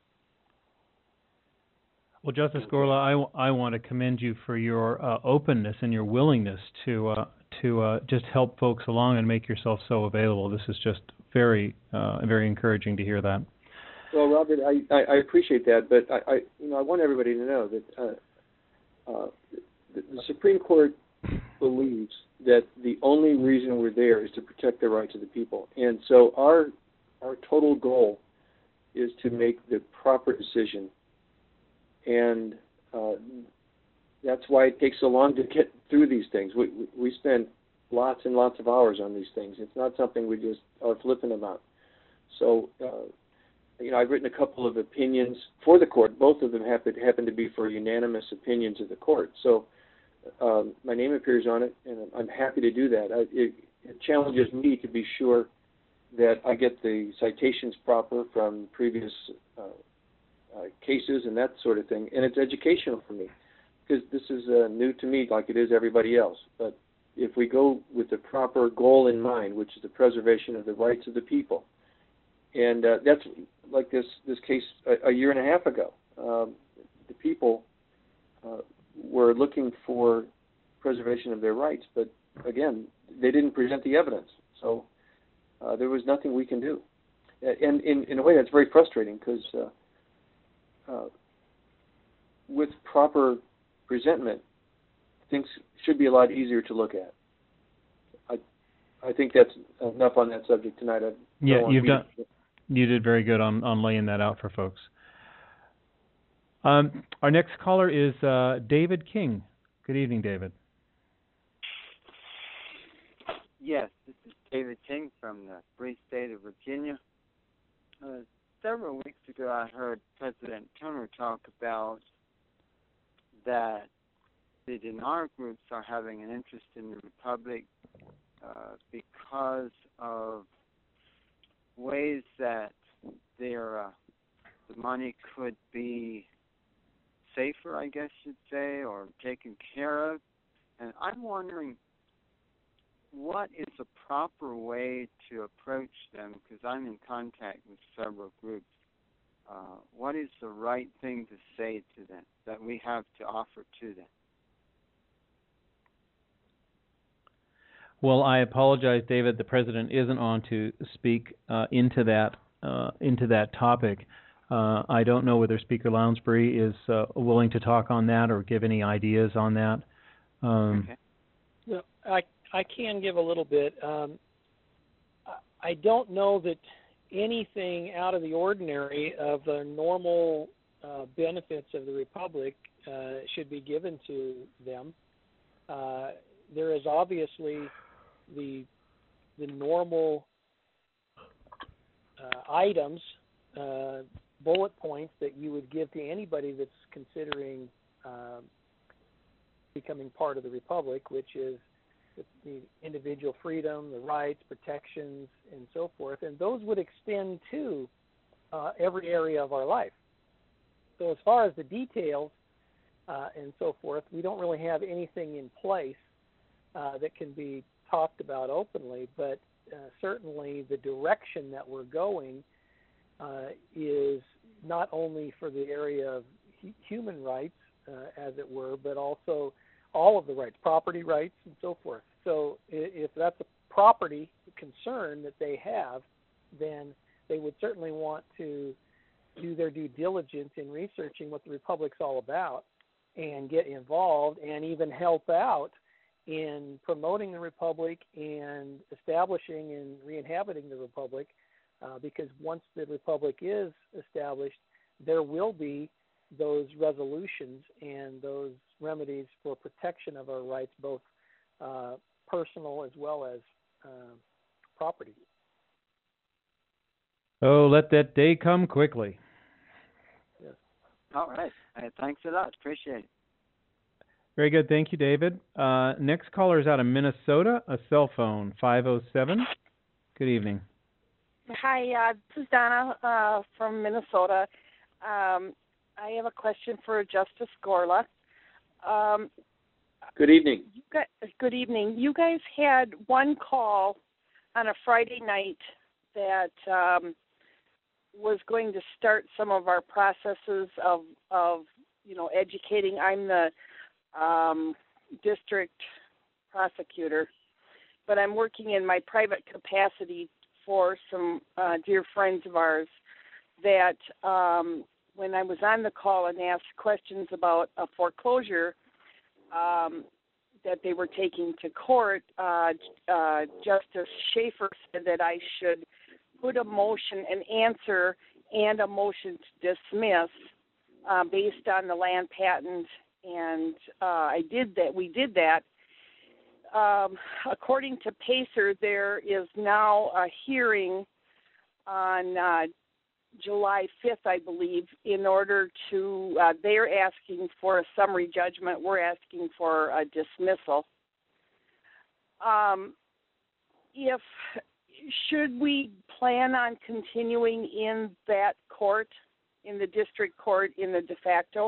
Well, Justice Gorla, I, I want to commend you for your uh, openness and your willingness to uh, to uh, just help folks along and make yourself so available. This is just very uh, very encouraging to hear that. Well, Robert, I, I, I appreciate that, but I, I you know I want everybody to know that uh, uh, the, the Supreme Court believes that the only reason we're there is to protect the rights of the people, and so our our total goal is to make the proper decision. And uh, that's why it takes so long to get through these things. We, we we spend lots and lots of hours on these things. It's not something we just are flippant about. So, uh, you know, I've written a couple of opinions for the court. Both of them happen, happen to be for unanimous opinions of the court. So um, my name appears on it, and I'm happy to do that. I, it, it challenges me to be sure that I get the citations proper from previous uh, Uh, cases and that sort of thing, and it's educational for me because this is uh, new to me like it is everybody else. But if we go with the proper goal in mind, which is the preservation of the rights of the people, and uh, that's like this this case a, a year and a half ago, um, the people uh, were looking for preservation of their rights, but again, they didn't present the evidence, so uh, there was nothing we can do, and in, in a way that's very frustrating because uh, Uh, with proper presentment, things should be a lot easier to look at. I, I think that's enough on that subject tonight. I Yeah, you've done. You did very good on, on laying that out for folks. Um, our next caller is uh, David King. Good evening, David. Yes, this is David King from the free state of Virginia. Uh, Several weeks ago, I heard President Turner talk about that the Dinar groups are having an interest in the Republic uh, because of ways that their uh, the money could be safer, I guess you'd say, or taken care of. And I'm wondering, what is the proper way to approach them? Because I'm in contact with several groups. Uh, what is the right thing to say to them that we have to offer to them? Well, I apologize, David. The president isn't on to speak uh, into that uh, into that topic. Uh, I don't know whether Speaker Lounsbury is uh, willing to talk on that or give any ideas on that. Um, Okay. Well, I I can give a little bit. Um, I don't know that anything out of the ordinary of the normal uh, benefits of the Republic uh, should be given to them. Uh, there is obviously the the normal uh, items, uh, bullet points that you would give to anybody that's considering uh, becoming part of the Republic, which is the individual freedom, the rights, protections, and so forth. And those would extend to uh, every area of our life. So as far as the details uh, and so forth, we don't really have anything in place uh, that can be talked about openly, but uh, certainly the direction that we're going uh, is not only for the area of hu- human rights, uh, as it were, but also all of the rights, property rights, and so forth. So if that's a property concern that they have, then they would certainly want to do their due diligence in researching what the Republic's all about and get involved and even help out in promoting the Republic and establishing and re-inhabiting the Republic, uh, because once the Republic is established, there will be those resolutions and those remedies for protection of our rights, both uh, personal as well as uh, property. oh, let that day come quickly. Yes. All right. Uh, thanks a lot. Appreciate it. Very good. Thank you, David. Uh, next caller is out of Minnesota, a cell phone, five oh seven. Good evening. Hi, uh, this is Donna uh, from Minnesota. Um, I have a question for Justice Gorla. Um, Good evening. you guys, good evening. You guys had one call on a Friday night that um, was going to start some of our processes of, of you know, educating. I'm the um, district prosecutor, but I'm working in my private capacity for some uh, dear friends of ours that um, when I was on the call and asked questions about a foreclosure um, that they were taking to court, uh, uh, Justice Schaefer said that I should put a motion, an answer, and a motion to dismiss uh, based on the land patent, and uh, I did that. We did that. Um, according to PACER, there is now a hearing on uh, July fifth, I believe, in order to, uh, they're asking for a summary judgment. We're asking for a dismissal. Um, if, should we plan on continuing in that court, in the district court, in the de facto?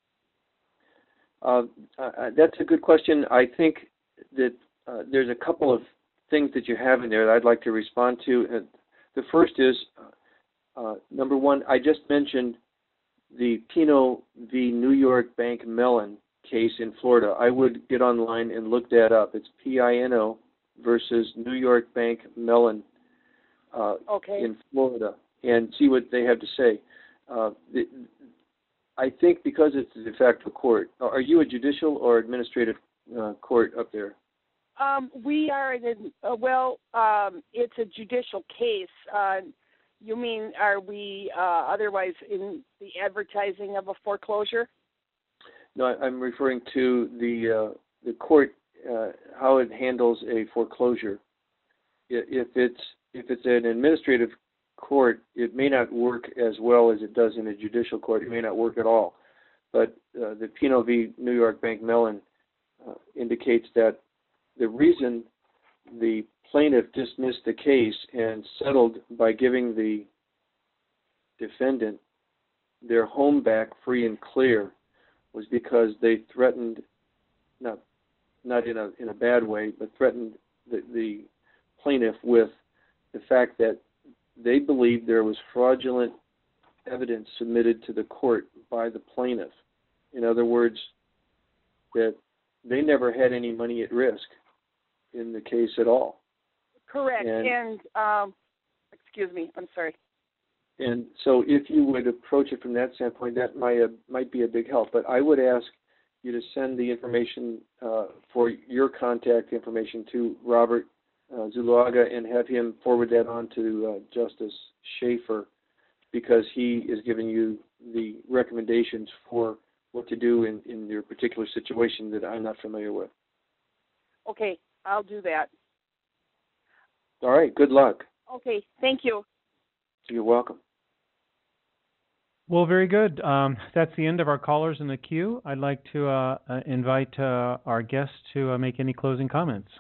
Uh, uh, that's a good question. I think that uh, there's a couple of things that you have in there that I'd like to respond to. Uh, the first is, uh, number one, I just mentioned the Pino v. New York Bank Mellon case in Florida. I would get online and look that up. It's P I N O versus New York Bank Mellon uh, okay. in Florida, and see what they have to say. Uh, the, I think because it's a de facto court, are you a judicial or administrative uh, court up there? Um, we are, in, uh, well, um, it's a judicial case. Uh, you mean, are we uh, otherwise in the advertising of a foreclosure? No, I'm referring to the uh, the court, uh, how it handles a foreclosure. If it's if it's an administrative court, it may not work as well as it does in a judicial court. It may not work at all. But uh, the Pino v. New York Bank Mellon uh, indicates that the reason the plaintiff dismissed the case and settled by giving the defendant their home back free and clear was because they threatened, not not in a in a bad way, but threatened the, the plaintiff with the fact that they believed there was fraudulent evidence submitted to the court by the plaintiff. In other words, that they never had any money at risk in the case at all. Correct. And, and um, excuse me, I'm sorry. And so if you would approach it from that standpoint, that might, uh, might be a big help. But I would ask you to send the information uh, for your contact information to Robert uh, Zuluaga and have him forward that on to uh, Justice Schaefer, because he is giving you the recommendations for what to do in, in your particular situation that I'm not familiar with. Okay, I'll do that. All right, good luck. Okay, thank you. You're welcome. Well, very good. Um, that's the end of our callers in the queue. I'd like to uh, uh, invite uh, our guests to uh, make any closing comments.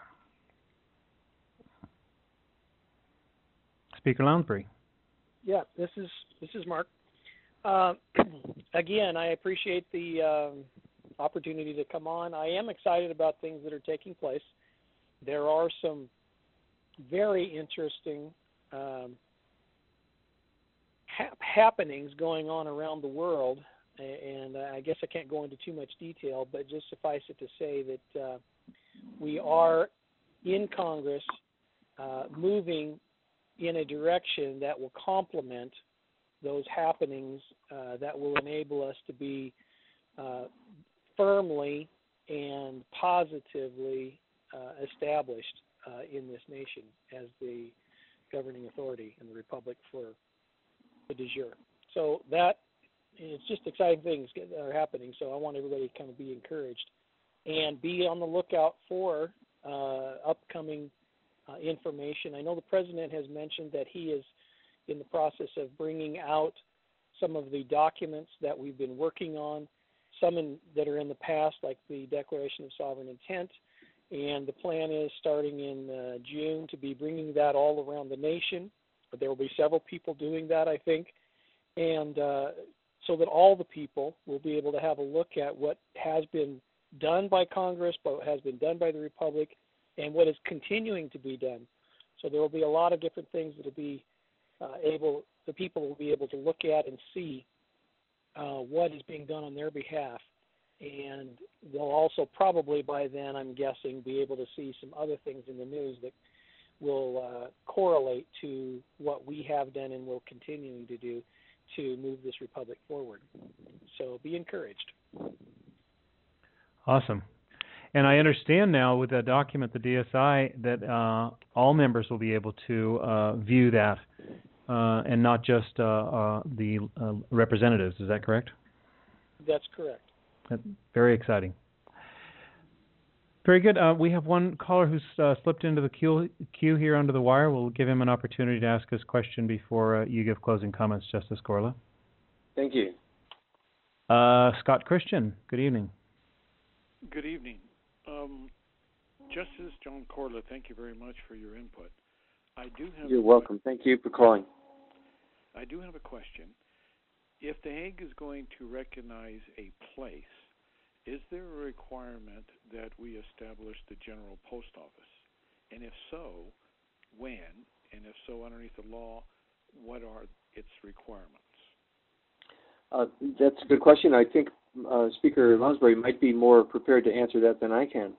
Speaker Lounsbury. Yeah, this is this is Mark. Uh, again, I appreciate the um, opportunity to come on. I am excited about things that are taking place. There are some very interesting um, ha- happenings going on around the world, and I guess I can't go into too much detail, but just suffice it to say that uh, we are in Congress uh, moving in a direction that will complement those happenings, uh, that will enable us to be uh, firmly and positively uh, established uh, in this nation as the governing authority in the Republic for the de jure. So that, it's just exciting things that are happening, so I want everybody to kind of be encouraged and be on the lookout for uh, upcoming uh, information. I know the President has mentioned that he is in the process of bringing out some of the documents that we've been working on, some in, that are in the past, like the Declaration of Sovereign Intent, and the plan is starting in uh, June to be bringing that all around the nation. But there will be several people doing that, I think, and uh, so that all the people will be able to have a look at what has been done by Congress, what has been done by the Republic, and what is continuing to be done. So there will be a lot of different things that will be uh, able, the people will be able to look at and see uh, what is being done on their behalf. And they'll also probably by then, I'm guessing, be able to see some other things in the news that will uh, correlate to what we have done and will continue to do to move this republic forward. So be encouraged. Awesome. And I understand now with the document, the D S I, that uh, all members will be able to uh, view that uh, and not just uh, uh, the uh, representatives. Is that correct? That's correct. That's very exciting. Very good. Uh, we have one caller who's uh, slipped into the queue, queue here under the wire. We'll give him an opportunity to ask his question before uh, you give closing comments, Justice Gorla. Thank you. Uh, Scott Christian, good evening. Good evening. Um, Justice John Corla, thank you very much for your input. I do have You're welcome. Thank you for calling. I do have a question. If The Hague is going to recognize a place, is there a requirement that we establish the General Post Office? And if so, when? And if so, underneath the law, what are its requirements? Uh, that's a good question. I think uh, Speaker Lounsbury might be more prepared to answer that than I can.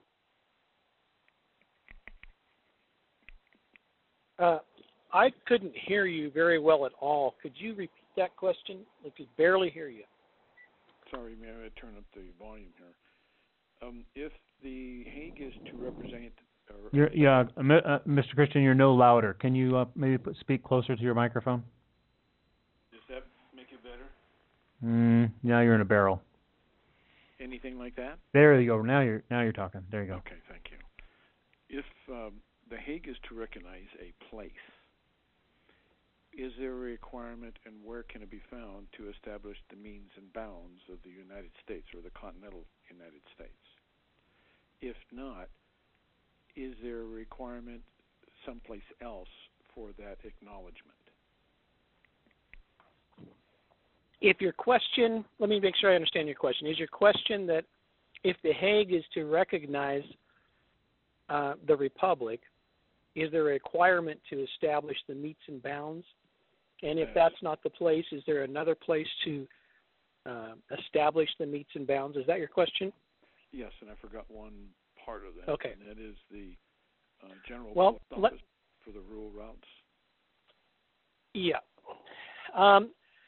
Uh, I couldn't hear you very well at all. Could you repeat that question? I could barely hear you. Sorry, may I turn up the volume here? Um, if The Hague is to represent... Or You're, yeah, uh, Mister Christian, you're no louder. Can you uh, maybe put, speak closer to your microphone? Does that make it better? Mm, now you're in a barrel. Anything like that? There you go. Now you're now you're talking. There you go. Okay, thank you. If um, The Hague is to recognize a place, is there a requirement, and where can it be found, to establish the means and bounds of the United States or the continental United States? If not, is there a requirement someplace else for that acknowledgement? If your question, let me make sure I understand your question. Is your question that if The Hague is to recognize uh, the Republic, is there a requirement to establish the metes and bounds? And if that's not the place, is there another place to uh, establish the metes and bounds? Is that your question? Yes, and I forgot one part of that. Okay. And that is the uh, general well, post office let, for the rural routes. Yeah. Um,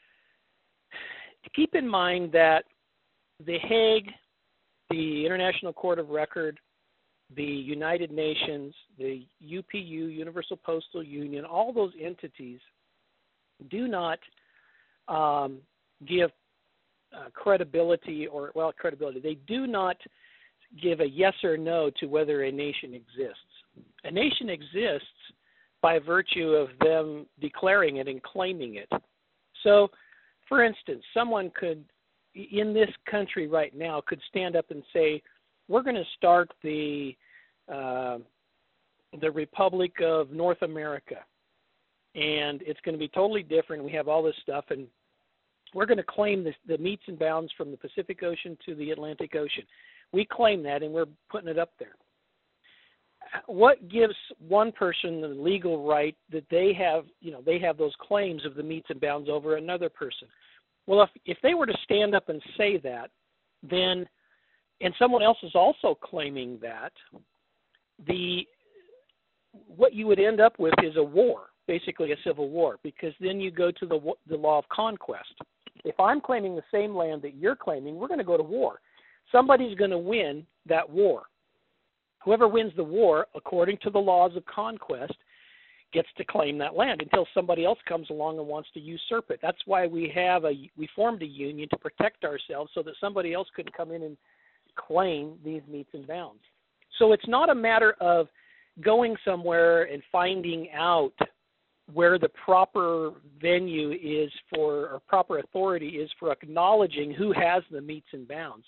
keep in mind that The Hague, the International Court of Record, the United Nations, the U P U, Universal Postal Union, all those entities do not um, give uh, credibility or, well, credibility. They do not give a yes or no to whether a nation exists. A nation exists by virtue of them declaring it and claiming it. So, for instance, someone could, in this country right now, could stand up and say, we're going to start the uh, the Republic of North America, and it's going to be totally different. We have all this stuff, and we're going to claim this, the metes and bounds from the Pacific Ocean to the Atlantic Ocean. We claim that, and we're putting it up there. What gives one person the legal right that they have, you know, they have those claims of the metes and bounds over another person? Well, if if they were to stand up and say that, then, and someone else is also claiming that, the what you would end up with is a war, basically a civil war, because then you go to the the law of conquest. If I'm claiming the same land that you're claiming, we're going to go to war. Somebody's going to win that war. Whoever wins the war, according to the laws of conquest, gets to claim that land until somebody else comes along and wants to usurp it. That's why we have a we formed a union to protect ourselves so that somebody else couldn't come in and claim these metes and bounds. So it's not a matter of going somewhere and finding out where the proper venue is for, or proper authority is for acknowledging who has the metes and bounds.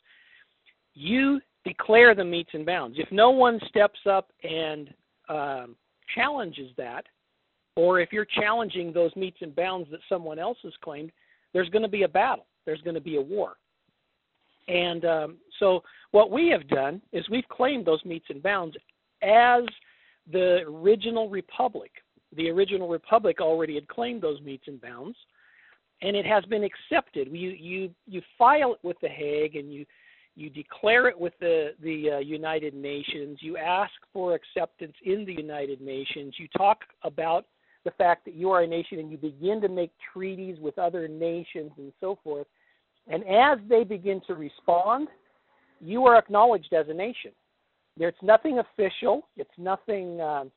You declare the metes and bounds. If no one steps up and um, challenges that, or if you're challenging those metes and bounds that someone else has claimed, there's going to be a battle. There's going to be a war. And um, so what we have done is we've claimed those metes and bounds as the original republic. The original republic already had claimed those metes and bounds, and it has been accepted. You you you file it with The Hague, and you you declare it with the the uh, United Nations. You ask for acceptance in the United Nations. You talk about the fact that you are a nation, and you begin to make treaties with other nations and so forth. And as they begin to respond, you are acknowledged as a nation. There's nothing official. It's nothing, um,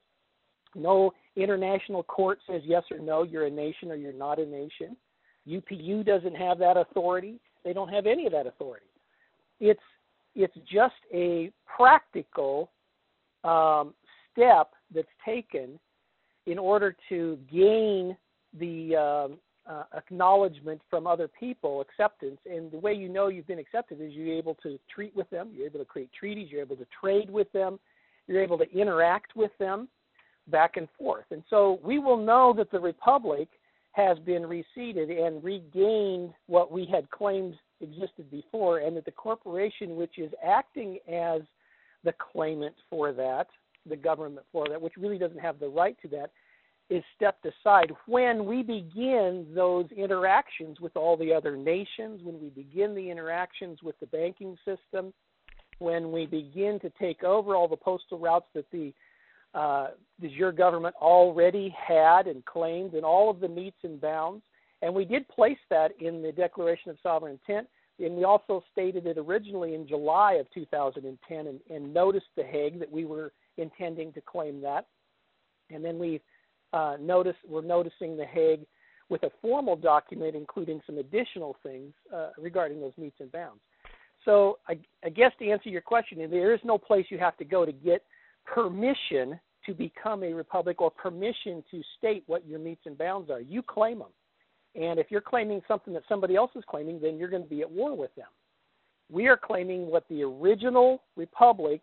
no international court says yes or no, you're a nation or you're not a nation. U P U doesn't have that authority. They don't have any of that authority. It's, it's just a practical um, step that's taken in order to gain the um, Uh, acknowledgement from other people, acceptance. And the way you know you've been accepted is you're able to treat with them, you're able to create treaties, you're able to trade with them, you're able to interact with them back and forth. And so we will know that the Republic has been reseated and regained what we had claimed existed before, and that the corporation which is acting as the claimant for that, the government for that, which really doesn't have the right to that, is stepped aside when we begin those interactions with all the other nations, when we begin the interactions with the banking system, when we begin to take over all the postal routes that the uh, that your government already had and claimed, and all of the metes and bounds. And we did place that in the Declaration of Sovereign Intent, and we also stated it originally in July of two thousand ten, and, and noticed The Hague that we were intending to claim that. And then we Uh, notice we're noticing The Hague with a formal document, including some additional things uh, regarding those metes and bounds. So I, I guess to answer your question, there is no place you have to go to get permission to become a republic or permission to state what your metes and bounds are. You claim them. And if you're claiming something that somebody else is claiming, then you're going to be at war with them. We are claiming what the original republic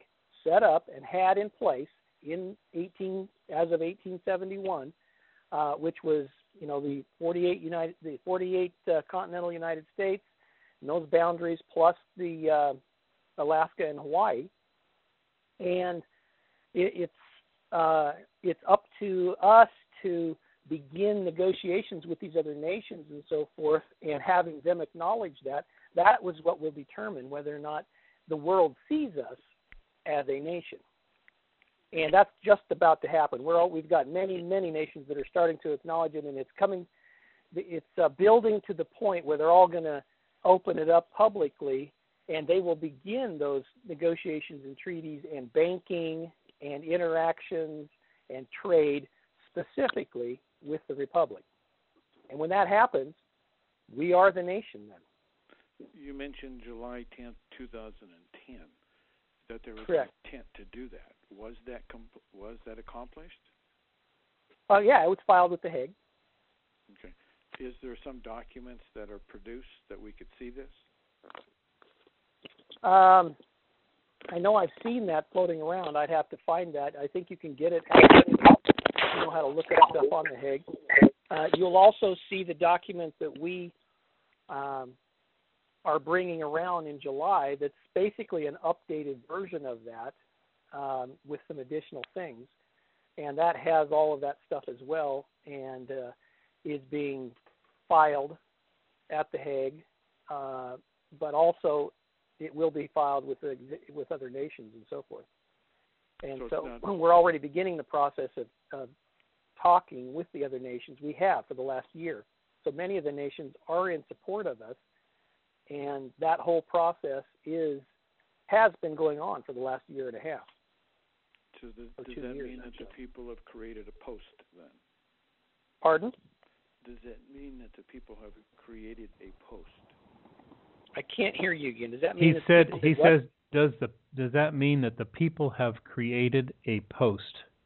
set up and had in place in eighteen as of eighteen seventy-one, uh, which was you know the forty-eight United the forty-eight uh, continental United States, and those boundaries plus the uh, Alaska and Hawaii, and it, it's uh, it's up to us to begin negotiations with these other nations and so forth, and having them acknowledge that. That was what will determine whether or not the world sees us as a nation. And that's just about to happen. We're all, we've got many, many nations that are starting to acknowledge it, and it's coming, it's uh, building to the point where they're all going to open it up publicly, and they will begin those negotiations and treaties and banking and interactions and trade specifically with the Republic. And when that happens, we are the nation then. You mentioned July tenth, two thousand ten, that there was Correct. an intent to do that. Was that com- was that accomplished? Oh, uh, yeah, it was filed with the Hague. Okay. Is there some documents that are produced that we could see this? Um, I know I've seen that floating around. I'd have to find that. I think you can get it. You know how to look up stuff on the Hague. Uh, you'll also see the document that we um, are bringing around in July that's basically an updated version of that um, with some additional things. And that has all of that stuff as well, and uh, is being filed at the Hague, uh, but also it will be filed with the, with other nations and so forth. And so, so we're already beginning the process of, of talking with the other nations. We have for the last year. So many of the nations are in support of us, and that whole process is has been going on for the last year and a half. So the, does that mean that the people have created a post then? Pardon? Does that mean that the people have created a post? I can't hear you again. Does that mean he said he what? says does the does that mean that the people have created a post?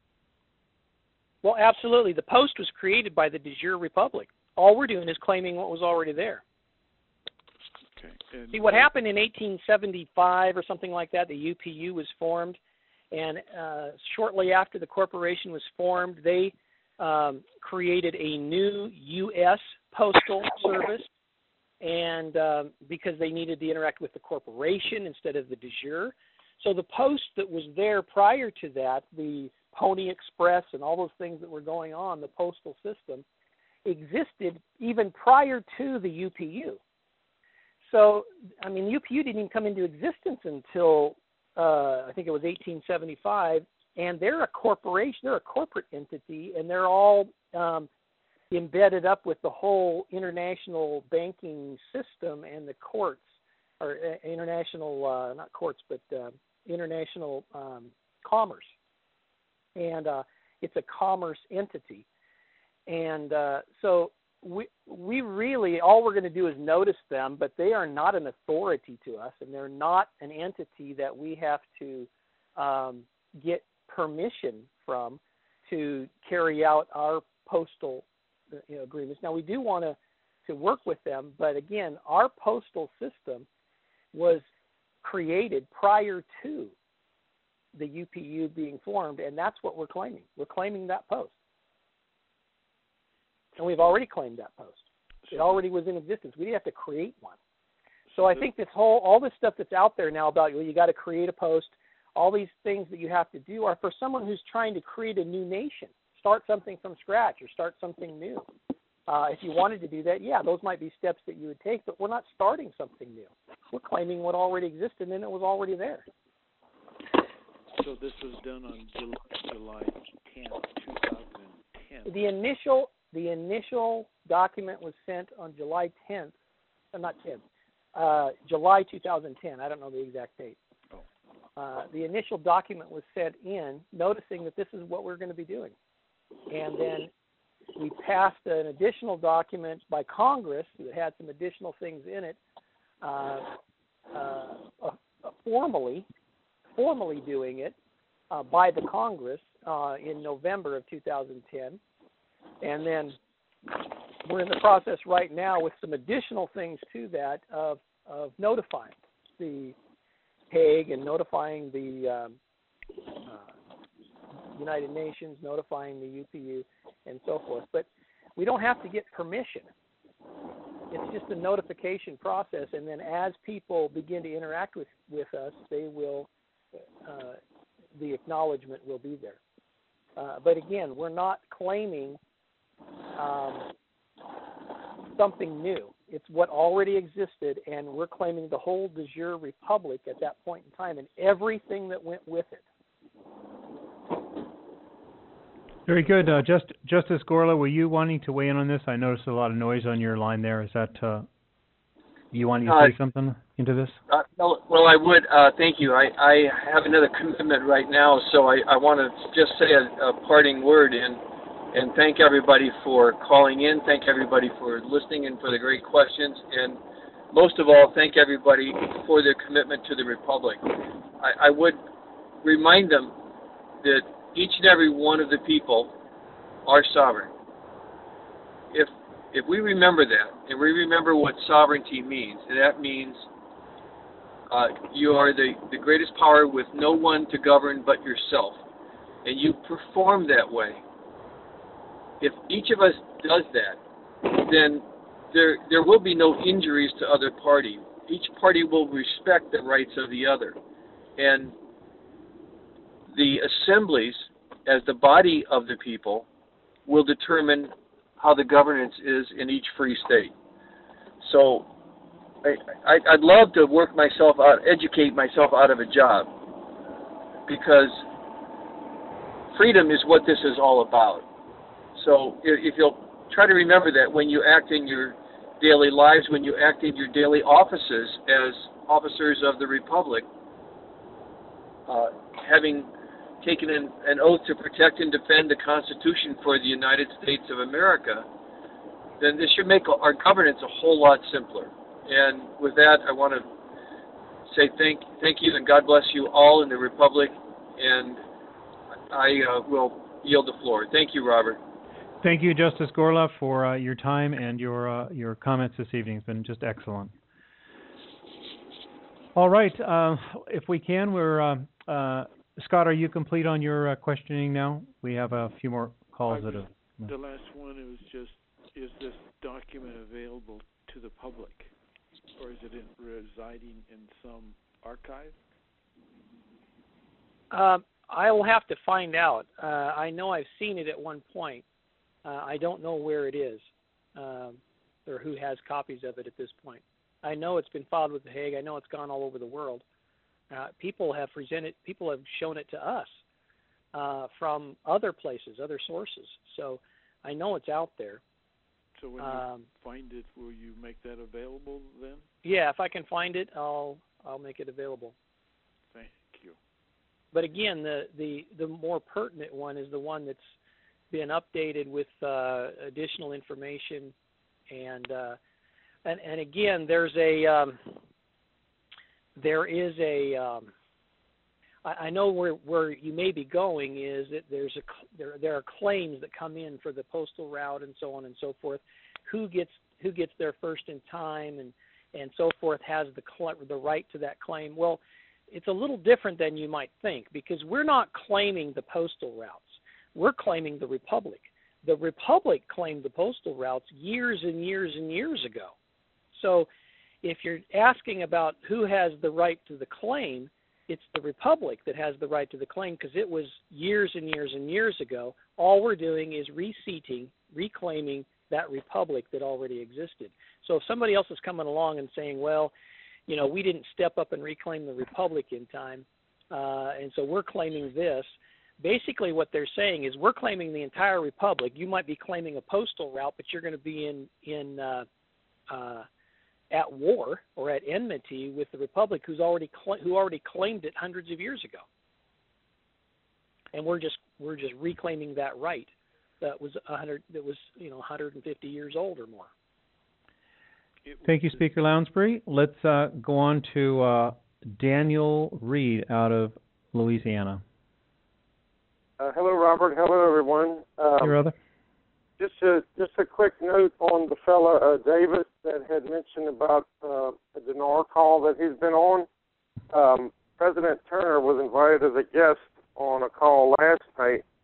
Well, absolutely. The post was created by the de jure republic. All we're doing is claiming what was already there. Okay. And See, what happened in eighteen seventy-five or something like that, the U P U was formed, and uh, shortly after the corporation was formed, they um, created a new U S Postal Service, and uh, because they needed to interact with the corporation instead of the de jure. So the post that was there prior to that, the Pony Express and all those things that were going on, the postal system, existed even prior to the U P U. So, I mean, U P U didn't even come into existence until, uh, I think it was eighteen seventy-five, and they're a corporation, they're a corporate entity, and they're all um, embedded up with the whole international banking system and the courts, or uh, international, uh, not courts, but uh, international um, commerce. And uh, it's a commerce entity. And uh, so we we really, all we're going to do is notice them, but they are not an authority to us, and they're not an entity that we have to um, get permission from to carry out our postal you know, agreements. Now, we do want to, to work with them, but again, our postal system was created prior to the U P U being formed, and that's what we're claiming. We're claiming that post. And we've already claimed that post. It already was in existence. We didn't have to create one. So I think this whole, all this stuff that's out there now about, well, you got to create a post, all these things that you have to do are for someone who's trying to create a new nation, start something from scratch or start something new. Uh, if you wanted to do that, yeah, those might be steps that you would take, but we're not starting something new. We're claiming what already existed, and it was already there. So this was done on July tenth, two thousand ten. The initial the initial document was sent on July tenth, uh, not tenth, uh, July two thousand ten. I don't know the exact date. Oh. Uh, the initial document was sent in, noticing that this is what we're going to be doing, and then we passed an additional document by Congress that had some additional things in it, uh, uh, uh, formally. formally doing it uh, by the Congress uh, in November of two thousand ten. And then we're in the process right now with some additional things to that of, of notifying the Hague and notifying the um, United Nations, notifying the U P U, and so forth. But we don't have to get permission. It's just a notification process, and then as people begin to interact with, with us, they will, uh, the acknowledgement will be there. Uh, but again, we're not claiming um, something new. It's what already existed, and we're claiming the whole de jure republic at that point in time and everything that went with it. Very good. Uh, Just, Justice Gorla, were you wanting to weigh in on this? I noticed a lot of noise on your line there. Is that, uh, you wanting to uh, say something into this? Uh, well, well, I would. Uh, thank you. I, I have another commitment right now, so I, I want to just say a, a parting word and and thank everybody for calling in. Thank everybody for listening and for the great questions. And most of all, thank everybody for their commitment to the Republic. I, I would remind them that each and every one of the people are sovereign. If if we remember that, and we remember what sovereignty means, and that means uh, you are the, the greatest power with no one to govern but yourself, and you perform that way. If each of us does that, then there there will be no injuries to other party. Each party will respect the rights of the other. And the assemblies, as the body of the people, will determine how the governance is in each free state. So I, I, I'd love to work myself out, educate myself out of a job, because freedom is what this is all about. So if, if you'll try to remember that when you act in your daily lives, when you act in your daily offices as officers of the Republic, uh, having taken an, an oath to protect and defend the Constitution for the United States of America, then this should make our governance a whole lot simpler. And with that, I want to say thank thank you and God bless you all in the Republic, and I uh, will yield the floor. Thank you, Robert. Thank you, Justice Gorla, for uh, your time and your uh, your comments this evening. It's been just excellent. All right, uh, if we can, we're uh, uh, Scott. Are you complete on your uh, questioning now? We have a few more calls that have. The last one was just: is this document available to the public, or is it in, residing in some archive? Uh, I will have to find out. Uh, I know I've seen it at one point. Uh, I don't know where it is, um, or who has copies of it at this point. I know it's been filed with The Hague. I know it's gone all over the world. Uh, people have presented, people have shown it to us uh, from other places, other sources. So I know it's out there. So when um, you find it, will you make that available then? Yeah, if I can find it, I'll I'll make it available. Thank you. But again, the the the more pertinent one is the one that's been updated with uh, additional information, and uh, and and again, there's a um, there is a um, I, I know where where you may be going is that there's a there there are claims that come in for the postal route and so on and so forth. Who gets who gets there first in time and and so forth has the cl- the right to that claim. Well, it's a little different than you might think, because we're not claiming the postal routes. We're claiming the Republic. The Republic claimed the postal routes years and years and years ago. So if you're asking about who has the right to the claim, it's the Republic that has the right to the claim, because it was years and years and years ago. All we're doing is reseating, reclaiming that Republic that already existed. So if somebody else is coming along and saying, well, you know, we didn't step up and reclaim the Republic in time, uh, and so we're claiming this, basically what they're saying is we're claiming the entire Republic. You might be claiming a postal route, but you're going to be in in uh, uh, at war or at enmity with the Republic, who's already cl- who already claimed it hundreds of years ago. And we're just we're just reclaiming that right that was a hundred that was you know one hundred fifty years old or more. Thank you, Speaker Lounsbury. Let's uh, go on to uh, Daniel Reed out of Louisiana. Uh, hello, Robert. Hello, everyone. Um, hey, brother. Just a just a quick note on the fellow uh, Davis that had mentioned about uh, a dinar call that he's been on. Um, President Turner was invited as a guest on a call last night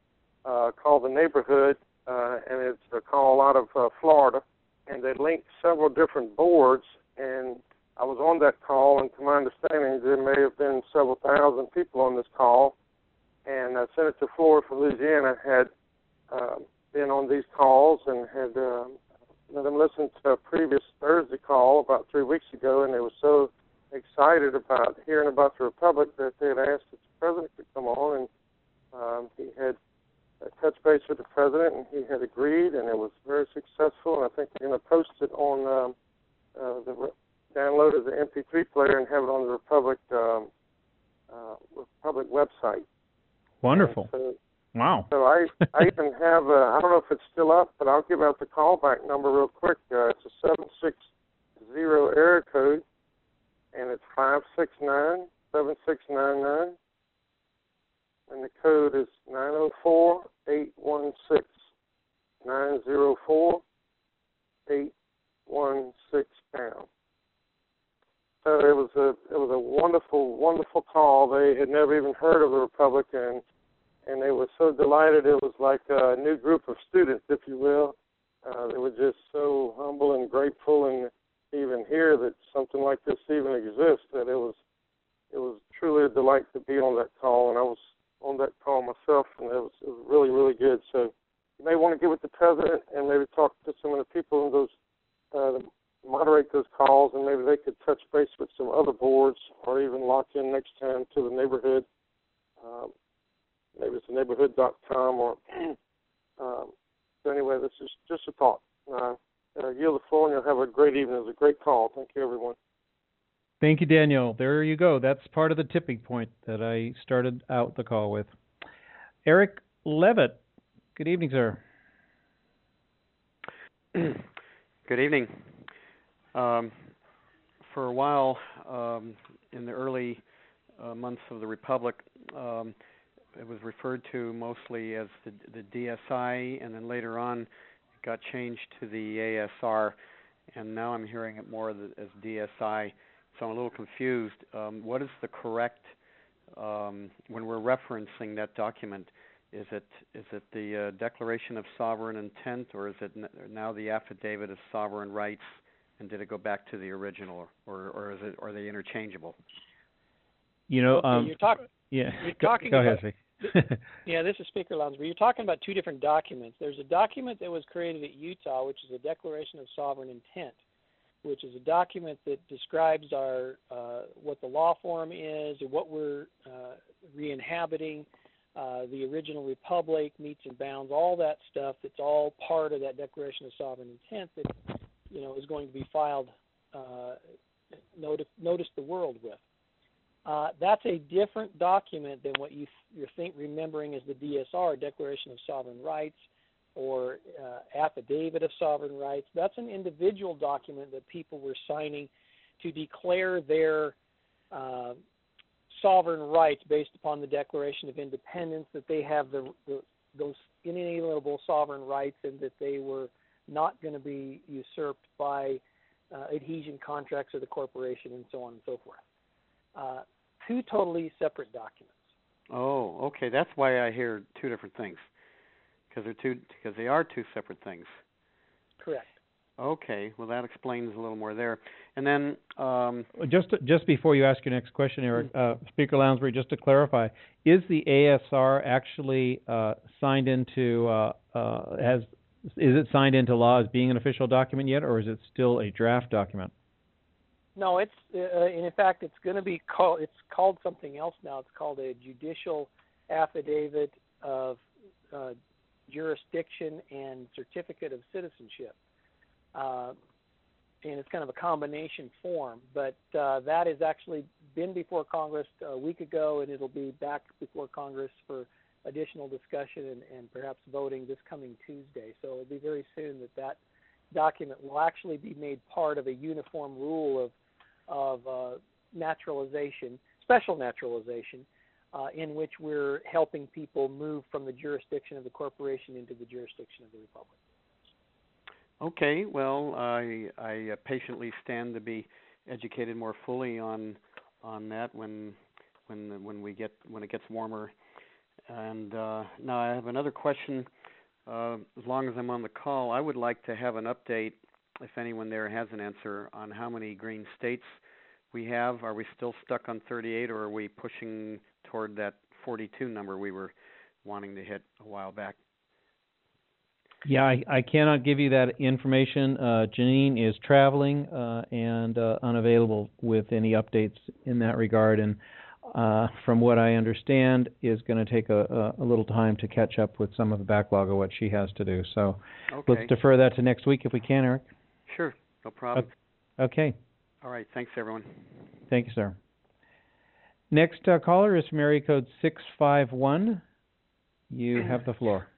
uh, called The Neighborhood, uh, and it's a call out of uh, Florida. And they linked several different boards, and I was on that call, and to my understanding, there may have been several thousand people on this call. And uh, Senator Floyd from Louisiana had uh, been on these calls and had uh, let them listen to a previous Thursday call about three weeks ago, and they were so excited about hearing about the Republic that they had asked if the President could come on, and um, he had uh, touched base with the President, and he had agreed, and it was very successful, and I think they're going to post it on um, uh, the re- download of the M P three player and have it on the Republic um, uh, Republic website. Wonderful. So, wow. So I, I even have, a, I don't know if it's still up, but I'll give out the callback number real quick. Uh, it's a seven six zero area code, and it's five six nine, seven six nine nine. And the code is nine oh four, eight one six, nine oh four, eight one six pound. So it was a it was a wonderful, wonderful call. They had never even heard of the Republic, and and they were so delighted. It was like a new group of students, if you will. Uh, they were just so humble and grateful, and even hear that something like this even exists. That it was it was truly a delight to be on that call, and I was on that call myself, and it was it was really really good. So you may want to get with the President and maybe talk to some of the people in those. Uh, moderate those calls, and maybe they could touch base with some other boards or even lock in next time to the neighborhood. Um, maybe it's the neighborhood dot com or um, so anyway, this is just a thought. Uh, uh, yield the floor, and you'll have a great evening. It was a great call. Thank you, everyone. Thank you, Daniel. There you go. That's part of the tipping point that I started out the call with. Eric Levitt. Good evening, sir. Good evening. Um, for a while, um, in the early uh, months of the Republic, um, it was referred to mostly as the, the D S I, and then later on it got changed to the A S R, and now I'm hearing it more as D S I, so I'm a little confused. Um, what is the correct, um, when we're referencing that document, is it is it the uh, Declaration of Sovereign Intent, or is it n- now the Affidavit of Sovereign Rights? And did it go back to the original, or or is it are they interchangeable? You know, okay, um, you're, talk, yeah. you're go, talking go about. ahead, th- yeah, this is Speaker Lounsbury. You're talking about two different documents. There's a document that was created at Utah, which is a Declaration of Sovereign Intent, which is a document that describes our uh, what the law form is, and what we're uh, re-inhabiting, uh, the original republic, metes and bounds, all that stuff. It's all part of that Declaration of Sovereign Intent that, you know, is going to be filed, uh, notice, notice the world with. Uh, that's a different document than what you you're think remembering as the D S R, Declaration of Sovereign Rights, or uh, Affidavit of Sovereign Rights. That's an individual document that people were signing to declare their uh, sovereign rights based upon the Declaration of Independence, that they have the, the those inalienable sovereign rights, and that they were not going to be usurped by uh, adhesion contracts of the corporation, and so on and so forth. Uh, two totally separate documents. Oh, okay. That's why I hear two different things, because they're two because they are two separate things. Correct. Okay. Well, that explains a little more there. And then um, just to, just before you ask your next question, Eric, uh, Speaker Lounsbury, just to clarify, is the A S R actually uh, signed into uh, uh, has Is it signed into law as being an official document yet, or is it still a draft document? No, it's uh, in fact it's going to be called. It's called something else now. It's called a judicial affidavit of uh, jurisdiction and certificate of citizenship, uh, and it's kind of a combination form. But uh, that has actually been before Congress a week ago, and it'll be back before Congress for additional discussion and, and perhaps voting this coming Tuesday. So it'll be very soon that that document will actually be made part of a uniform rule of of uh, naturalization, special naturalization, uh, in which we're helping people move from the jurisdiction of the corporation into the jurisdiction of the republic. Okay. Well, I I patiently stand to be educated more fully on on that when when when we get when it gets warmer And uh, now I have another question. Uh, as long as I'm on the call, I would like to have an update, if anyone there has an answer, on how many green states we have. Are we still stuck on thirty-eight, or are we pushing toward that forty-two number we were wanting to hit a while back? Yeah, I, I cannot give you that information. Uh, Janine is traveling uh, and uh, unavailable with any updates in that regard, and uh, from what I understand, is going to take a, a, a little time to catch up with some of the backlog of what she has to do. So Okay. let's defer that to next week if we can, Eric. Sure, no problem. Okay. All right, thanks, everyone. Thank you, sir. Next uh, caller is from area code six five one. You have the floor.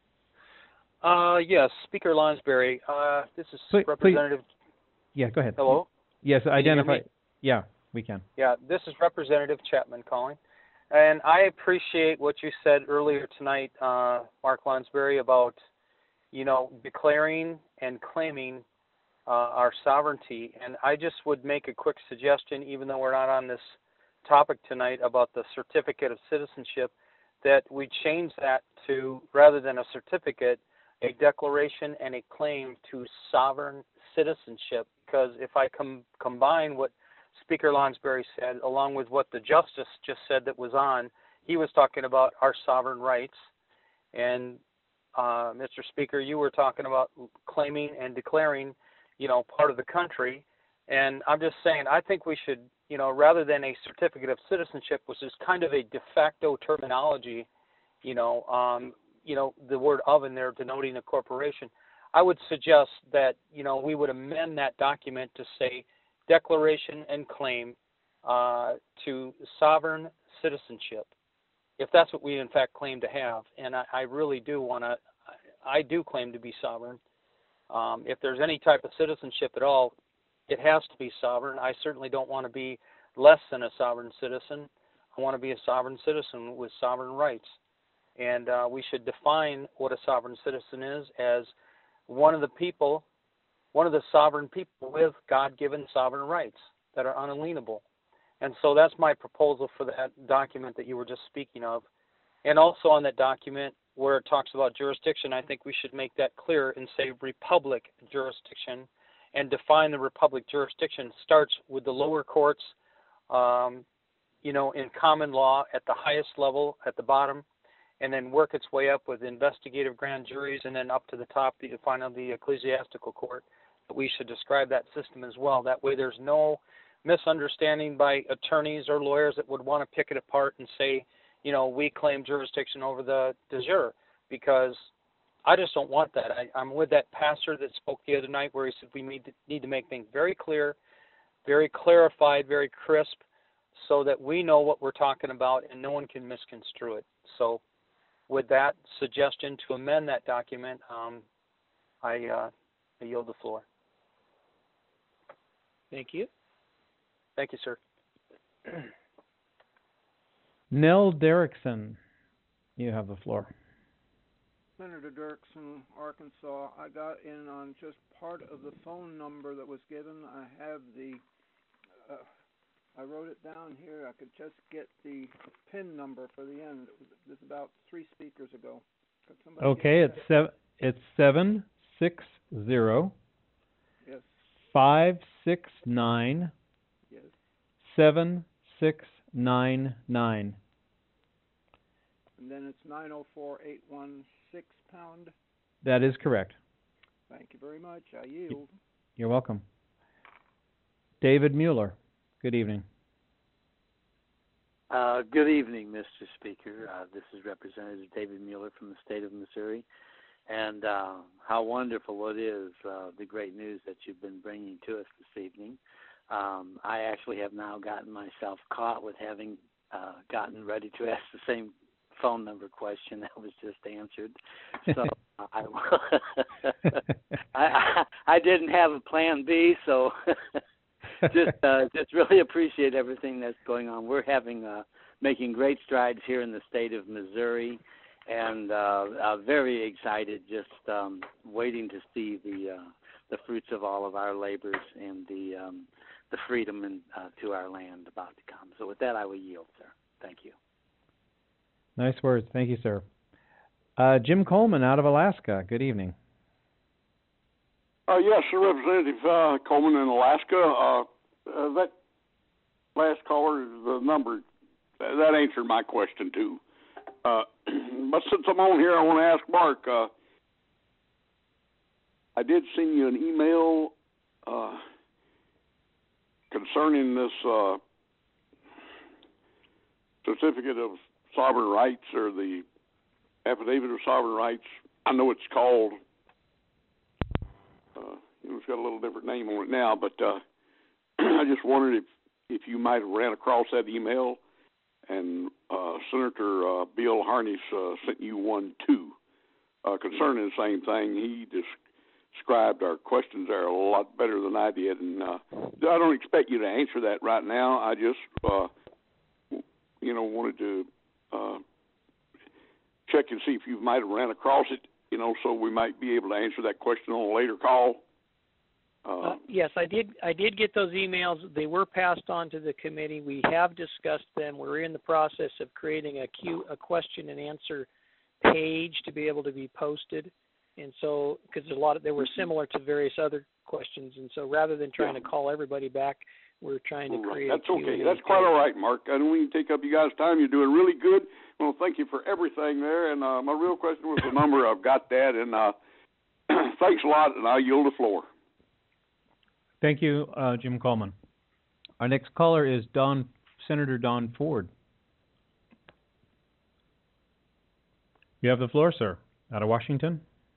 Uh, yes, Speaker Lonsberry. Uh, this is Please- Representative. Yeah, go ahead. Hello? Yes, Can you hear identify. me? Yeah, we can. Yeah, this is Representative Chapman calling. And I appreciate what you said earlier tonight, uh, Mark Lonsberry, about, you know, declaring and claiming uh, our sovereignty. And I just would make a quick suggestion, even though we're not on this topic tonight, about the certificate of citizenship, that we change that to, rather than a certificate, a declaration and a claim to sovereign citizenship. Because if I com- combine what Speaker Lonsberry said, along with what the Justice just said that was on, he was talking about our sovereign rights. And uh, Mister Speaker, you were talking about claiming and declaring, you know, part of the country. And I'm just saying, I think we should, you know, rather than a certificate of citizenship, which is kind of a de facto terminology, you know, um, you know, the word of in there denoting a corporation, I would suggest that, you know, we would amend that document to say declaration and claim uh, to sovereign citizenship, if that's what we in fact claim to have. And I, I really do want to, I do claim to be sovereign. Um, if there's any type of citizenship at all, it has to be sovereign. I certainly don't want to be less than a sovereign citizen. I want to be a sovereign citizen with sovereign rights. And uh, we should define what a sovereign citizen is as one of the people, one of the sovereign people with God-given sovereign rights that are unalienable. And so that's my proposal for that document that you were just speaking of. And also on that document where it talks about jurisdiction, I think we should make that clear and say republic jurisdiction, and define the republic jurisdiction starts with the lower courts, um, you know, in common law at the highest level at the bottom, and then work its way up with investigative grand juries, and then up to the top, the final, the ecclesiastical court. But we should describe that system as well. That way there's no misunderstanding by attorneys or lawyers that would want to pick it apart and say, you know, we claim jurisdiction over the de jure, because I just don't want that. I, I'm with that pastor that spoke the other night where he said we need to, need to make things very clear, very clarified, very crisp, so that we know what we're talking about and no one can misconstrue it. So with that suggestion to amend that document, um, I, uh, I yield the floor. Thank you. Thank you, sir. Nell Derrickson, you have the floor. Senator Dirksen, Arkansas. I got in on just part of the phone number that was given. I have the, uh, I wrote it down here. I could just get the PIN number for the end. It was, it was about three speakers ago. Could somebody Okay, it's seven. It's seven six zero. Yes. Five six nine. Yes. Seven six nine nine. And then it's nine oh four eight one six pound. That is correct. Thank you very much. I yield. You're welcome. David Mueller, good evening. Uh, good evening, Mister Speaker. Uh, this is Representative David Mueller from the state of Missouri. And uh, how wonderful it is, uh, the great news that you've been bringing to us this evening. Um, I actually have now gotten myself caught with having uh, gotten ready to ask the same phone number question that was just answered. So I, I I didn't have a plan B, so just uh, just really appreciate everything that's going on. We're having uh, making great strides here in the state of Missouri, and uh, uh, very excited. Just um, waiting to see the uh, the fruits of all of our labors and the um, the freedom in, uh, to our land about to come. So with that, I will yield, sir. Thank you. Nice words. Thank you, sir. Uh, Jim Coleman out of Alaska. Good evening. Uh, yes, sir, Representative uh, Coleman in Alaska. Uh, uh, that last caller, the number, that answered my question, too. Uh, but since I'm on here, I want to ask Mark. Uh, I did send you an email uh, concerning this uh, certificate of sovereign rights, or the affidavit of sovereign rights. I know it's called, uh, you know, it's got a little different name on it now, but uh, I just wondered if, if you might have ran across that email, and uh, Senator uh, Bill Harness uh, sent you one too, uh, concerning the same thing. He just described our questions there a lot better than I did, and uh, I don't expect you to answer that right now. I just, uh, you know, wanted to uh, check and see if you might have ran across it, you know, so we might be able to answer that question on a later call. Uh, uh, yes, I did. I did get those emails. They were passed on to the committee. We have discussed them. We're in the process of creating a Q, a question and answer page to be able to be posted. And so, because a lot of they were similar to various other questions, and so rather than trying yeah. to call everybody back, we're trying to create. That's a okay. That's quite all right, Mark. I don't want to take up you guys' time. You're doing really good. I want to thank you for everything there. And uh, my real question was the number. I've got that, and uh, thanks a lot. And I yield the floor. Thank you, uh, Jim Coleman. Our next caller is Don, Senator Don Ford. You have the floor, sir, out of Washington.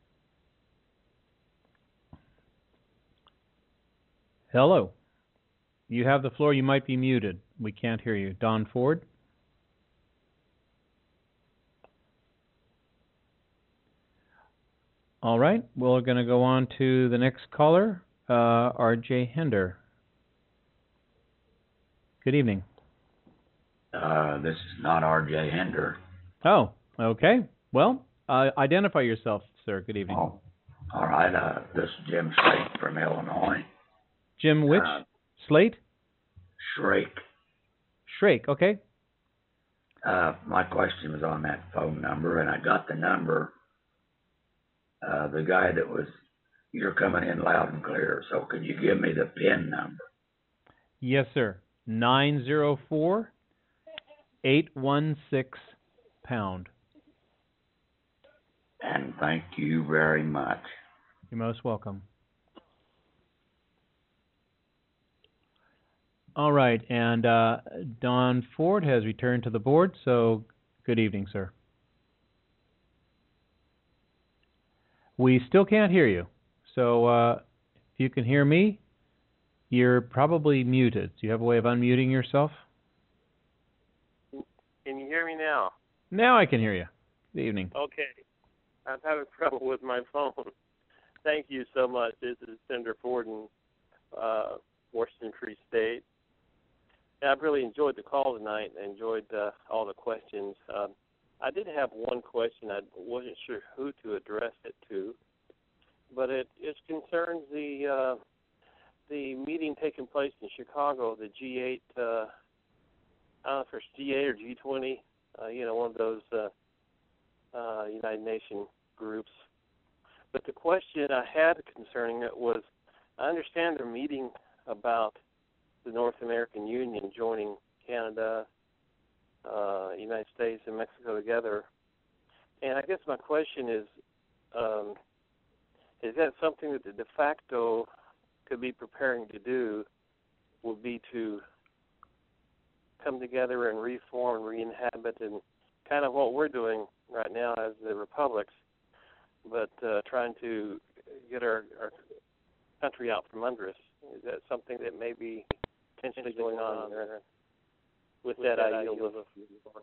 Hello. You have the floor. You might be muted. We can't hear you. Don Ford. All right. We're going to go on to the next caller, uh, R J Hender. Good evening. Uh, this is not R J Hender. Oh, okay. Well, uh, identify yourself, sir. Good evening. Oh, all right. Uh, this is Jim Slate from Illinois. Jim which? Uh, Slate? Shrake. Shrake, okay. Uh, my question was on that phone number, and I got the number. Uh, the guy that was, you're coming in loud and clear, so could you give me the PIN number? Yes, sir. nine zero four, eight one six, pound. And thank you very much. You're most welcome. All right, and uh, Don Ford has returned to the board, so good evening, sir. We still can't hear you, so uh, if you can hear me, you're probably muted. Do you have a way of unmuting yourself? Can you hear me now? Now I can hear you. Good evening. Okay. I'm having trouble with my phone. Thank you so much. This is Senator Ford in uh, Washington Free State. I've really enjoyed the call tonight. I enjoyed uh, all the questions. Um, I did have one question. I wasn't sure who to address it to, but it, it concerns the uh, the meeting taking place in Chicago, the G eight, uh, I don't know if it's G eight or G twenty, uh, you know, one of those uh, uh, United Nations groups. But the question I had concerning it was, I understand they're meeting about the North American Union joining Canada, uh, United States, and Mexico together. And I guess my question is, um, is that something that the de facto could be preparing to do, would be to come together and reform, re-inhabit, and kind of what we're doing right now as the republics, but uh, trying to get our, our country out from under us. Is that something that may be potentially going on there? With, With that, that, I yield the floor.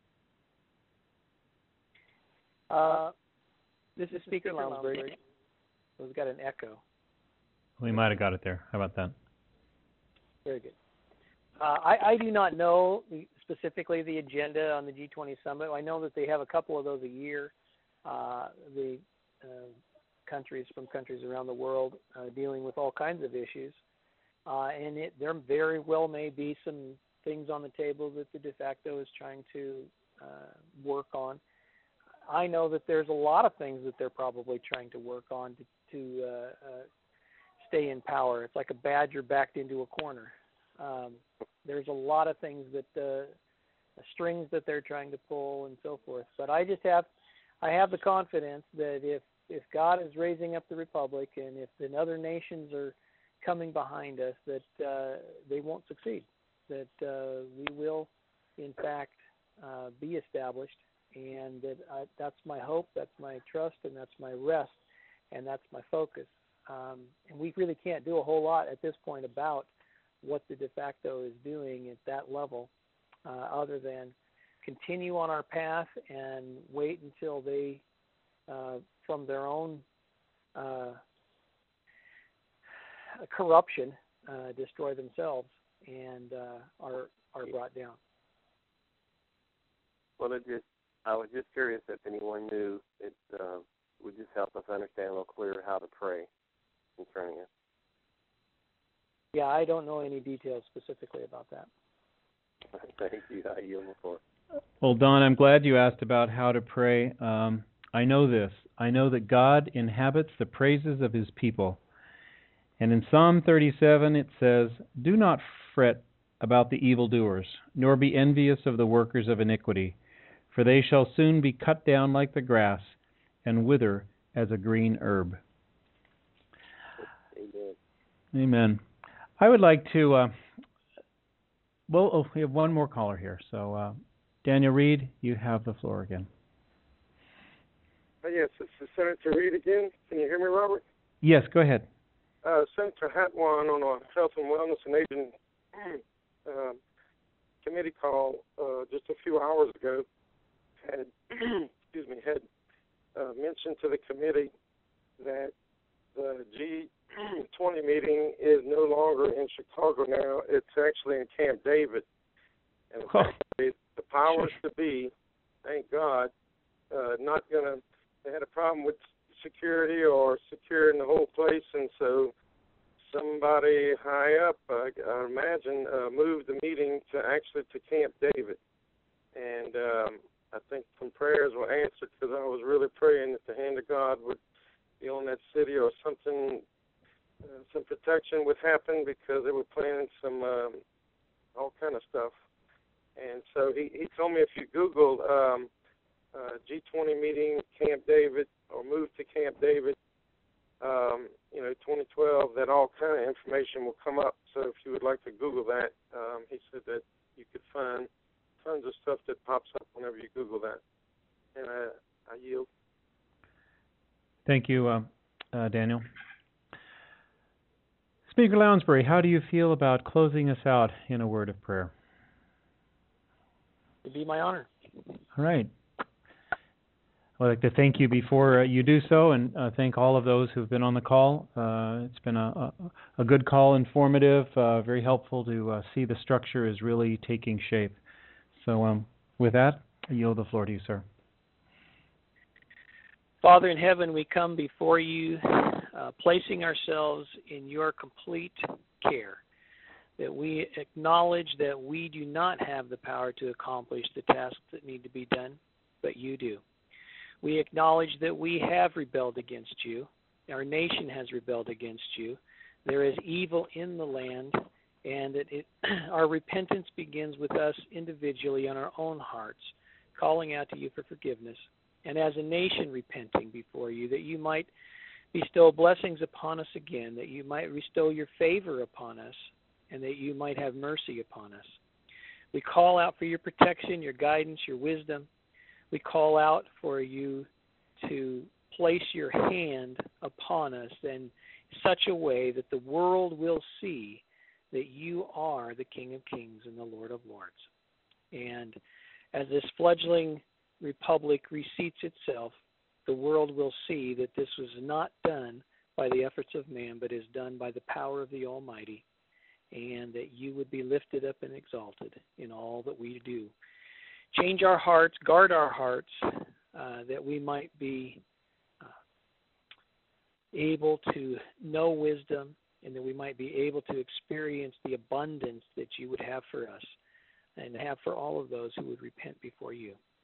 Uh, this is Speaker Lounsbury. We've got an echo. We might have got it there. How about that? Very good. Uh, I, I do not know specifically the agenda on the G twenty summit. I know that they have a couple of those a year. Uh, the uh, countries from countries around the world uh, dealing with all kinds of issues. Uh, and it, there very well may be some things on the table that the de facto is trying to uh, work on. I know that there's a lot of things that they're probably trying to work on to, to uh, uh, stay in power. It's like a badger backed into a corner. Um, there's a lot of things that uh, strings that they're trying to pull and so forth. But I just have, I have the confidence that if if God is raising up the Republic and if the other nations are coming behind us, that uh, they won't succeed. That uh, we will, in fact, uh, be established, and that I, that's my hope, that's my trust, and that's my rest, and that's my focus. Um, and we really can't do a whole lot at this point about what the de facto is doing at that level, uh, other than continue on our path and wait until they, uh, from their own uh, corruption, uh, destroy themselves and uh, are are brought down. Well, it just, I was just curious if anyone knew. It uh, would just help us understand a little clearer how to pray concerning it. Yeah, I don't know any details specifically about that. Thank you. I yield the floor. Well, Don, I'm glad you asked about how to pray. Um, I know this. I know that God inhabits the praises of his people. And in Psalm thirty-seven it says, "Do not fret about the evildoers, nor be envious of the workers of iniquity, for they shall soon be cut down like the grass and wither as a green herb." Amen. Amen. I would like to, uh, well, oh, we have one more caller here. So, uh, Daniel Reed, you have the floor again. Uh, yes, this is Senator Reed again. Can you hear me, Robert? Yes, go ahead. Uh, Senator Hatwan on a Health and Wellness and Aging uh, committee call uh, just a few hours ago had, excuse me, had uh, mentioned to the committee that the G twenty meeting is no longer in Chicago now. It's actually in Camp David. And oh. the powers to be, thank God, uh, not going to, they had a problem with security or securing the whole place, and so somebody high up, uh, I imagine, uh, moved the meeting to actually to Camp David. And um, I think some prayers were answered because I was really praying that the hand of God would be on that city or something, uh, some protection would happen because they were planning some um, all kind of stuff. And so he, he told me if you Google um, uh, G twenty meeting Camp David or move to Camp David, um, you know, twenty twelve, that all kind of information will come up. So if you would like to Google that, um, he said that you could find tons of stuff that pops up whenever you Google that. And I, I yield. Thank you, uh, uh, Daniel. Speaker Lounsbury, how do you feel about closing us out in a word of prayer? It'd be my honor. All right. I'd like to thank you before uh, you do so, and uh, thank all of those who've been on the call. Uh, it's been a, a, a good call, informative, uh, very helpful to uh, see the structure is really taking shape. So um, with that, I yield the floor to you, sir. Father in heaven, we come before you, uh, placing ourselves in your complete care, that we acknowledge that we do not have the power to accomplish the tasks that need to be done, but you do. We acknowledge that we have rebelled against you. Our nation has rebelled against you. There is evil in the land, and that it, our repentance begins with us individually in our own hearts, calling out to you for forgiveness. And as a nation repenting before you, that you might bestow blessings upon us again, that you might bestow your favor upon us, and that you might have mercy upon us. We call out for your protection, your guidance, your wisdom. We call out for you to place your hand upon us in such a way that the world will see that you are the King of Kings and the Lord of Lords. And as this fledgling republic reseats itself, the world will see that this was not done by the efforts of man, but is done by the power of the Almighty, and that you would be lifted up and exalted in all that we do. Change our hearts, guard our hearts, uh, that we might be uh, able to know wisdom, and that we might be able to experience the abundance that you would have for us and have for all of those who would repent before you.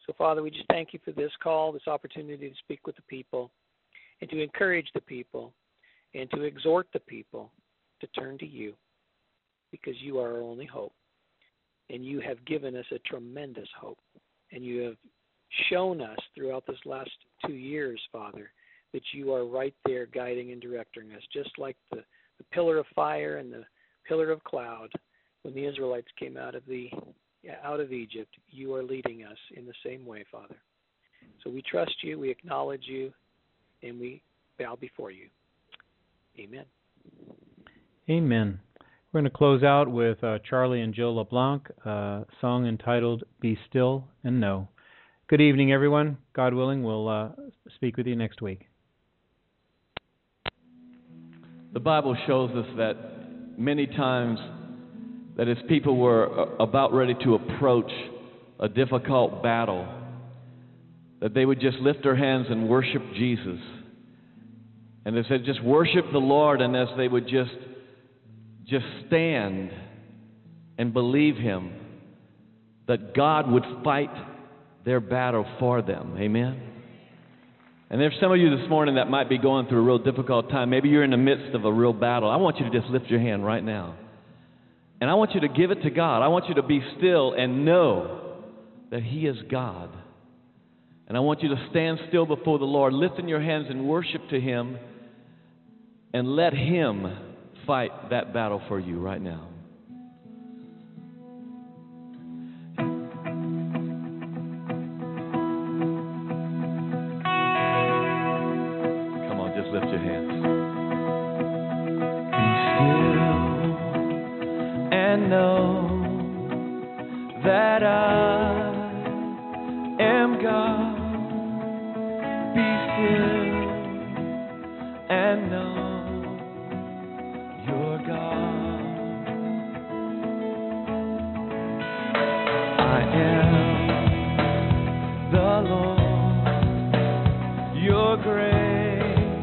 So, Father, we just thank you for this call, this opportunity to speak with the people and to encourage the people and to exhort the people to turn to you, because you are our only hope. And you have given us a tremendous hope. And you have shown us throughout this last two years, Father, that you are right there guiding and directing us, just like the, the pillar of fire and the pillar of cloud when the Israelites came out of the out of Egypt. You are leading us in the same way, Father. So we trust you, we acknowledge you, and we bow before you. Amen. Amen. We're going to close out with uh, Charlie and Jill LeBlanc, a song entitled Be Still and Know. Good evening, everyone. God willing, we'll uh, speak with you next week. The Bible shows us that many times that as people were about ready to approach a difficult battle, that they would just lift their hands and worship Jesus. And they said, just worship the Lord, and as they would just just stand and believe Him, that God would fight their battle for them. Amen? And there's some of you this morning that might be going through a real difficult time. Maybe you're in the midst of a real battle. I want you to just lift your hand right now. And I want you to give it to God. I want you to be still and know that He is God. And I want you to stand still before the Lord, lifting your hands in worship to Him, and let Him fight that battle for you right now. Come on, just lift your hands. Be still and know that I am God. Be still and know you're God. I am the Lord, your great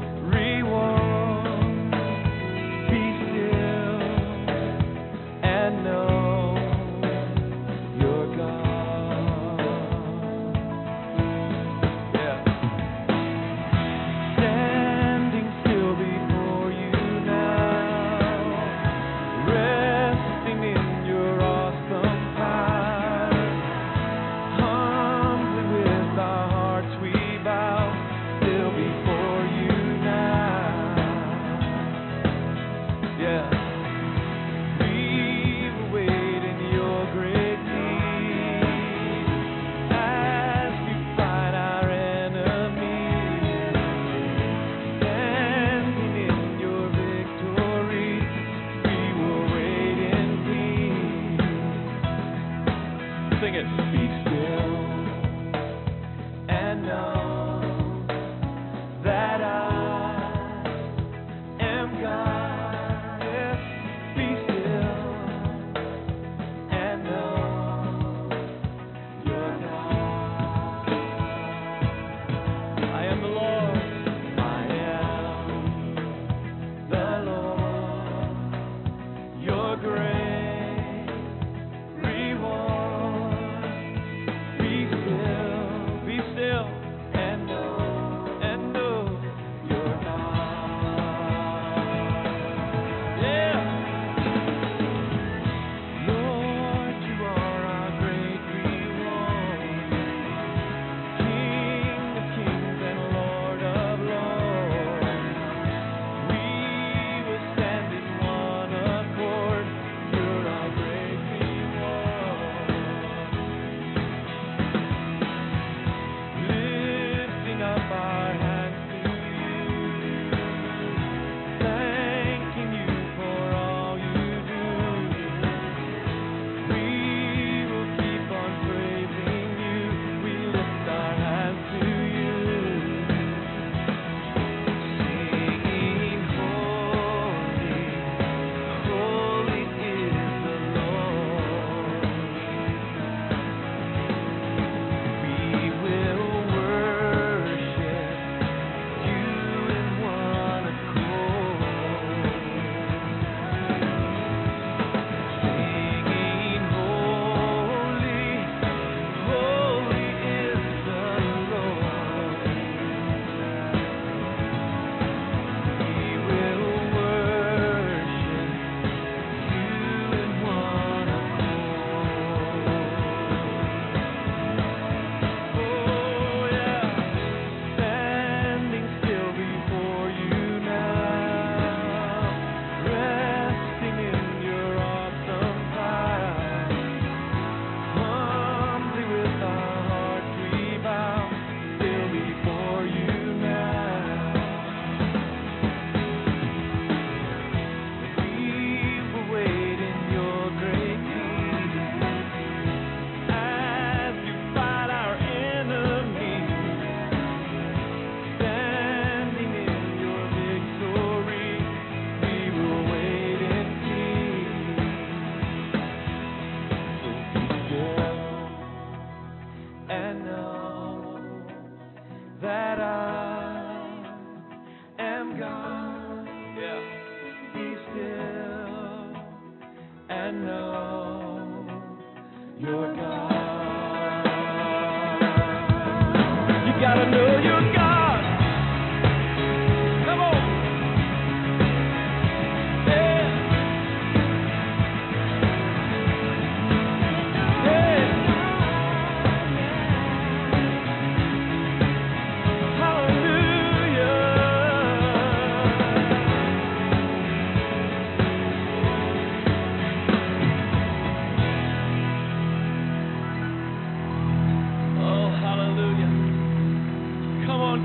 reward. Be still and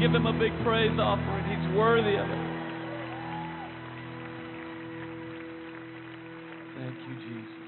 Give him a big praise offering. He's worthy of it. Thank you, Jesus.